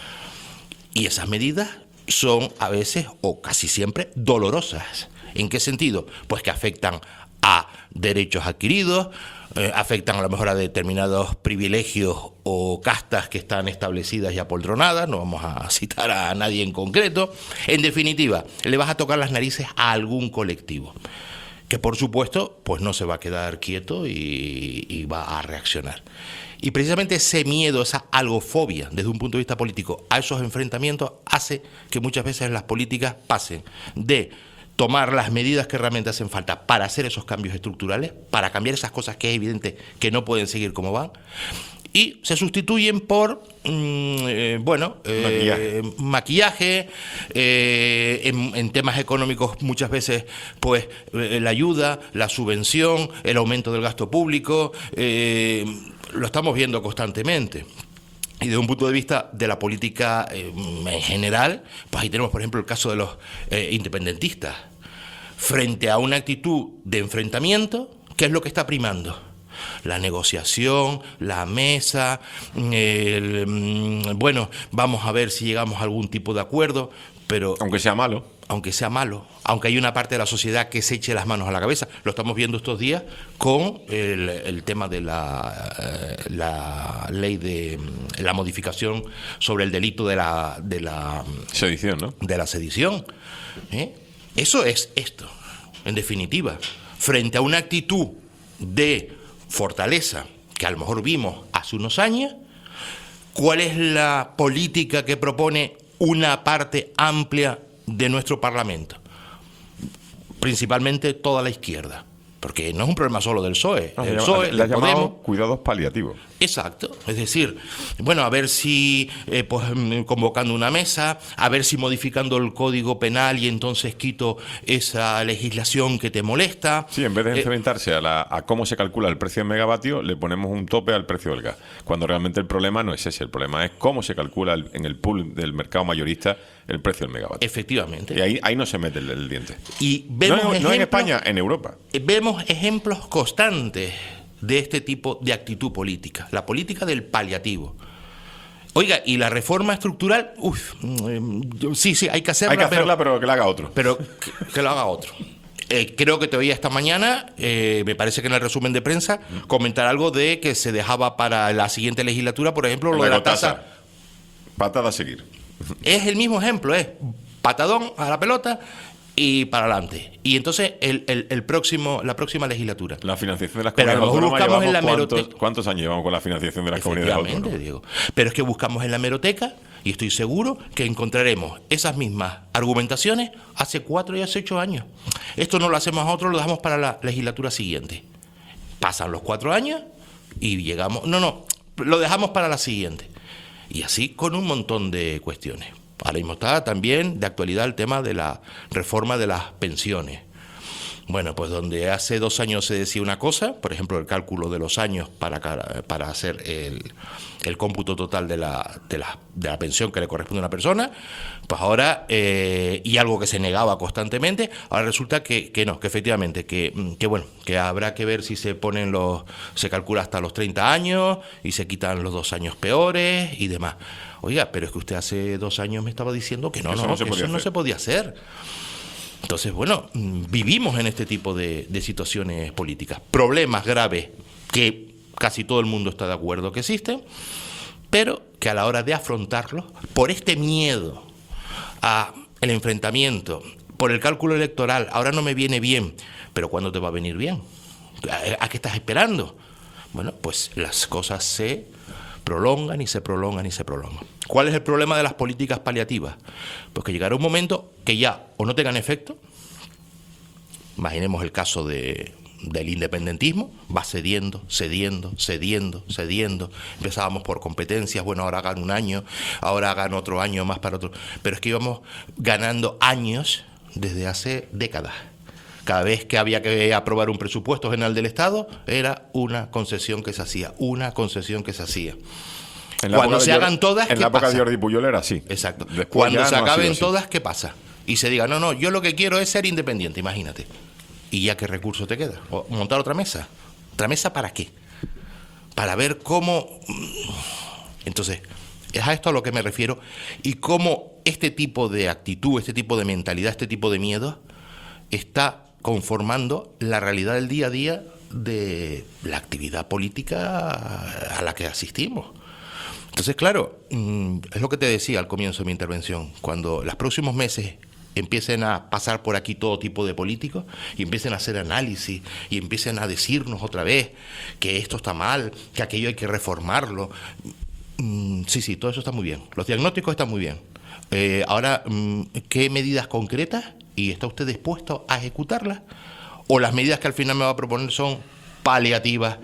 Y esas medidas son a veces, o casi siempre, dolorosas. ¿En qué sentido? Pues que afectan a derechos adquiridos, eh, afectan a lo mejor a determinados privilegios o castas que están establecidas y apoltronadas, no vamos a citar a nadie en concreto. En definitiva, le vas a tocar las narices a algún colectivo. que por supuesto pues no se va a quedar quieto y, y va a reaccionar. Y precisamente ese miedo, esa algofobia desde un punto de vista político a esos enfrentamientos hace que muchas veces las políticas pasen de tomar las medidas que realmente hacen falta para hacer esos cambios estructurales, para cambiar esas cosas que es evidente que no pueden seguir como van, y se sustituyen por, mmm, eh, bueno, eh, maquillaje, maquillaje eh, en, en temas económicos muchas veces, pues, eh, la ayuda, la subvención, el aumento del gasto público, eh, lo estamos viendo constantemente. Y desde un punto de vista de la política eh, en general, pues ahí tenemos, por ejemplo, el caso de los eh, independentistas. Frente a una actitud de enfrentamiento, ¿qué es lo que está primando? La negociación, la mesa, el, bueno, vamos a ver si llegamos a algún tipo de acuerdo, pero... Aunque sea malo. Aunque sea malo, aunque hay una parte de la sociedad que se eche las manos a la cabeza. Lo estamos viendo estos días con el, el tema de la, la ley de la modificación sobre el delito de la... De la sedición, ¿no? De la sedición. ¿Eh? Eso es esto, en definitiva. Frente a una actitud de fortaleza que a lo mejor vimos hace unos años, ¿cuál es la política que propone una parte amplia de nuestro Parlamento? Principalmente toda la izquierda, porque no es un problema solo del P S O E. No, el P P S O E, le ha llamado Podemos, cuidados paliativos. Exacto, es decir, bueno, a ver si eh, pues, convocando una mesa, a ver si modificando el Código Penal y entonces quito esa legislación que te molesta. Sí, en vez de eh, enfrentarse a, la, a cómo se calcula el precio del megavatio, le ponemos un tope al precio del gas, cuando realmente el problema no es ese, el problema es cómo se calcula el, en el pool del mercado mayorista el precio del megavatio. Efectivamente. Y ahí, ahí no se mete el, el diente. Y vemos no, en, no en ejemplos- España, en Europa. Vemos ejemplos constantes de este tipo de actitud política, la política del paliativo. Oiga, y la reforma estructural, uff, sí, sí, hay que hacerla, Hay que pero, hacerla, pero que la haga otro. pero que, que lo haga otro. Eh, creo que te oía esta mañana, eh, me parece que en el resumen de prensa, comentar algo de que se dejaba para la siguiente legislatura, por ejemplo, lo de la tasa. Patada a seguir. Es el mismo ejemplo, es patadón a la pelota y para adelante. Y entonces el, el, el próximo, la próxima legislatura. La financiación de las Pero a comunidades lo mejor autónomas, buscamos en la llevamos ¿cuántos, hemeroteca? ¿cuántos años llevamos con la financiación de las comunidades Efectivamente, autónomas? Diego. Pero es que buscamos en la hemeroteca y estoy seguro que encontraremos esas mismas argumentaciones hace cuatro y hace ocho años. Esto no lo hacemos nosotros, lo dejamos para la legislatura siguiente. Pasan los cuatro años y llegamos... No, no, lo dejamos para la siguiente. Y así con un montón de cuestiones. Ahora mismo está también de actualidad el tema de la reforma de las pensiones. Bueno, pues donde hace dos años se decía una cosa, por ejemplo, el cálculo de los años para, para hacer el, el cómputo total de la, de, la, de la pensión que le corresponde a una persona, pues ahora, eh, y algo que se negaba constantemente, ahora resulta que, que no, que efectivamente, que, que bueno, que habrá que ver si se ponen los, se calcula hasta los treinta años y se quitan los dos años peores y demás. Oiga, pero es que usted hace dos años me estaba diciendo que no, Eso no, no se que podía eso no hacer. se podía hacer. Entonces, bueno, vivimos en este tipo de, de situaciones políticas. Problemas graves que casi todo el mundo está de acuerdo que existen, pero que a la hora de afrontarlos, por este miedo a el enfrentamiento, por el cálculo electoral, ahora no me viene bien, pero ¿cuándo te va a venir bien? ¿A, a qué estás esperando? Bueno, pues las cosas se prolongan y se prolongan y se prolongan. ¿Cuál es el problema de las políticas paliativas? Pues que llegará un momento que ya o no tengan efecto. Imaginemos el caso de, del independentismo, va cediendo, cediendo, cediendo, cediendo. Empezábamos por competencias, bueno, ahora hagan un año, ahora hagan otro año más para otro. Pero es que íbamos ganando años desde hace décadas. Cada vez que había que aprobar un presupuesto general del Estado, era una concesión que se hacía, una concesión que se hacía. En la Cuando época se de hagan Jordi- todas, En ¿qué la época pasa? de Jordi Puyol era así. Exacto. Después Cuando ya se no ha sido acaben así. todas, ¿qué pasa? Y se diga, no, no, yo lo que quiero es ser independiente, imagínate. ¿Y ya qué recurso te queda? ¿O montar otra mesa? ¿Otra mesa para qué? Para ver cómo... Entonces, es a esto a lo que me refiero. Y cómo este tipo de actitud, este tipo de mentalidad, este tipo de miedo está conformando la realidad del día a día de la actividad política a la que asistimos. Entonces, claro, es lo que te decía al comienzo de mi intervención. Cuando los próximos meses empiecen a pasar por aquí todo tipo de políticos y empiecen a hacer análisis y empiecen a decirnos otra vez que esto está mal, que aquello hay que reformarlo. Mm, sí, sí, todo eso está muy bien. Los diagnósticos están muy bien. Eh, ahora, mm, ¿qué medidas concretas? ¿Y está usted dispuesto a ejecutarlas? ¿O las medidas que al final me va a proponer son paliativas?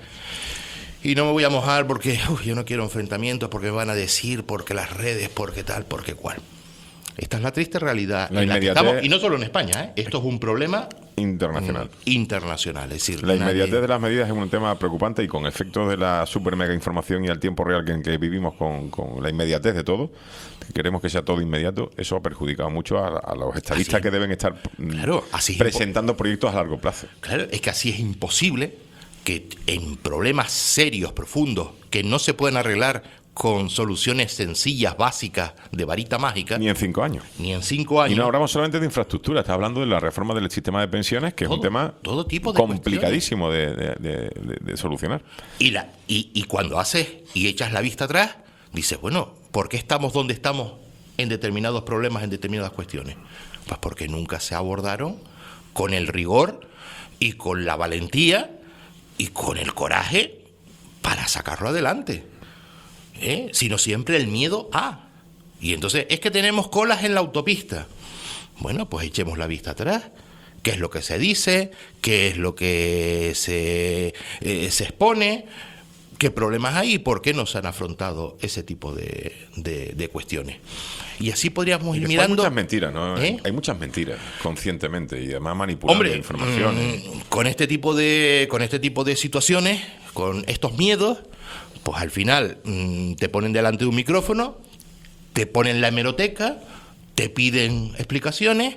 Y no me voy a mojar porque uf, yo no quiero enfrentamientos, porque me van a decir, porque las redes, porque tal, porque cual. Esta es la triste realidad la en la que inmediatez, estamos, y no solo en España, ¿eh? Esto es un problema internacional. mm, internacional, es decir, La inmediatez nadie... de las medidas es un tema preocupante y con efectos de la super mega información y al tiempo real que, en que vivimos con, con la inmediatez de todo, que queremos que sea todo inmediato, eso ha perjudicado mucho a, a los estadistas Así, que deben estar mm, claro, así presentando proyectos a largo plazo. Claro, es que así es imposible que en problemas serios, profundos, que no se pueden arreglar con soluciones sencillas, básicas, de varita mágica. Ni en cinco años. Ni en cinco años. Y no hablamos solamente de infraestructura, está hablando de la reforma del sistema de pensiones, que todo, es un tema todo tipo de complicadísimo de, de, de, de, de solucionar. Y, la, y, y cuando haces y echas la vista atrás, dices, bueno, ¿por qué estamos donde estamos en determinados problemas, en determinadas cuestiones? Pues porque nunca se abordaron con el rigor y con la valentía y con el coraje para sacarlo adelante. ¿Eh? Sino siempre el miedo a. Y entonces, es que tenemos colas en la autopista. Bueno, pues echemos la vista atrás. ¿Qué es lo que se dice? ¿Qué es lo que se, eh, se expone? ¿Qué problemas hay? ¿Y por qué no se han afrontado ese tipo de, de, de cuestiones? Y así podríamos ir mirando... Hay muchas mentiras, ¿no? ¿Eh? Hay muchas mentiras, conscientemente, y además manipulando Hombre, la información. Mmm, con este tipo de, con este tipo de situaciones, con estos miedos, pues al final mmm, te ponen delante de un micrófono, te ponen la hemeroteca, te piden explicaciones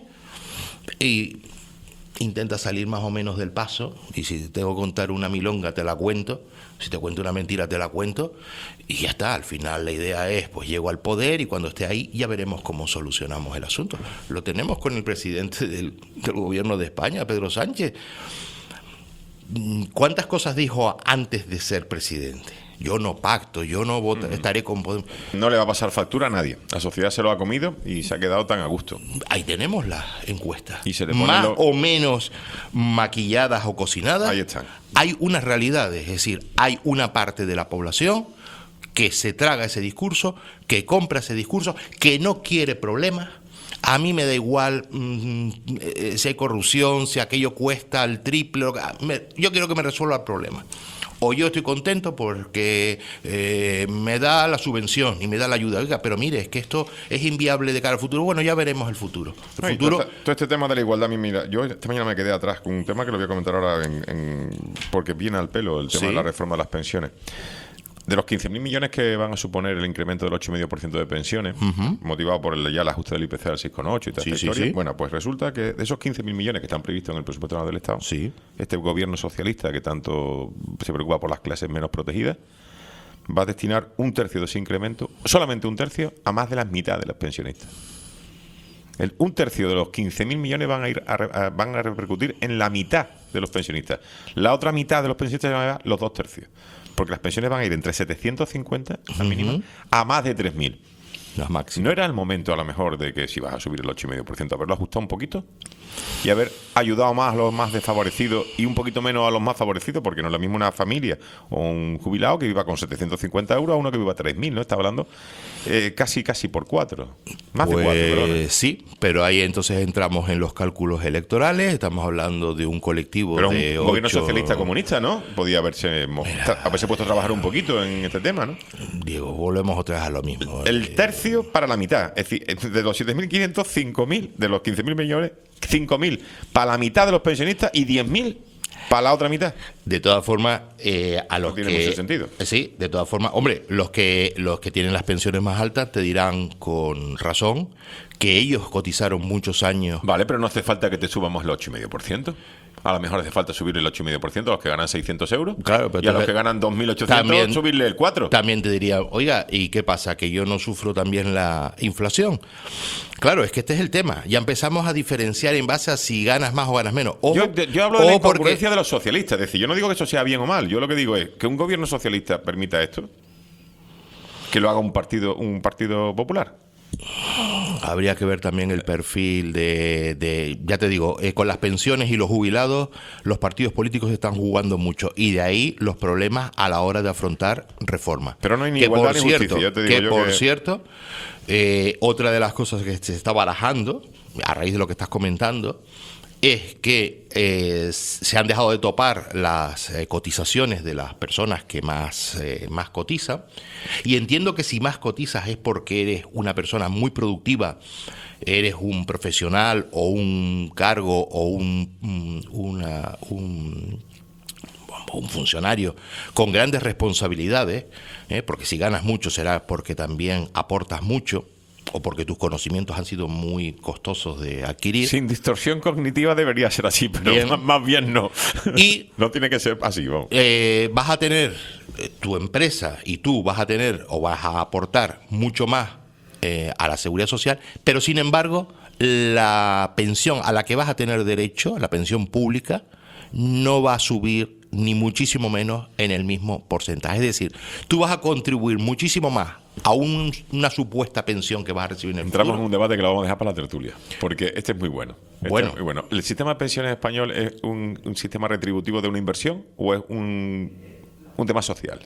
y intentas salir más o menos del paso. Y si te tengo que contar una milonga, te la cuento. Si te cuento una mentira, te la cuento. Y ya está. Al final la idea es, pues llego al poder y cuando esté ahí ya veremos cómo solucionamos el asunto. Lo tenemos con el presidente del, del gobierno de España, Pedro Sánchez. ¿Cuántas cosas dijo antes de ser presidente? Yo no pacto, yo no voto, estaré con... No le va a pasar factura a nadie. La sociedad se lo ha comido y se ha quedado tan a gusto. Ahí tenemos las encuestas. Y se le más lo... o menos maquilladas o cocinadas. Ahí están. Hay unas realidades, es decir, hay una parte de la población que se traga ese discurso, que compra ese discurso, que no quiere problemas. A mí me da igual mmm, si hay corrupción, si aquello cuesta el triple. Yo quiero que me resuelva el problema. O yo estoy contento porque eh, me da la subvención y me da la ayuda. Oiga, pero mire, es que esto es inviable de cara al futuro. Bueno, ya veremos el futuro. El Ay, futuro... todo, todo este tema de la igualdad, mira, yo esta mañana me quedé atrás con un tema que lo voy a comentar ahora en, en, porque viene al pelo, el tema ¿Sí? de la reforma de las pensiones. De los quince mil millones que van a suponer el incremento del ocho coma cinco por ciento de pensiones, uh-huh. motivado por el, ya el ajuste del I P C al seis coma ocho y toda sí, esta sí, historia, sí. bueno, pues resulta que de esos quince mil millones que están previstos en el presupuesto nacional del Estado, sí. este gobierno socialista que tanto se preocupa por las clases menos protegidas, va a destinar un tercio de ese incremento, solamente un tercio, a más de la mitad de los pensionistas. El, un tercio de los quince mil millones van a ir a, a, van a repercutir en la mitad de los pensionistas. La otra mitad de los pensionistas van a llevar los dos tercios. Porque las pensiones van a ir entre setecientos cincuenta, uh-huh. al mínimo, a más de tres mil. Las máximas. ¿No era el momento, a lo mejor, de que si vas a subir el ocho coma cinco por ciento, haberlo ajustado un poquito? Y haber ayudado más a los más desfavorecidos y un poquito menos a los más favorecidos, porque no es lo mismo una familia o un jubilado que viva con setecientos cincuenta euros a uno que viva tres mil, ¿no? Está hablando eh, casi casi por cuatro. Más pues, de cuatro, perdón. Sí, pero ahí entonces entramos en los cálculos electorales, estamos hablando de un colectivo pero de un gobierno ocho... socialista comunista, ¿no? Podía haberse, Mira, haberse puesto a trabajar un poquito en este tema, ¿no? Diego, volvemos otra vez a lo mismo. El tercio para la mitad, es decir, de los siete mil quinientos, cinco mil, de los quince mil millones, cinco mil para la mitad de los pensionistas y diez mil para la otra mitad. De todas formas, eh, a los no tiene que... mucho sentido. Sí, de todas formas, hombre, los que, los que tienen las pensiones más altas te dirán con razón que ellos cotizaron muchos años. Vale, pero no hace falta que te subamos el ocho coma cinco por ciento. A lo mejor hace falta subir el ocho coma cinco por ciento a los que ganan seiscientos euros. Claro, pero y a los que ganan dos mil ochocientos también, subirle el cuatro. También te diría, oiga, ¿y qué pasa? ¿Que yo no sufro también la inflación? Claro, es que este es el tema. Ya empezamos a diferenciar en base a si ganas más o ganas menos. Ojo, yo, yo hablo de la incongruencia porque... de los socialistas. Es decir, yo no digo que eso sea bien o mal. Yo lo que digo es que un gobierno socialista permita esto, que lo haga un partido, un partido popular. Habría que ver también el perfil de, de ya te digo, eh, con las pensiones y los jubilados, los partidos políticos están jugando mucho y de ahí los problemas a la hora de afrontar reformas. Pero no hay ni que igualdad por ni cierto, justicia, ya te digo que yo por que- cierto, eh, otra de las cosas que se está barajando, a raíz de lo que estás comentando, es que eh, se han dejado de topar las eh, cotizaciones de las personas que más, eh, más cotizan. Y entiendo que si más cotizas es porque eres una persona muy productiva, eres un profesional o un cargo o un, un- una, un, un funcionario con grandes responsabilidades, ¿eh? Porque si ganas mucho será porque también aportas mucho, o porque tus conocimientos han sido muy costosos de adquirir. Sin distorsión cognitiva debería ser así, pero Bien. más, más bien no. Y no tiene que ser así, vamos. eh, vas a tener, eh, tu empresa y tú vas a tener o vas a aportar mucho más eh, a la seguridad social, pero sin embargo la pensión a la que vas a tener derecho, la pensión pública, no va a subir ni muchísimo menos en el mismo porcentaje. Es decir, tú vas a contribuir muchísimo más a un- una supuesta pensión que vas a recibir en el Entramos futuro. en un debate que lo vamos a dejar para la tertulia, porque este es muy bueno. Este Bueno. es muy bueno. ¿El sistema de pensiones español es un, un sistema retributivo de una inversión o es un, un tema social?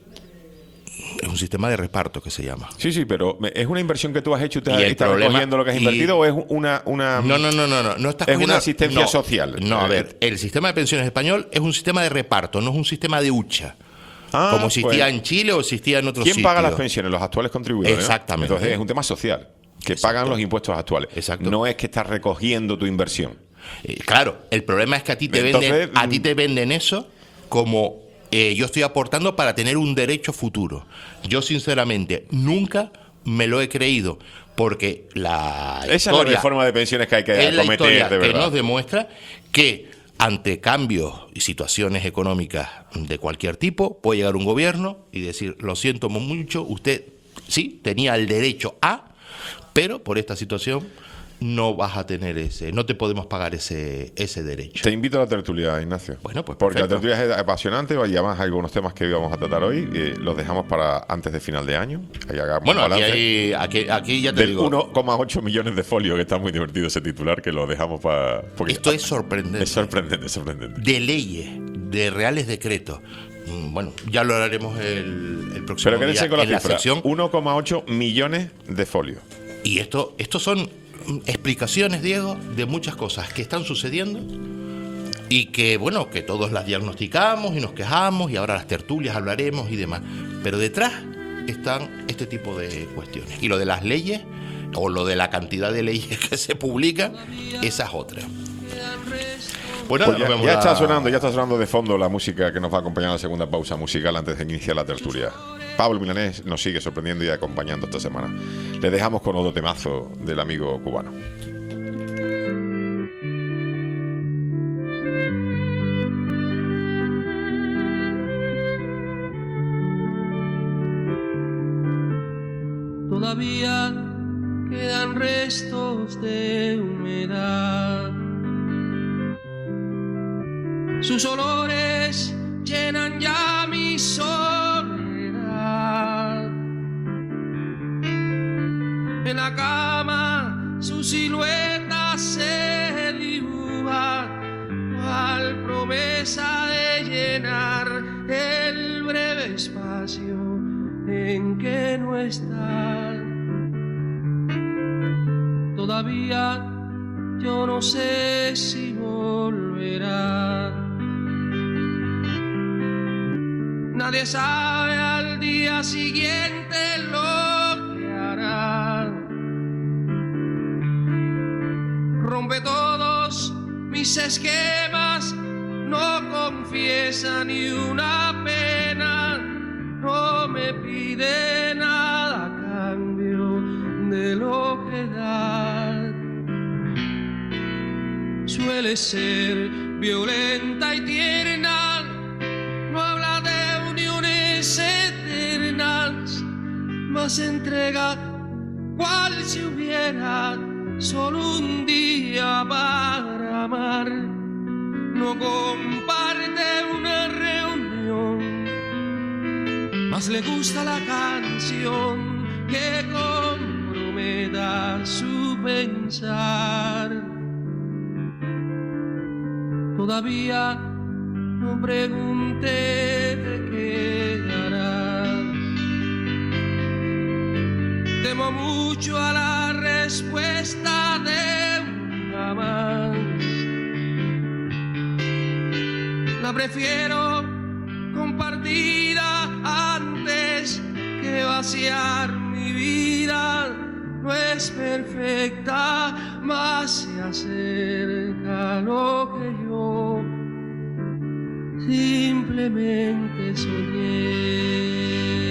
Es un sistema de reparto que se llama. Sí, sí, pero ¿es una inversión que tú has hecho y te Y el estás problema- recogiendo lo que has y- invertido o es una... una No, no, no, no, no, no estás Es cogiendo- una asistencia no, social. No, a Eh, ver, el sistema de pensiones español es un sistema de reparto, no es un sistema de hucha. Ah, como existía pues, en Chile o existía en otros ¿quién sitios. paga las pensiones? Los actuales contribuidores. ¿no? Exactamente. Entonces es un tema social, que Exacto. pagan los impuestos actuales. Exacto. No es que estás recogiendo tu inversión. Eh, claro, el problema es que a ti te Entonces, venden, a mm, ti te venden eso como eh, yo estoy aportando para tener un derecho futuro. Yo sinceramente nunca me lo he creído, porque la Esa es la historia reforma de pensiones que hay que es la acometer, historia de que verdad. nos demuestra que ante cambios y situaciones económicas de cualquier tipo, puede llegar un gobierno y decir, lo siento mucho, usted sí tenía el derecho a, pero por esta situación no vas a tener ese, no te podemos pagar ese, ese derecho. Te invito a la tertulia, Ignacio. Bueno, pues Porque perfecto. la tertulia es apasionante y además hay algunos temas que íbamos a tratar hoy. Eh, los dejamos para antes de final de año. Ahí hagamos Bueno, un aquí, balance hay, aquí, aquí ya te del digo, uno coma ocho millones de folios, que está muy divertido ese titular, que lo dejamos para... porque esto es sorprendente. Es sorprendente, es sorprendente. De leyes, de reales decretos. Mm, Bueno, ya lo haremos el, el próximo Pero día quédense con la en la cifra. sección. uno coma ocho millones de folios. Y esto, estos son mm, explicaciones, Diego, de muchas cosas que están sucediendo y que, bueno, que todos las diagnosticamos y nos quejamos y ahora las tertulias hablaremos y demás. Pero detrás están este tipo de cuestiones. Y lo de las leyes, o lo de la cantidad de leyes que se publican, esa es otra. Bueno, Pues nos ya, vemos ya la- está sonando, ya está sonando de fondo la música que nos va a acompañar en la segunda pausa musical antes de iniciar la tertulia. Pablo Milanés nos sigue sorprendiendo y acompañando esta semana. Le dejamos con otro temazo del amigo cubano. Todavía quedan restos de humedad. Sus olores llenan ya mi soledad. En la cama su silueta se dibuja, cual promesa de llenar el breve espacio en que no está. Todavía yo no sé si volverá. Nadie sabe al día siguiente lo que hará. Rompe todos mis esquemas, no confiesa ni una pena, no me pide nada a cambio de lo que da. Suele ser violenta y tierna, no habla de uniones eternas, mas entrega cual si hubiera solo un día para amar. No comparte una reunión, mas le gusta la canción que comprometa a su pensar. Todavía no pregunté de qué harás. Temo mucho a la respuesta de un jamás. La prefiero compartida antes que vaciar mi vida. No es perfecta, mas se acerca a lo que yo simplemente soñé.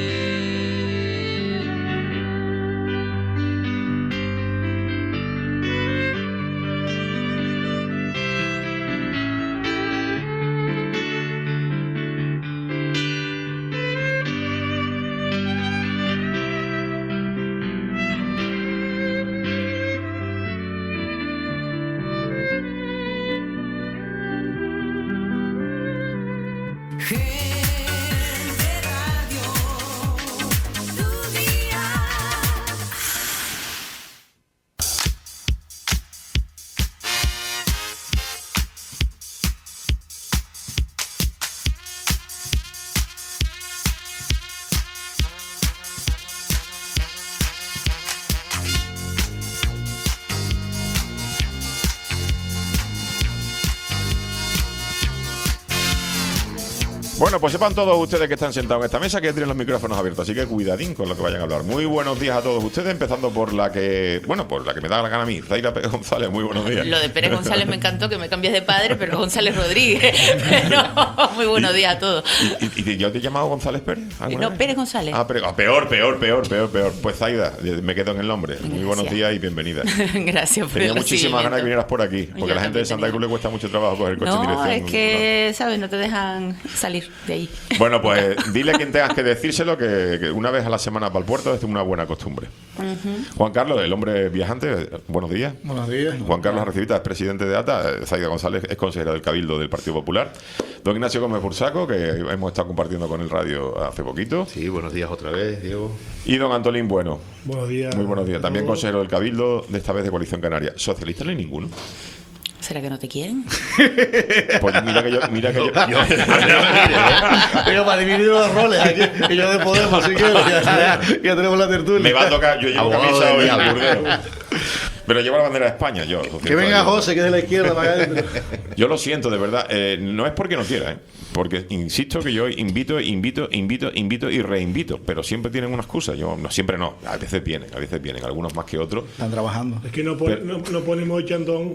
Bueno, pues sepan todos ustedes que están sentados en esta mesa que ya tienen los micrófonos abiertos, así que cuidadín con lo que vayan a hablar. Muy buenos días a todos ustedes, empezando por la que, bueno, por la que me da la gana a mí, Zaira Pérez González, muy buenos días. Lo de Pérez González me encantó, que me cambies de padre, pero González Rodríguez. Pero, muy buenos días a todos. ¿Y, y, y yo te he llamado González Pérez? No, vez? Pérez González. Ah, pero, ah, peor, peor, peor, peor, peor. Pues Zaida, me quedo en el nombre. Gracias. Muy buenos días y bienvenida. Gracias por Tenía el muchísimas ganas de que vinieras por aquí, porque yo a la gente de Santa Cruz le cuesta mucho trabajo coger el coche no, en dirección. No, es que, no. ¿sabes? No te dejan salir de ahí. Bueno, pues dile a quien tengas que decírselo que, que una vez a la semana para el puerto es una buena costumbre. Uh-huh. Juan Carlos, el hombre viajante, buenos días. Buenos días. Juan Carlos Arrecibita es presidente de A T A, Zaida González es consejera del Cabildo del Partido Popular. Don Ignacio Gómez Bursaco, que hemos estado compartiendo con el radio hace poquito. Sí, buenos días otra vez, Diego. Y don Antolín Bueno. Buenos días. Muy buenos días. También consejero del Cabildo, de esta vez de Coalición Canaria. ¿Socialista no hay ninguno? ¿Será que no te quieren? Pues mira que yo... Mira que yo, yo Digo, para dividir los roles aquí, que yo de Podemos, si quieres, ya, ya tenemos la tertulia. Me va a tocar, yo llevo camisa hoy al burdeo. Pero llevo la bandera de España, yo. Que venga José, que es de la izquierda para acá. Yo lo siento, de verdad. Eh, no es porque no quiera, ¿eh? Porque insisto que yo invito, invito, invito, invito y reinvito. Pero siempre tienen una excusa. Yo no, siempre no. A veces vienen, a veces vienen. Algunos más que otros. Están trabajando. Es que no, pon, pero, no, no ponemos chandón.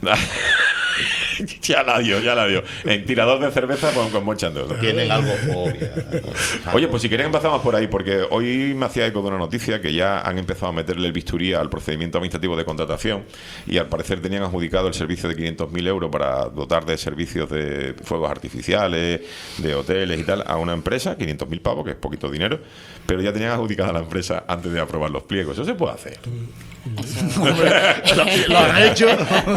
Ya la dio, ya la dio. En tirador de cerveza con, con buen chandón. Tienen algo obvio. Oye, pues si quieren empezamos por ahí, porque hoy me hacía eco de una noticia que ya han empezado a meterle el bisturí al procedimiento administrativo de contratación y al parecer tenían adjudicado el servicio de quinientos mil euros para dotar de servicios de fuegos artificiales, de hoteles y tal, a una empresa, quinientos mil pavos, que es poquito dinero, pero ya tenían adjudicada la empresa antes de aprobar los pliegos. Eso se puede hacer. ¿Lo, lo han hecho?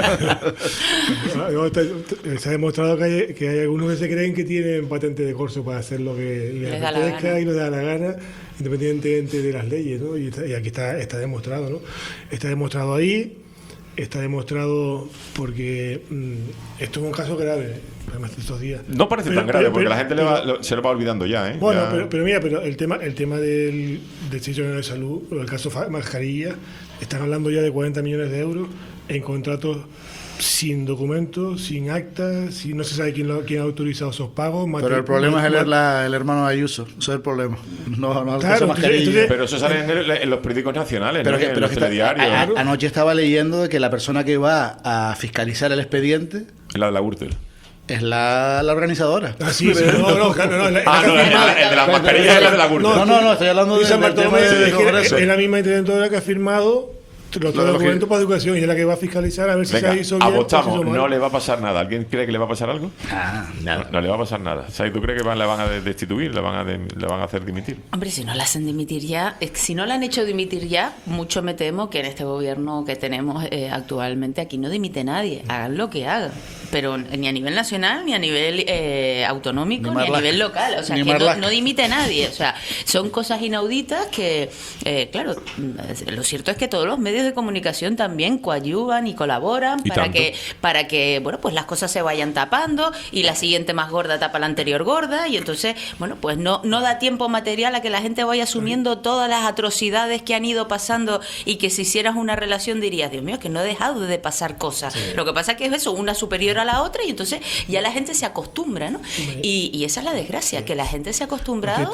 Se ha demostrado que hay, que hay algunos que se creen que tienen patente de corso para hacer lo que les, les apetezca y les da la gana, independientemente de las leyes, ¿no? Y, está, y aquí está, está demostrado, ¿no? Está demostrado ahí, está demostrado porque mmm, esto es un caso grave. Estos días. No parece pero, tan grave pero, porque pero, la gente le va, lo, se lo va olvidando ya, ¿eh? Bueno, ya. Pero, pero mira, pero el tema, el tema del, del Servicio de Salud, el caso mascarilla, están hablando ya de cuarenta millones de euros en contratos sin documentos, sin actas, sin, no se sabe quién, lo, quién ha autorizado esos pagos. Pero el problema es el, la, el hermano de Ayuso, eso es el problema. No, no claro, mascarilla. Entonces, pero eso sale en, el, en los periódicos nacionales, pero ¿no? Que, en pero los telediarios. Está, a, anoche estaba leyendo de que la persona que va a fiscalizar el expediente es la de la Gürtel. Es la, la organizadora. Ah, sí, pero no, no, claro, no. La, ah, no, el, el de las mascarillas es la de la Gürtel. No, no, no, estoy hablando de, del tema de, de, de es, es la misma interventora que ha firmado los lo documentos que... para educación y es la que va a fiscalizar a ver si Venga, se hizo bien. Apostamos, no le va a pasar nada. ¿Alguien cree que le va a pasar algo? Ah, nada. No, no le va a pasar nada. O sea, ¿tú crees que van, la van a destituir? ¿La van a, de, la van a hacer dimitir? Hombre, si no la hacen dimitir ya, si no la han hecho dimitir ya, mucho me temo que en este gobierno que tenemos eh, actualmente aquí no dimite nadie. Hagan lo que hagan. Pero ni a nivel nacional, ni a nivel eh, autonómico, ni, ni a nivel local. O sea, que no, no dimite nadie. O sea, son cosas inauditas que, eh, claro, lo cierto es que todos los medios medios de comunicación también coadyuvan y colaboran ¿Y para tanto? que para que bueno, pues las cosas se vayan tapando y la siguiente más gorda tapa la anterior gorda, y entonces, bueno, pues no no da tiempo material a que la gente vaya asumiendo todas las atrocidades que han ido pasando, y que si hicieras una relación dirías, Dios mío, que no he dejado de pasar cosas. Sí. Lo que pasa que es eso, una superior a la otra, y entonces ya la gente se acostumbra, ¿no? Y, y esa es la desgracia, que la gente se ha acostumbrado,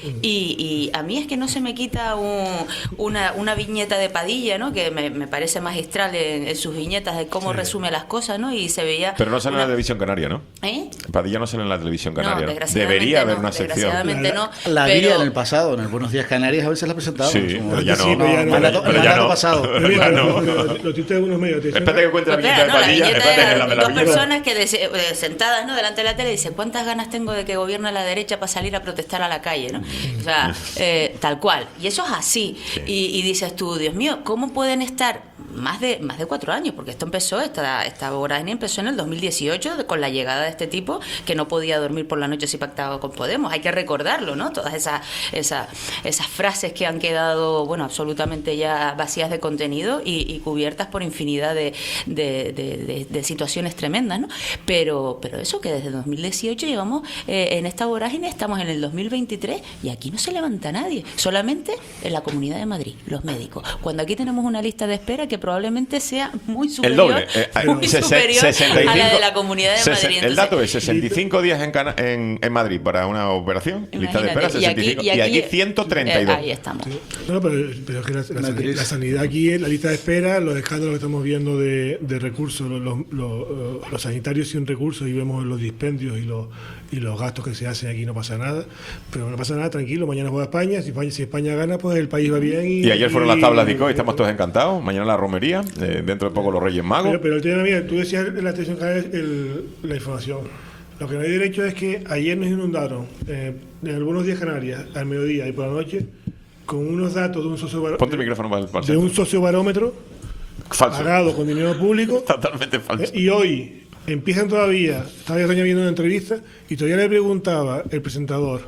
y, y a mí es que no se me quita un, una, una viñeta de Padilla, ¿no? Que me, me parece magistral en, en sus viñetas de cómo sí. resume las cosas, ¿no? Y se veía... Pero no sale una... en la televisión canaria, ¿no? ¿Eh? Padilla no sale en la televisión canaria. No, ¿no? Debería haber no, una sección. Desgraciadamente no. La pero... había en el pasado, en el Buenos Días Canarias a veces la presentaba. Sí, pero ya no. Sí, pero ya no. Mandato, Pero mandato no. pasado. Pero mira, no. Los títulos de algunos medios. Espérate que cuente la Pues viñeta claro, de Padilla. no, la Espérate que viñeta la, de la dos viñeta. personas que de, eh, sentadas, ¿no?, delante de la tele, dicen, ¿cuántas ganas tengo de que gobierne la derecha para salir a protestar a la calle, ¿no? O sea, eh, tal cual. Y eso es así. Sí. Y, y dices tú, Dios mío, ¿cómo pueden estar más de más de cuatro años? Porque esto empezó, esta, esta vorágine empezó en el dos mil dieciocho con la llegada de este tipo que no podía dormir por la noche si pactaba con Podemos. Hay que recordarlo, ¿no? Todas esas, esas, esas frases que han quedado, bueno, absolutamente ya vacías de contenido y, y cubiertas por infinidad de, de, de, de, de situaciones tremendas, ¿no? Pero, pero eso, que desde dos mil dieciocho llevamos eh, en esta vorágine, estamos en el dos mil veintitrés y aquí no se levanta nadie, solamente en la Comunidad de Madrid, los médicos. Cuando aquí tenemos una lista de espera que probablemente sea muy superior, el doble, eh, muy sesenta, superior sesenta y cinco, a la de la Comunidad de Madrid. Entonces, el dato es sesenta y cinco días en, Cana, en, en Madrid para una operación, lista de espera, sesenta y cinco, y aquí, y aquí, y aquí ciento treinta y dos. Eh, ahí estamos. Sí. No, pero, pero es que la, la, la, la sanidad aquí, la lista de espera, los escándalos que estamos viendo de, de recursos, los, los, los, los sanitarios sin recursos, y vemos los dispendios y los, y los gastos que se hacen aquí, no pasa nada. Pero no pasa nada, tranquilo, mañana juega España, si España, si España gana, pues el país va bien. Y, y ayer fueron las tablas de I C O y estamos todos encantados. Mañana la romería, eh, dentro de poco los Reyes Magos. Pero, pero el tema, mira, tú decías en la televisión el, la información. Lo que no hay derecho es que ayer nos inundaron eh, en algunos días Canarias, al mediodía y por la noche, con unos datos de un sociobarómetro. Ponte el micrófono para el, para el de un sociobarómetro falso, pagado con dinero público. Totalmente falso. Eh, y hoy empiezan todavía, estaba yo viendo una entrevista y todavía le preguntaba el presentador,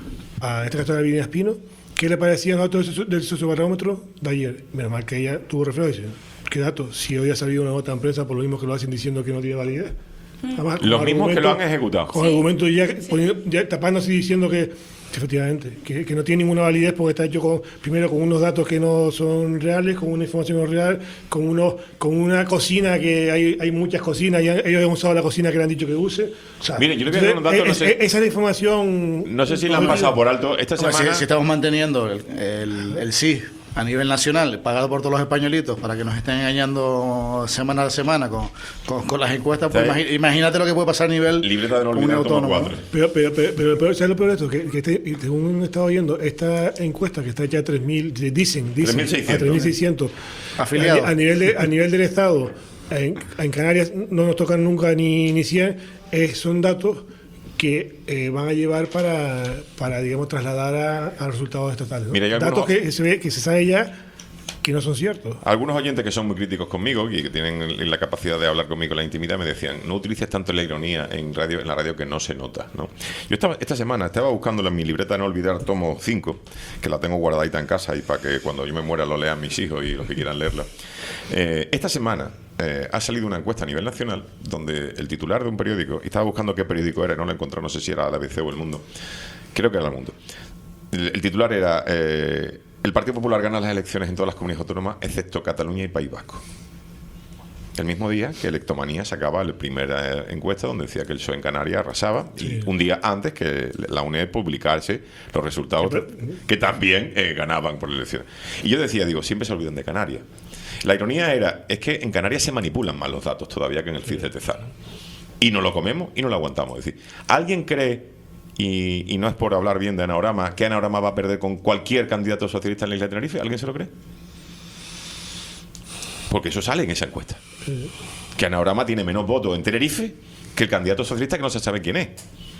a este caso de Virginia Espino, qué le parecían los datos del sociobarómetro de ayer. Menos mal que ella tuvo reflejo y dice, ¿qué datos? Si hoy ha salido una nota en prensa por lo mismo que lo hacen diciendo que no tiene validez. Además, los mismos que lo han ejecutado. Con sí. argumentos ya, poniendo, ya tapándose y diciendo que, que efectivamente, que, que no tiene ninguna validez porque está hecho con, primero con unos datos que no son reales, con una información no real, con unos, con una cocina que hay, hay muchas cocinas y ellos han usado la cocina que le han dicho que use. O sea, mire, yo le voy a dar unos datos, es, no sé, esa es la información. No sé si la han pasado por alto esta semana. Bueno, si, si estamos manteniendo el, el, el sí a nivel nacional, pagado por todos los españolitos, para que nos estén engañando semana a semana con, con, con las encuestas, pues imagi, imagínate lo que puede pasar a nivel libreta de no olvidar autónomo. Pero, pero, pero, pero, pero ¿sabes lo peor de esto? Que, que este, según he estado oyendo, esta encuesta que está ya a tres mil, dicen, dicen a tres mil seiscientos afiliados. A, a, nivel de, a nivel del Estado, en, en Canarias no nos tocan nunca ni, ni cien, eh, son datos que eh, van a llevar para, para digamos, trasladar a, a resultados estatales, ¿no? Mira, datos algunos, que, se ve, que se sabe ya que no son ciertos. Algunos oyentes que son muy críticos conmigo y que tienen la capacidad de hablar conmigo en la intimidad me decían, no utilices tanto la ironía en radio en la radio que no se nota, ¿no? Yo estaba esta semana estaba buscándola en mi libreta de no olvidar, tomo cinco, que la tengo guardadita en casa y para que cuando yo me muera lo lean mis hijos y los que quieran leerla. Eh, esta semana eh, ha salido una encuesta a nivel nacional donde el titular de un periódico, y estaba buscando qué periódico era, no lo encontré, no sé si era la A B C o El Mundo, creo que era El Mundo. El, el titular era... Eh, el Partido Popular gana las elecciones en todas las comunidades autónomas, excepto Cataluña y País Vasco. El mismo día que Electomanía sacaba la primera encuesta donde decía que el P S O E en Canarias arrasaba, sí. Y un día antes que la UNED publicase los resultados sí, pero... que también eh, ganaban por elecciones. Y yo decía, digo, siempre se olvidan de Canarias. La ironía era, es que en Canarias se manipulan más los datos todavía que en el C I S de Tezano. Y nos lo comemos y no lo aguantamos. Es decir, ¿alguien cree... Y, y no es por hablar bien de Anaorama, que Anaorama va a perder con cualquier candidato socialista en la isla de Tenerife? ¿Alguien se lo cree? Porque eso sale en esa encuesta. Sí. Que Anaorama tiene menos votos en Tenerife que el candidato socialista que no se sabe quién es.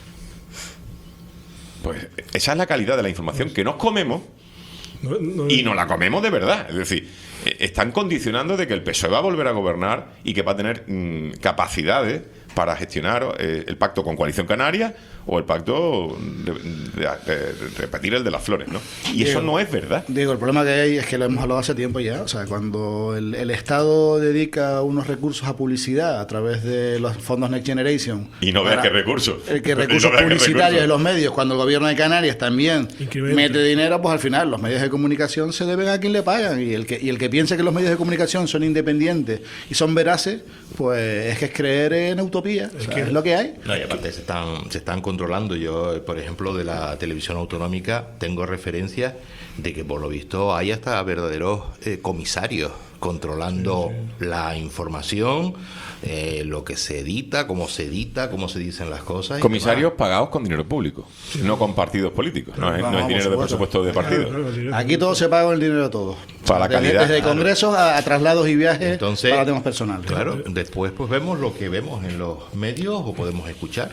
Pues esa es la calidad de la información que nos comemos no, no, y nos la comemos de verdad. Es decir, están condicionando de que el P S O E va a volver a gobernar y que va a tener mmm, capacidades para gestionar eh, el pacto con Coalición Canaria o el pacto de, de, de, de repetir el de las flores, ¿no? Y Diego, eso no es verdad. Digo, el problema que hay es que lo hemos hablado hace tiempo ya. O sea, cuando el, el Estado dedica unos recursos a publicidad a través de los fondos Next Generation... Y no veas qué recursos. El que recursos no publicitarios de los medios, cuando el gobierno de Canarias también mete dinero, pues al final los medios de comunicación se deben a quien le pagan. Y el que, y el que piense que los medios de comunicación son independientes y son veraces, pues es que es creer en utopía. Es, o sea, que es lo que hay. No, y aparte se están, se están controlando. Yo, por ejemplo, de la televisión autonómica tengo referencias de que por lo visto hay hasta verdaderos eh, comisarios controlando sí, sí. la información, eh, lo que se edita, cómo se edita, cómo se dicen las cosas. Comisarios pagados con dinero público, sí. no con partidos políticos, no, no, es, no es dinero de presupuesto de partidos. Aquí todo se paga con el dinero de todos. Para la desde, calidad. Desde congresos a, a traslados y viajes. Entonces, para temas personales. Claro, después pues vemos lo que vemos en los medios o podemos escuchar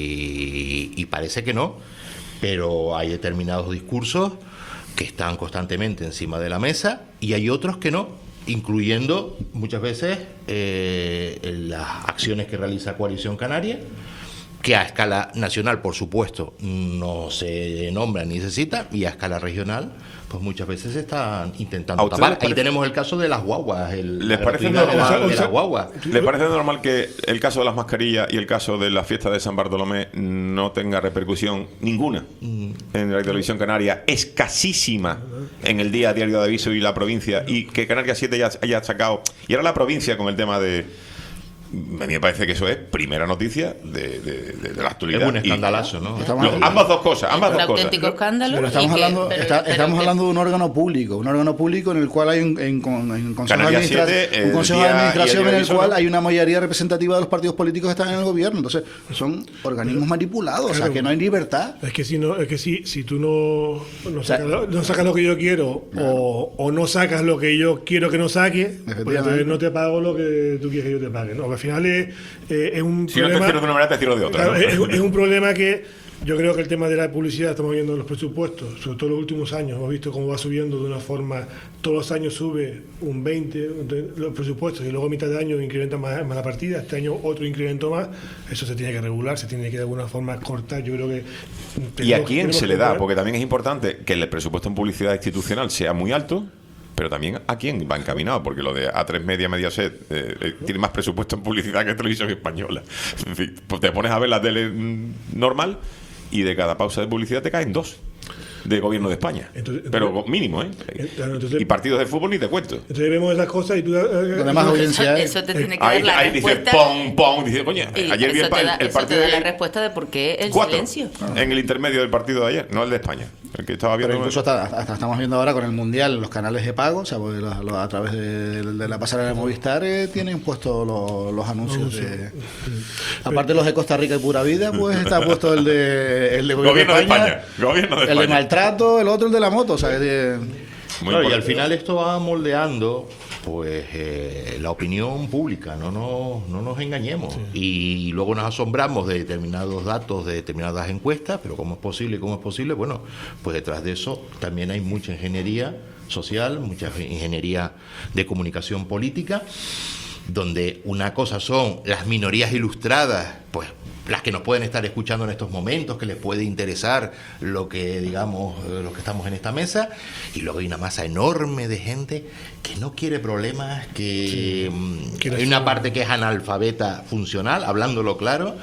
y, y parece que no, pero hay determinados discursos que están constantemente encima de la mesa y hay otros que no, incluyendo muchas veces eh, las acciones que realiza Coalición Canaria, que a escala nacional, por supuesto, no se nombra ni se cita, y a escala regional, pues muchas veces se están intentando tapar. Ahí tenemos el caso de las guaguas. El, ¿Les parece normal, de la guagua. ¿Les parece normal que el caso de las mascarillas y el caso de la fiesta de San Bartolomé no tenga repercusión ninguna mm. en la televisión canaria, escasísima en el día diario de aviso y la provincia, y que Canarias siete ya haya sacado, y ahora la provincia con el tema de... A mí me parece que eso es primera noticia de, de, de, de la actualidad. Es un escandalazo, y, ¿no? Estamos no ambas dos cosas, ambas es dos un auténtico cosas. escándalo. Pero estamos, hablando, que, pero, está, pero, estamos pero, hablando de un órgano público, un órgano público en el cual hay un, en, en consejo, de, administra siete, un consejo de administración en el cual ¿no? hay una mayoría representativa de los partidos políticos que están en el gobierno. Entonces, son organismos manipulados, claro, o sea, que no hay libertad. Es que si no, es que si, si tú no, no, sacas, lo, no sacas lo que yo quiero, claro, o, o no sacas lo que yo quiero que no saque, pues entonces no te pago lo que tú quieres que yo te pague, ¿no? Al final es, eh, es un si problema, no te cierro de una manera, te cierro de otra, claro, ¿no? es, es un problema que yo creo que el tema de la publicidad, estamos viendo los presupuestos, sobre todo los últimos años, hemos visto cómo va subiendo de una forma, todos los años sube un veinte los presupuestos y luego a mitad de año incrementa más, más la partida, este año otro incremento más, eso se tiene que regular, se tiene que de alguna forma cortar, yo creo que... ¿Y a quién se le da? Porque también es importante que el presupuesto en publicidad institucional sea muy alto, pero también a quién va encaminado, porque lo de A tres Media, Mediaset eh, eh, tiene más presupuesto en publicidad que televisión española. En fin, pues te pones a ver la tele mm, normal y de cada pausa de publicidad te caen dos de gobierno de España, entonces, pero entonces, mínimo, ¿eh? Entonces, y partidos de fútbol ni te cuento. Entonces vemos esas cosas y tú... Eh, Además, audiencia, eso, eso te tiene que ahí, dar la ahí respuesta. Dice pom, pom, dice, coño, ayer vi el, da, el partido... te da de, la respuesta de por qué el cuatro, silencio. en el intermedio del partido de ayer, no el de España. El que estaba viendo... Pero incluso hasta, hasta estamos viendo ahora con el Mundial los canales de pago, o sea, porque los, los, a través de, de la pasarela de Movistar eh, tienen puestos los, los anuncios. De, aparte los de Costa Rica y Pura Vida, pues está puesto el de, el de Gobierno, Gobierno de España, España. Gobierno de el España. de maltrato, el otro el de la moto, o sea, de... Claro, y al final esto va moldeando pues eh, la opinión pública, no nos, no nos engañemos. Sí. Y luego nos asombramos de determinados datos, de determinadas encuestas, pero ¿cómo es posible? ¿Cómo es posible? Bueno, pues detrás de eso también hay mucha ingeniería social, mucha ingeniería de comunicación política, donde una cosa son las minorías ilustradas, pues las que nos pueden estar escuchando en estos momentos, que les puede interesar lo que, digamos, los que estamos en esta mesa, y luego hay una masa enorme de gente que no quiere problemas, que, sí, que hay una parte que es analfabeta funcional, hablándolo claro,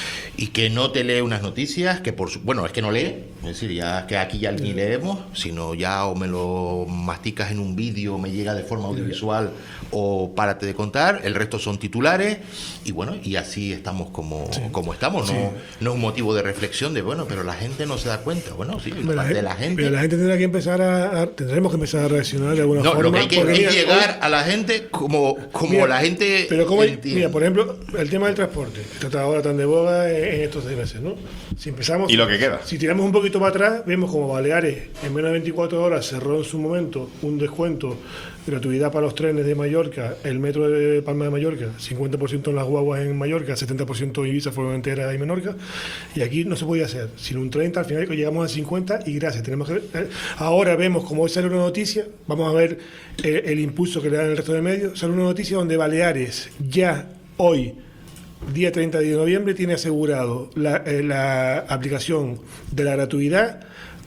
y que no te lee unas noticias, que por su, bueno, es que no lee, es decir, ya que aquí ya ni leemos, sino ya o me lo masticas en un vídeo, me llega de forma audiovisual, o párate de contar, el resto son titulares, y bueno, y así estamos como, sí. como estamos, no, sí. no es un motivo de reflexión de, bueno, pero la gente no se da cuenta, bueno, sí, pero parte la, de la gente... Pero la gente tendrá que empezar a, a tendremos que empezar a reaccionar de alguna no, forma. Lo que hay que porque, es mira, llegar hoy, a la gente como, como mira, la gente... Pero como, mira, por ejemplo, el tema del transporte, que está ahora tan de boga en, en estos seis meses, ¿no? Si empezamos... Y lo que queda. Si tiramos un poquito para atrás, vemos como Baleares en menos de veinticuatro horas cerró en su momento un descuento, gratuidad para los trenes de Mallorca, el metro de Palma de Mallorca, cincuenta por ciento en las guaguas en Mallorca, setenta por ciento en Ibiza, Fuerteventura y Menorca, y aquí no se podía hacer. Sin un treinta, al final llegamos a cincuenta y gracias. Tenemos que, eh, ahora vemos, como hoy sale una noticia, vamos a ver eh, el impulso que le dan el resto de medios, sale una noticia donde Baleares ya hoy día treinta de noviembre, tiene asegurado la, eh, la aplicación de la gratuidad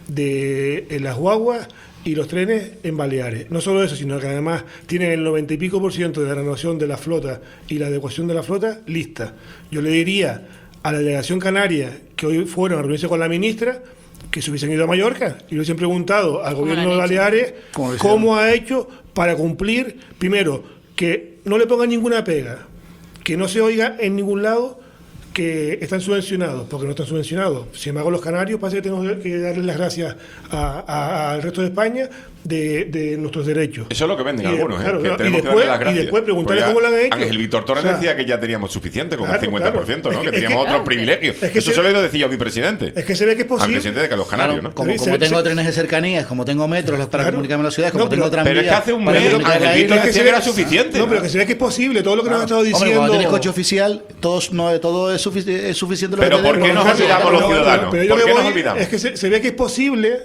de eh, las guaguas y los trenes en Baleares. No solo eso, sino que además tienen el noventa y pico por ciento de la renovación de la flota y la adecuación de la flota lista. Yo le diría a la delegación canaria que hoy fueron a reunirse con la ministra que se hubiesen ido a Mallorca y le hubiesen preguntado al gobierno de Baleares cómo, cómo ha hecho para cumplir, primero, que no le pongan ninguna pega, que no se oiga en ningún lado que están subvencionados, porque no están subvencionados. Sin embargo, los canarios parece que tenemos que darles las gracias a, a, al resto de España de, de nuestros derechos. Eso es lo que venden y, algunos, claro, ¿eh? claro, que tenemos y después, que darle las gracias. Y después preguntarle pues cómo lo han hecho. Ángel Víctor Torres, o sea, decía que ya teníamos suficiente con claro, el cincuenta por ciento, claro. ¿no? Es que, que teníamos que, otros claro, privilegios. Es que Eso se, solo lo decía mi presidente. Es que se ve que es posible. Al presidente de que los canarios, claro, ¿no? Como, como se, tengo se, trenes de cercanías, como tengo metros para claro. comunicarme en la ciudad, como no, tengo tranvías. Pero es que hace un mes Ángel Víctor decía que era suficiente. No, pero que se ve que es posible, todo lo que nos ha estado diciendo. Cuando tienes coche oficial, todo es suficiente. Pero ¿por qué nos olvidamos los ciudadanos? ¿Por qué nos olvidamos? Es que se ve que es posible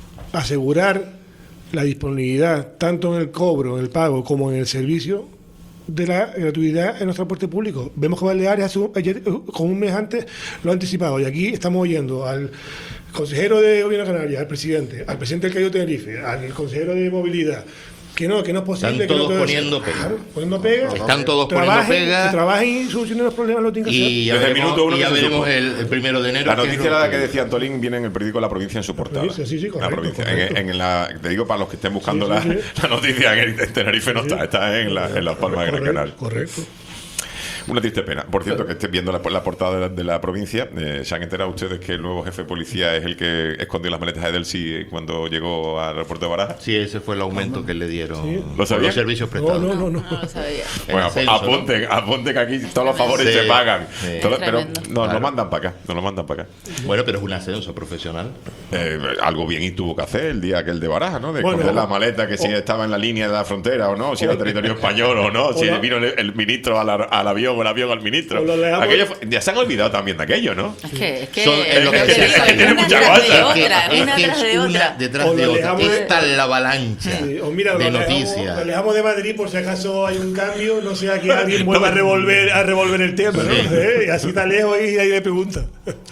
asegurar la disponibilidad, tanto en el cobro, en el pago, como en el servicio de la gratuidad en los transportes públicos. Vemos que Baleares hace un, ayer, con un mes antes lo ha anticipado, y aquí estamos oyendo al consejero de Gobierno de Canarias, al presidente, al presidente del Cayo de Tenerife, al consejero de Movilidad, que no, que no es posible. Están todos que no poniendo pega. Claro, poniendo pega. Están todos trabajen, poniendo pega. Que trabajen y solucionen los problemas, lo tienen que hacer. Y ya Desde veremos, el minuto uno y ya que se veremos supo. el, el primero de enero. La noticia era la que que decía Antolín, viene en el periódico La Provincia en su portada. Sí, sí, sí, correcto, la provincia. correcto. En, en la, te digo para los que estén buscando Sí, sí, la, sí. la noticia, que en Tenerife no Sí. está, está en, la, en Las Palmas de Gran Canaria. Correcto. Una triste pena. Por cierto, que estés viendo la, la portada de la, de la provincia, eh, ¿se han enterado ustedes que el nuevo jefe de policía es el que escondió las maletas de Delsi cuando llegó al aeropuerto de Barajas? Sí, ese fue el aumento que le dieron ¿Sí? por ¿Lo sabía? los servicios prestados. No, no, no. No lo sabía. Bueno, ascenso, apunten, ¿no? apunten que aquí todos los favores Sí, se pagan. sí. Todo- pero Tremendo. nos Claro. lo mandan para acá, nos lo mandan para acá. Bueno, pero es un ascenso profesional. Eh, algo bien y tuvo que hacer el día aquel de Barajas, ¿no? De Bueno, esconder o- la maleta, que si o- estaba en la línea de la frontera o no, si era territorio español o no, si o la- vino el, el ministro al, al avión o el avión al ministro. o lo dejamos- Aquello fue- ya se han olvidado también de aquello, ¿no? Es que, es que, Son- es es lo lo que que tiene- digo, es que es tiene una mucha tras de cosa. otra, Es una que tras es de una otra. detrás O de lo otra. dejamos de- Esta es la avalancha Sí, o mira, de lo dejamos, noticias. lo dejamos de Madrid por si acaso hay un cambio, no sea que alguien vuelva a revolver, a revolver el tema, ¿no? ¿Eh? Y así está lejos y ahí le pregunta.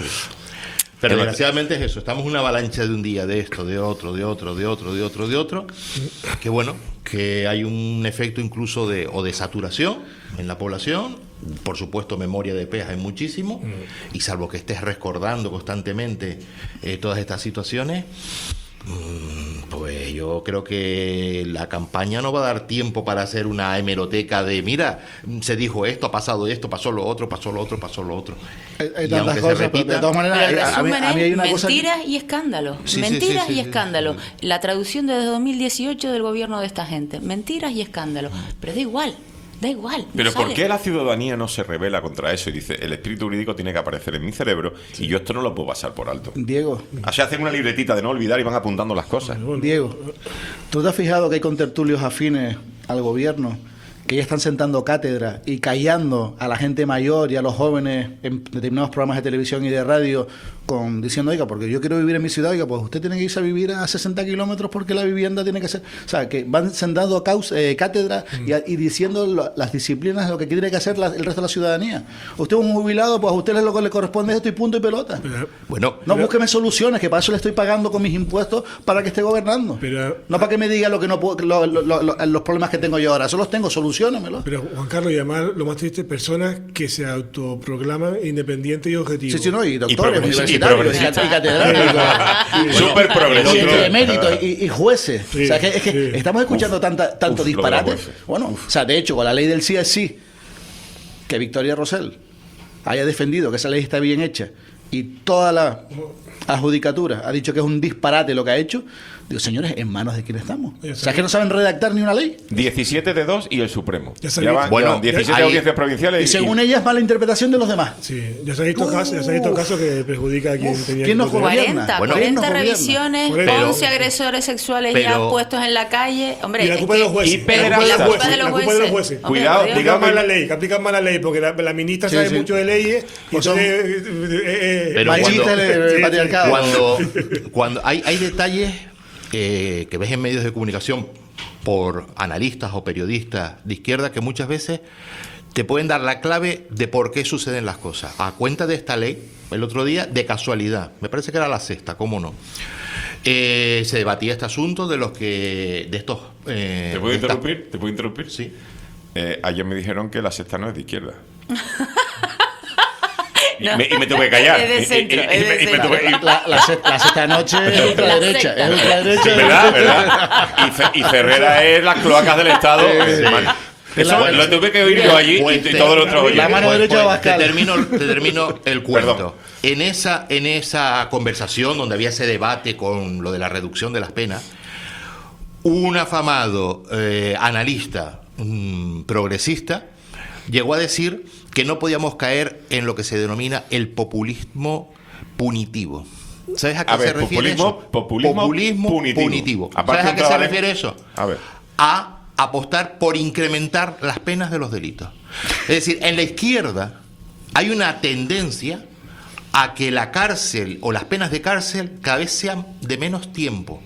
Pero desgraciadamente es eso, estamos en una avalancha de un día, de esto, de otro, de otro, de otro, de otro, de otro, que bueno, que hay un efecto incluso de, o de saturación en la población, por supuesto memoria de peas hay muchísimo, y salvo que estés recordando constantemente eh, todas estas situaciones, pues yo creo que la campaña no va a dar tiempo para hacer una hemeroteca de mira, se dijo esto, ha pasado esto, pasó lo otro, pasó lo otro, pasó lo otro. Hay, hay Y tantas aunque se cosas, pero repita- de todas maneras, Pero el a- a, mí, resumen a mí hay es una cosa. mentiras y escándalos. Sí, sí, Mentiras sí, sí, y sí. escándalos. La traducción desde dos mil dieciocho del gobierno de esta gente. Mentiras y escándalos. Pero da igual, da igual. no Pero ¿por sale. qué la ciudadanía no se revela contra eso y dice el espíritu jurídico tiene que aparecer en mi cerebro y yo esto no lo puedo pasar por alto? Diego, O sea, hacen una libretita de no olvidar y van apuntando las cosas. Diego, ¿tú te has fijado que hay contertulios afines al gobierno que ya están sentando cátedra y callando a la gente mayor y a los jóvenes en determinados programas de televisión y de radio con diciendo, oiga, porque yo quiero vivir en mi ciudad, oiga, pues usted tiene que irse a vivir a sesenta kilómetros porque la vivienda tiene que ser... O sea, que van sentando causa, eh, cátedra y, a- y diciendo lo- las disciplinas de lo que tiene que hacer la- el resto de la ciudadanía. Usted es un jubilado, pues a usted es lo que le corresponde esto y punto y pelota. Bueno, No, búsqueme soluciones, que para eso le estoy pagando con mis impuestos para que esté gobernando. Pero- no para que me diga lo que no puedo, lo- lo- lo- los problemas que tengo yo ahora. Eso los tengo, soluciónamelo. Pero Juan Carlos, y además lo más triste, personas que se autoproclaman independientes y objetivos. Sí, sí, no, y doctores, progresi- y universitarios, y, progresistas. cat- y catedráticos. Súper Y progresista. de mérito, y, y jueces. Sí, o sea, que, es que sí. estamos escuchando tanta, tanto Uf, lo de los disparate. jueces. Bueno, o sea, de hecho, con la ley del sí es sí, que Victoria Rosell haya defendido que esa ley está bien hecha y toda la adjudicatura ha dicho que es un disparate lo que ha hecho. Digo, señores, ¿en manos de quién estamos? O sea, que no saben redactar ni una ley. diecisiete de dos y el Supremo. Ya Ya, sabía- van, Bueno, llevan diecisiete hay- audiencias provinciales Y según ella es mala interpretación de los demás. Sí, ya se ha visto casos, ya se ha visto casos que perjudica a quien Uf, tenía ¿quién que nos proteger. gobierna? cuarenta, Bueno, cuarenta ¿quién nos gobierna? revisiones, Pero- once agresores sexuales ya pero- puestos en la calle. Hombre, Y la es culpa que- de los jueces. y La culpa de los pederastas. jueces. La culpa de los La culpa de los jueces. jueces. Hombre, Cuidado, por Dios. Aplican digamos- mal la ley, que aplican mal la ley, porque la, la ministra Sí, sabe sí. mucho de leyes y Pues son- entonces, eh, eh, Pero Machista cuando- el, el Sí, patriarcado. Cuando, cuando hay, hay detalles eh, que ves en medios de comunicación por analistas o periodistas de izquierda que muchas veces te pueden dar la clave de por qué suceden las cosas. A cuenta de esta ley, el otro día, de casualidad, me parece que era la sexta, ¿cómo no? Eh, se debatía este asunto de los que, de estos... Eh, ¿Te puedo esta... interrumpir? ¿Te puedo interrumpir? Sí. Eh, ayer me dijeron que la sexta no es de izquierda. No. Y, me, y me tuve que callar. Es de centro, Y- y- y- es de y me centro. tuve- y- La, la, se- la sexta noche es ultraderecha. Es ultraderecha. Sí, ¿verdad? ¿verdad? Y, Fe- y Ferrera es las cloacas del Estado. Sí. Man, Eso La- lo tuve que oír yo allí Pues y, y te- todos los otros la oyentes. mano Pues, derecha de pues, te Abascal. termino, te termino el cuento. Perdón. En esa, en esa conversación donde había ese debate con lo de la reducción de las penas, un afamado eh, analista mm, progresista llegó a decir que no podíamos caer en lo que se denomina el populismo punitivo. ¿Sabes a qué A ver, se refiere populismo- eso? populismo punitivo. punitivo. Aparte ¿Sabes a un qué se trabajo- refiere eso? A ver. A apostar por incrementar las penas de los delitos. Es decir, en la izquierda hay una tendencia a que la cárcel o las penas de cárcel cada vez sean de menos tiempo.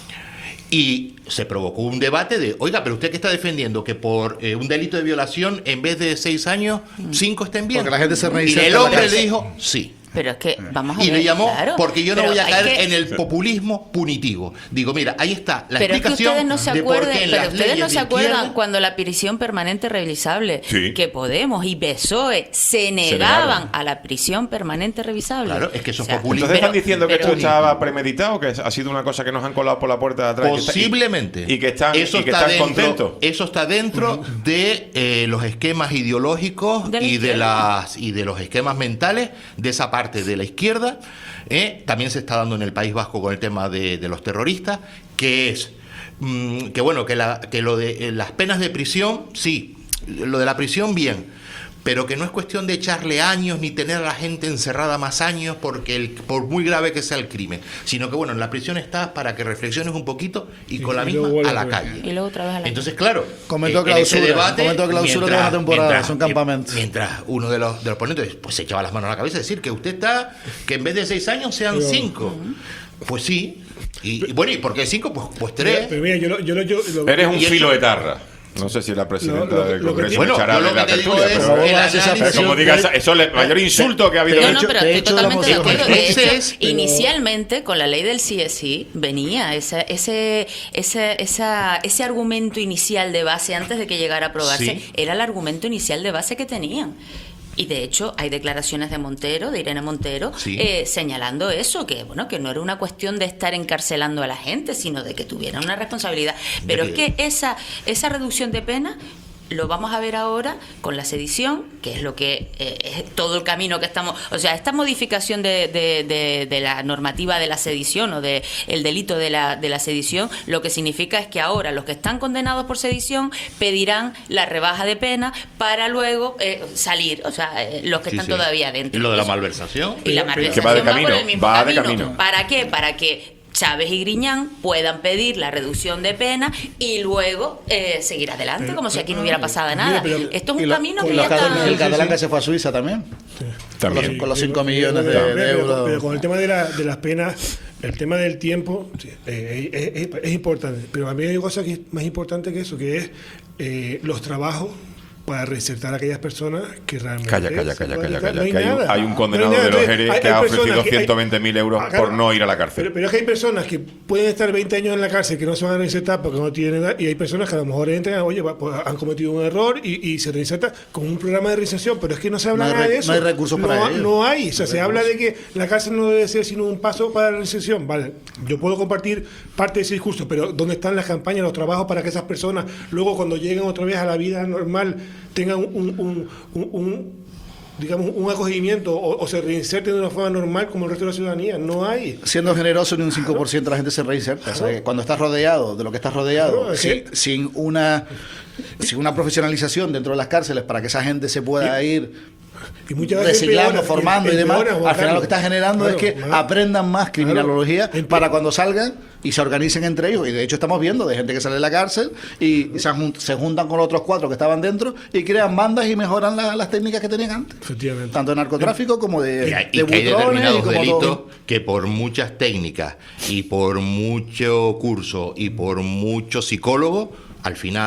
Y se provocó un debate de, oiga, pero usted qué está defendiendo, que por eh, un delito de violación en vez de seis años, cinco estén bien. Porque la gente se Y reinserta el en la hombre cárcel. le dijo, sí. Pero es que, vamos a Y ver, le llamó, claro, porque yo no pero voy a hay caer que- en el populismo punitivo. Digo, mira, ahí está la pero es que explicación ustedes no se de por acuerdan, qué en pero las ustedes no leyes se de acuerdan izquierda- cuando la prisión permanente revisable, Sí. que Podemos y P S O E se negaban negaron. a la prisión permanente revisable. Claro, es que eso O sea, es populismo. Entonces están pero- diciendo que pero- esto estaba premeditado, que ha sido una cosa que nos han colado por la puerta de atrás. y que está- y- Posiblemente. Y, que están, eso y que está están dentro, contentos. Eso está dentro de eh, los esquemas ideológicos De la y de izquierda. las y de los esquemas mentales de esa parte de la izquierda. Eh, también se está dando en el País Vasco con el tema de, de los terroristas, que es mm, que bueno que, la, que lo de eh, las penas de prisión, sí, lo de la prisión bien. Pero que no es cuestión de echarle años ni tener a la gente encerrada más años porque el, por muy grave que sea el crimen, sino que bueno, en la prisión estás para que reflexiones un poquito y Sí, con la y misma luego vuelve a la a la calle. Y luego otra vez a la Entonces, claro, Comentó eh, en ese clausura, debate, comentó clausura de mientras- una temporada, mientras- son campamentos. Mientras uno de los, de los ponentes pues se echaba las manos a la cabeza y decir que usted está, que en vez de seis años sean Pero- cinco. Pues sí. Y, y bueno, ¿y por qué cinco? Pues, pues Pero, tres. pero mira, yo, lo- yo, lo- yo, lo- Eres un y eso- filo de tarra. No sé si la presidenta Lo- lo- del lo que Congreso tiene- me Bueno, echará yo lo de la que te digo tertulia, es pero, el el análisis- análisis- como digas, eso es el mayor insulto que ha habido. No, De no, hecho- pero de estoy hecho, la totalmente de moción- acuerdo. De Ese hecho, es- pero- inicialmente con la ley del C S I venía ese, ese, ese, esa, ese argumento inicial de base antes de que llegara a aprobarse, Sí. era el argumento inicial de base que tenían. Y de hecho hay declaraciones de Montero, de Irene Montero, Sí. eh, señalando eso, que bueno, que no era una cuestión de estar encarcelando a la gente, sino de que tuvieran una responsabilidad. Pero De es que- que esa, esa reducción de pena lo vamos a ver ahora con la sedición, que es lo que eh, es todo el camino que estamos, o sea, esta modificación de, de, de, de la normativa de la sedición o de el delito de la, de la sedición, lo que significa es que ahora los que están condenados por sedición pedirán la rebaja de pena para luego eh, salir, o sea, eh, los que Sí, están sí. todavía dentro. Y lo de la Eso. malversación. Y la Que malversación va de por camino, el mismo va de camino. ¿Para qué? Para que Chávez y Griñán puedan pedir la reducción de pena y luego eh, seguir adelante, Pero- como si aquí no pero- hubiera pasado mira, nada. pero- Esto es Y un lo- camino con que los ya catalán- está... el catalán que se fue a Suiza también. También. Con los- con los cinco millones de- Pero- de pero- euros. Pero con el tema de, la, de las penas, el tema del tiempo sí, eh, es, es- es importante. Pero a mí hay una cosa que es más importante que eso, que es eh, los trabajos para reinsertar a aquellas personas que realmente... Calla, calla, se calla, pueden calla, quitar. calla. No hay que hay, un, nada. hay un No condenado hay nada. de los Entonces, Jerez hay- que hay ha ofrecido personas que hay- ciento veinte mil euros Ah, claro. por no ir a la cárcel. Pero, pero es que hay personas que pueden estar veinte años en la cárcel que no se van a reinsertar porque no tienen edad, y hay personas que a lo mejor entran, oye, va, pues, han cometido un error y, y se reinsertan con un programa de reinserción, pero es que no se habla No hay nada re- de eso. no hay recursos para no, ello. No hay, o sea, No hay se habla de que la cárcel no debe ser sino un paso para la reinserción. Vale, yo puedo compartir parte de ese discurso, pero ¿dónde están las campañas, los trabajos para que esas personas luego cuando lleguen otra vez a la vida normal tengan un, un, un, un- un, digamos, un acogimiento o, o se reinserten de una forma normal como el resto de la ciudadanía? No hay. Siendo generoso, ni un cinco por ciento de la gente se reinserta. O sea, que cuando estás rodeado de lo que estás rodeado, Claro, es sin, que- sin una sin una profesionalización dentro de las cárceles para que esa gente se pueda ir Y muchas veces reciclando, empeora- formando y empeora, demás, Juan al final lo que Carlos. estás generando Claro, es que claro. aprendan más criminología Claro. para cuando salgan y se organicen entre ellos. Y de hecho estamos viendo de gente que sale de la cárcel y se, jun- se juntan con los otros cuatro que estaban dentro y crean bandas y mejoran la- las técnicas que tenían antes. Efectivamente. Tanto de narcotráfico como de, Y hay, de y que hay butrones determinados y como delitos todo. que por muchas técnicas y por mucho curso y por mucho psicólogo, al final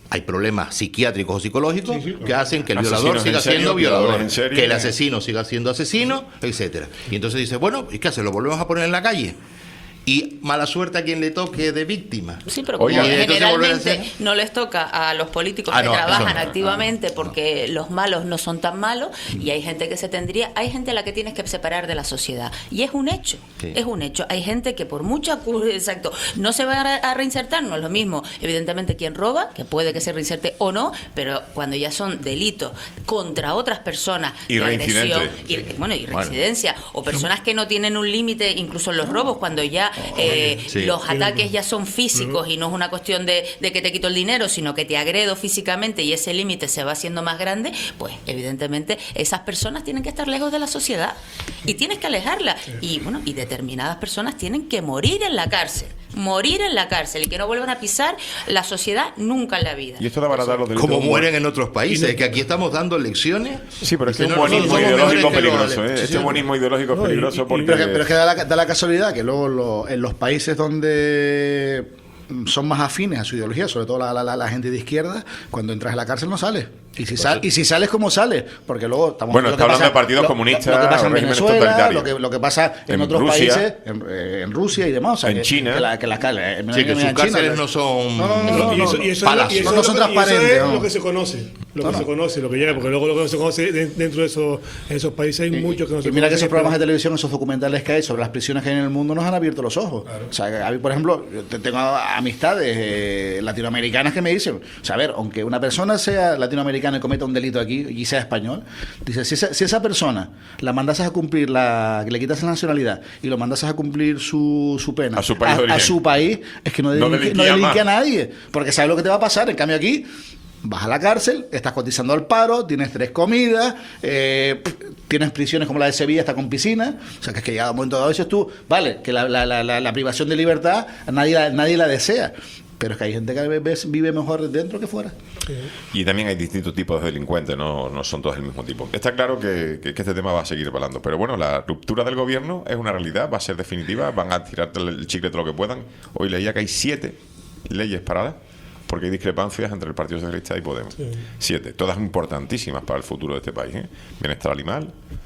hay problemas psiquiátricos o psicológicos sí, sí, que hacen que el violador siga serio, siendo violador, en serio, que el eh. asesino siga siendo asesino, etcétera. Y entonces dice, bueno, ¿y qué hace? ¿Lo volvemos a poner en la calle? Y mala suerte a quien le toque de víctima. Sí, pero como Oiga, generalmente no les toca a los políticos ah, que no, trabajan no, activamente porque no. los malos no son tan malos y hay gente que se tendría, hay gente a la que tienes que separar de la sociedad. Y es un hecho, sí. es un hecho. Hay gente que por mucha exacto, no se va a reinsertar, no es lo mismo. Evidentemente quien roba, que puede que se reinserte o no, pero cuando ya son delitos contra otras personas, y de agresión, y, sí. bueno, y reincidencia, bueno. o personas que no tienen un límite, incluso en los robos, cuando ya Eh, sí. los ataques ya son físicos uh-huh. y no es una cuestión de, de que te quito el dinero, sino que te agredo físicamente y ese límite se va haciendo más grande, pues evidentemente esas personas tienen que estar lejos de la sociedad y tienes que alejarlas. Y bueno, y determinadas personas tienen que morir en la cárcel, morir en la cárcel y que no vuelvan a pisar la sociedad nunca en la vida. Y esto de abaratar los delitos. Como mueren en otros países, que aquí estamos dando lecciones. Sí, pero es que es un buenismo ideológico peligroso, ¿eh? Este buenismo ideológico es peligroso porque... Pero, pero es que da la, da la casualidad que luego lo, en los países donde son más afines a su ideología, sobre todo la, la, la gente de izquierda, cuando entras a la cárcel no sales. Y si, sal, y si sales, ¿cómo sales? Porque luego estamos bueno, está hablando pasa, de partidos lo, comunistas, lo, lo que pasa en Venezuela, lo que, lo que pasa en, en otros Rusia, países, en, en Rusia y demás. O sea, en que, China. Que, la, que, la, que, la, sí, que sus cárceles no son no, no, no, no, y eso, y eso, palas, y eso, no son transparentes. Eso es no. lo que se conoce, lo no, que no. se conoce, lo que llega, porque luego lo que se conoce dentro de esos, en esos países hay y, muchos que no se y mira conocen, que esos programas de televisión, esos documentales que hay sobre las prisiones que hay en el mundo nos han abierto los ojos. Claro. O sea, a mí, por ejemplo, yo tengo amistades eh, latinoamericanas que me dicen, o sea, a ver, aunque una persona sea latinoamericana y cometa un delito aquí y sea español, dice, si esa, si esa persona la mandases a cumplir, la que le quitas la nacionalidad y lo mandases a cumplir su, su pena a su país, a, a su país es que no, no delinque, no delinque a nadie, porque sabe lo que te va a pasar. En cambio aquí vas a la cárcel, estás cotizando al paro, tienes tres comidas, eh, tienes prisiones como la de Sevilla, está con piscina, o sea que es que llega a un momento dado dices tú, vale, que la, la, la, la, la privación de libertad nadie la, nadie la desea, pero es que hay gente que vive mejor dentro que fuera. Y también hay distintos tipos de delincuentes, no, no son todos el mismo tipo. Está claro que, que, que este tema va a seguir hablando, pero bueno, la ruptura del gobierno es una realidad, va a ser definitiva, van a tirarte el chicle todo lo que puedan. Hoy leía que hay siete leyes paradas porque hay discrepancias entre el Partido Socialista y Podemos. Sí. Siete, todas importantísimas para el futuro de este país, ¿eh? Bienestar animal,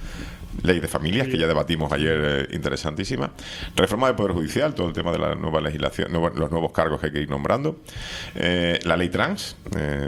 ley de familias, que ya debatimos ayer, eh, interesantísima. Reforma del Poder Judicial, todo el tema de la nueva legislación, nuevo, los nuevos cargos que hay que ir nombrando. Eh, la ley trans, eh,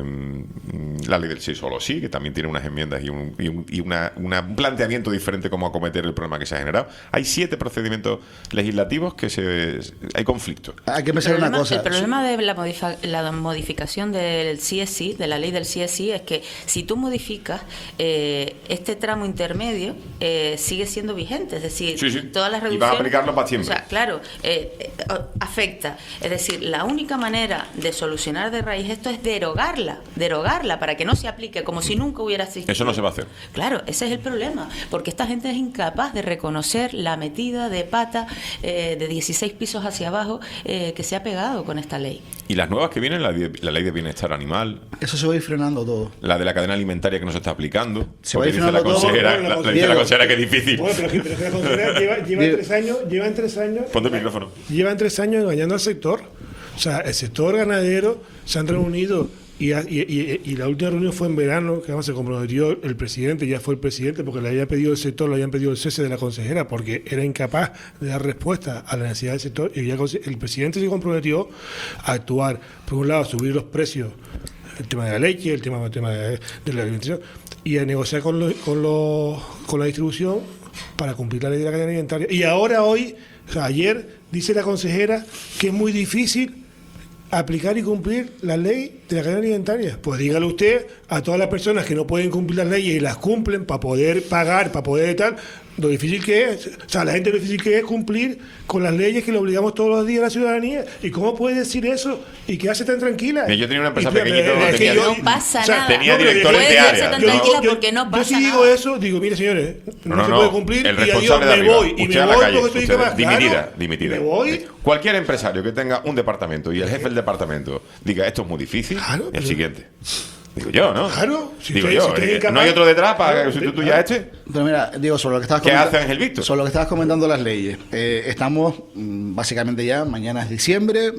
la ley del sí solo sí, que también tiene unas enmiendas y un, y un, y una, una, un planteamiento diferente cómo acometer el problema que se ha generado. Hay siete procedimientos legislativos que se hay conflictos. Hay que pensar una cosa. El problema de la, modifa, la modificación del C S I, de la ley del C S I, es que si tú modificas eh, este tramo intermedio, eh, Eh, sigue siendo vigente, es decir, sí, sí. todas las reducciones... Y vas a aplicarlo para siempre. O sea, claro, eh, eh, afecta. Es decir, la única manera de solucionar de raíz esto es derogarla, derogarla para que no se aplique como si nunca hubiera existido. Eso no se va a hacer. Claro, ese es el problema, porque esta gente es incapaz de reconocer la metida de pata eh, de dieciséis pisos hacia abajo eh, que se ha pegado con esta ley. Y las nuevas que vienen, la, de, la ley de bienestar animal... Eso se va a ir frenando todo. La de la cadena alimentaria que no se está aplicando. Se va a ir frenando todo. Consejera, la, la, dice la consejera que es difícil. Bueno, pero, pero la consejera lleva, lleva tres años, llevan tres años. Ponte el micrófono. Llevan tres años engañando al sector. O sea, el sector ganadero se han reunido y, y, y, y la última reunión fue en verano, que además se comprometió el presidente, ya fue el presidente, porque le había pedido el sector, le habían pedido el cese de la consejera, porque era incapaz de dar respuesta a la necesidad del sector. Y ya el presidente se comprometió a actuar, por un lado, a subir los precios, el tema de la leche, el tema, el tema de, de la alimentación, y a negociar con, lo, con, lo, con la distribución para cumplir la ley de la cadena alimentaria. Y ahora, hoy, o sea, ayer, dice la consejera que es muy difícil aplicar y cumplir la ley de la cadena alimentaria. Pues dígale usted a todas las personas que no pueden cumplir las leyes y las cumplen para poder pagar, para poder tal, lo difícil que es, o sea, la gente lo difícil que es cumplir con las leyes que le obligamos todos los días a la ciudadanía. ¿Y cómo puede decir eso? ¿Y qué hace tan tranquila? Yo tenía una empresa y, pequeñita donde tenía, yo, no pasa o sea, nada. Tenía no, directores de área. Tan tranquila no, porque no pasa yo si digo nada. eso, digo, mire señores, no, no, no se no, puede cumplir el y adiós, de me arriba. voy. Y usted me a la voy calle, porque estoy capaz. Dimitida, Claro, dimitida. Me voy. Cualquier empresario que tenga un departamento y el jefe del departamento diga esto es muy difícil, claro, el pero... siguiente. Digo yo, ¿no? Claro, si Digo usted, yo, si eh, no hay otro detrás para claro, sustituir a este. Pero mira, digo, sobre lo que estabas ¿Qué hace Ángel Víctor? Sobre lo que estabas comentando las leyes. Eh, estamos, básicamente ya, mañana es diciembre,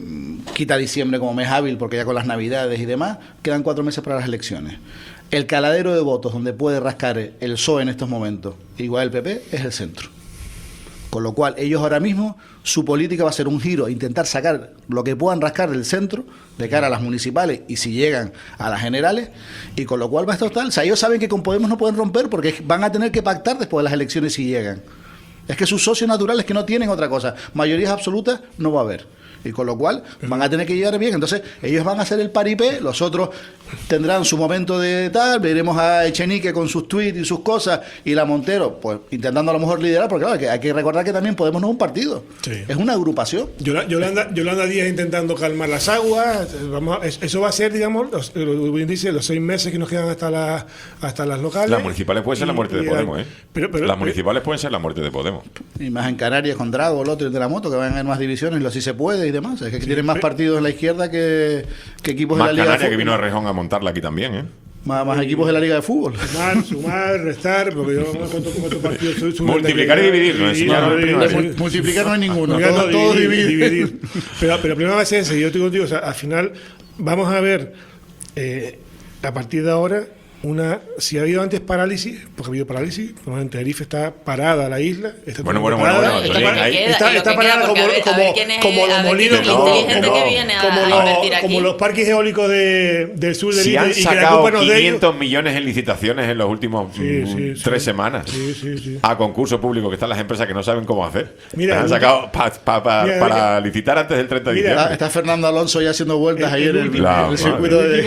quita diciembre como mes hábil porque ya con las navidades y demás, quedan cuatro meses para las elecciones. El caladero de votos donde puede rascar el P S O E en estos momentos, igual el P P, es el centro. Con lo cual, ellos ahora mismo, su política va a ser un giro, intentar sacar lo que puedan rascar del centro, de cara a las municipales y si llegan a las generales, y con lo cual va a estar total. O sea, ellos saben que con Podemos no pueden romper porque van a tener que pactar después de las elecciones si llegan. Es que sus socios naturales que no tienen otra cosa, mayorías absolutas no va a haber. Y con lo cual van a tener que llegar bien. Entonces, ellos van a hacer el paripé, los otros tendrán su momento de tal, veremos a Echenique con sus tweets y sus cosas, y la Montero, pues intentando a lo mejor liderar, porque claro, hay que recordar que también Podemos no es un partido, sí. Es una agrupación. Yolanda, Yolanda Díaz intentando calmar las aguas, vamos a, eso va a ser, digamos, los, dice, los seis meses que nos quedan hasta, la, hasta las locales. Las municipales pueden ser la muerte de Podemos, ¿eh? Pero, pero, las municipales pueden ser la muerte de Podemos. Y más en Canarias con Drago, el otro de la moto, que van a haber más divisiones, lo sí se puede y demás. Es que sí, tienen más partidos en la izquierda que, que equipos más de la Liga Canarias, de que vino a Rejón a montarla aquí también, ¿eh? Más, más equipos de la Liga de Fútbol. Sumar, sumar, restar, porque yo no cuento cuántos partidos soy. Multiplicar y dividir, ¿no? Enseñaron el no, sí. Multiplicar no hay ninguno, todo, todo, todo dividir. dividir. Pero, pero el problema va a ser ese, yo te digo, o sea, al final vamos a ver, eh, a partir de ahora, una si ha habido antes parálisis, porque ha habido parálisis, bueno, en Tenerife está parada la isla. Está bueno, bueno, bueno, bueno, está, para, está, está parada como, como, como los molinos, como, como, como los parques eólicos de, del sur de si la isla. Si han sacado quinientos millones en licitaciones en los últimos sí, sí, tres sí, semanas sí, sí, sí. a concurso público, que están las empresas que no saben cómo hacer. Mira, han sacado pa, pa, pa, mira, para mira, licitar antes del treinta de diciembre. Está, está Fernando Alonso ya haciendo vueltas ahí en el, el, el circuito de,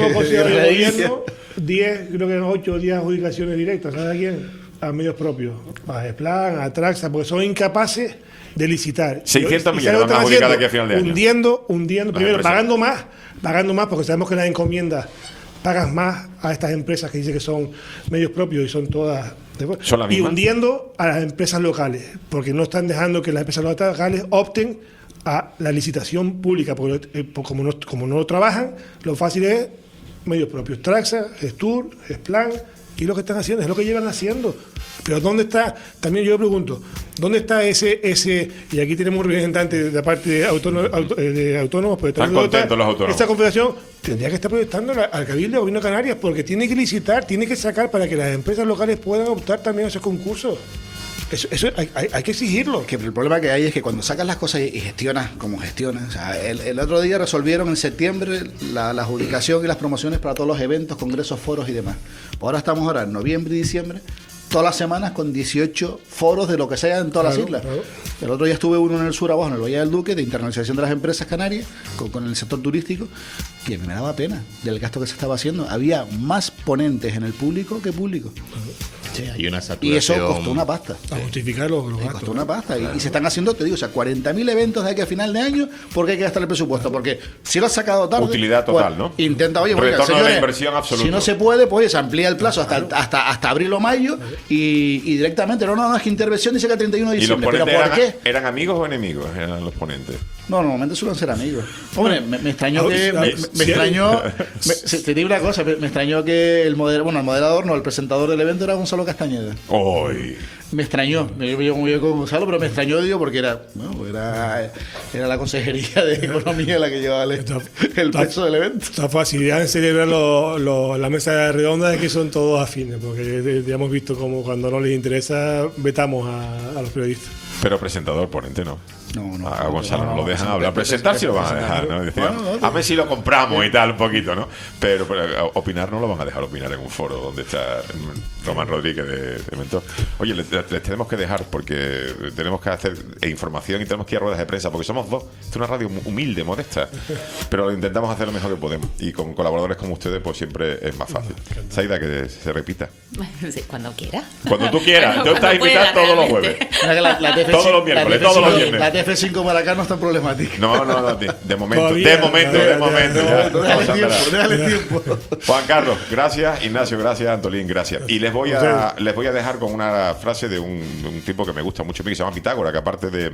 de diez, creo que ocho o diez adjudicaciones directas, ¿sabes a quién? A medios propios, a Esplan, a Traxa, porque son incapaces de licitar. seiscientos millones van a adjudicar aquí a final de año. Hundiendo, hundiendo, primero empresas. pagando más, pagando más, porque sabemos que las encomiendas pagan más a estas empresas que dicen que son medios propios y son todas. ¿Son y hundiendo a las empresas locales, porque no están dejando que las empresas locales opten a la licitación pública, porque eh, como, no, como no lo trabajan, lo fácil es medios propios, Traxa, Gestur, Esplan, y lo que están haciendo, es lo que llevan haciendo. Pero ¿dónde está? También yo pregunto, ¿dónde está ese, ese y aquí tenemos un representante de la parte de autónomos, auto, de autónomos pues, están contentos los autónomos. Esta confederación tendría que estar proyectando al Cabildo de Gobierno de Canarias, porque tiene que licitar, tiene que sacar para que las empresas locales puedan optar también a esos concursos. Eso, eso hay, hay, hay que exigirlo. Que el problema que hay es que cuando sacas las cosas y gestionas como gestionas, o sea, el, el otro día resolvieron en septiembre la, la adjudicación y las promociones para todos los eventos, congresos, foros y demás. Ahora estamos ahora en noviembre y diciembre, todas las semanas con dieciocho foros de lo que sea en todas claro, las islas. Claro. El otro día estuve uno en el sur abajo, en el Valle del Duque, de internacionalización de las empresas canarias, con, con el sector turístico, y a mí me daba pena del gasto que se estaba haciendo. Había más ponentes en el público que público. Sí, hay una saturación. Y eso costó una pasta. Para justificar los, los gastos. Costó una pasta. Claro. Y, y se están haciendo, te digo, o sea, cuarenta mil eventos de aquí a final de año porque hay que gastar el presupuesto. Porque si lo has sacado tarde. Utilidad total, pues, ¿no? Intenta, oye, retorno señores, de la inversión absoluta. Si no se puede, pues se amplía el plazo hasta, claro. hasta, hasta abril o mayo y, y directamente, no, no, no, es que intervención dice que el treinta y uno de diciembre. ¿Y los ¿Pero por eran, qué? ¿Eran amigos o enemigos? Eran los ponentes. No, normalmente suelen ser amigos. Hombre, me, me extrañó que. Me, me, me extrañó. Me, te digo una cosa, me, me extrañó que el moderador, bueno, el moderador, no, el presentador del evento era Gonzalo Castañeda. ¡Ay! Me extrañó, me llevo muy bien con Gonzalo, pero me extrañó, digo, porque era, bueno, era, era la Consejería de Economía la que llevaba el, el peso del evento. La facilidad en celebrar lo, lo, la mesa redonda es que son todos afines, porque ya hemos visto como cuando no les interesa vetamos a, a los periodistas. Pero presentador, ponente, no. No, no, a Gonzalo no, no, no lo dejan no, hablar. Presentar sí lo van a dejar, ¿no? Decían, bueno, no, no, a ver si lo compramos y tal, un poquito, ¿no? Pero, pero opinar no lo van a dejar opinar en un foro donde está Román Rodríguez de, de Mentor. Oye, les, les tenemos que dejar porque tenemos que hacer información y tenemos que ir a ruedas de prensa porque somos dos. Esto es una radio humilde, modesta, pero intentamos hacer lo mejor que podemos. Y con colaboradores como ustedes, pues siempre es más fácil. Saida, que se repita. Sí, cuando quiera. Cuando tú quieras. Bueno, tú estás invitada todos los jueves. La, la todos los miércoles, todos los viernes. F cinco para acá no es tan problemática. No, no, no, de, de momento, Todavía, de momento, de momento. Ya, no, déjale tiempo, déjale tiempo. Juan Carlos, gracias. Ignacio, gracias. Antolín, gracias. Y les voy a les voy a dejar con una frase de un, de un tipo que me gusta mucho, que se llama Pitágora, que aparte de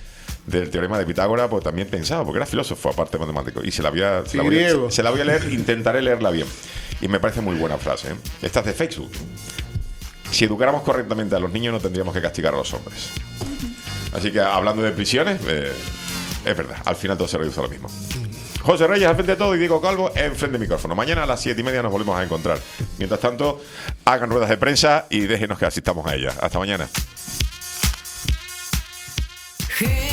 del teorema de Pitágora, pues también pensaba, porque era filósofo, aparte de matemático. Y se la voy a, se la voy a, se, se la voy a leer, intentaré leerla bien. Y me parece muy buena frase, ¿eh? Esta es de Facebook. Si educáramos correctamente a los niños, no tendríamos que castigar a los hombres. Así que hablando de prisiones, eh, es verdad, al final todo se reduce a lo mismo. José Reyes al frente de todo y Diego Calvo en frente de micrófono. Mañana a las siete y media nos volvemos a encontrar. Mientras tanto, hagan ruedas de prensa y déjenos que asistamos a ellas. Hasta mañana. Gente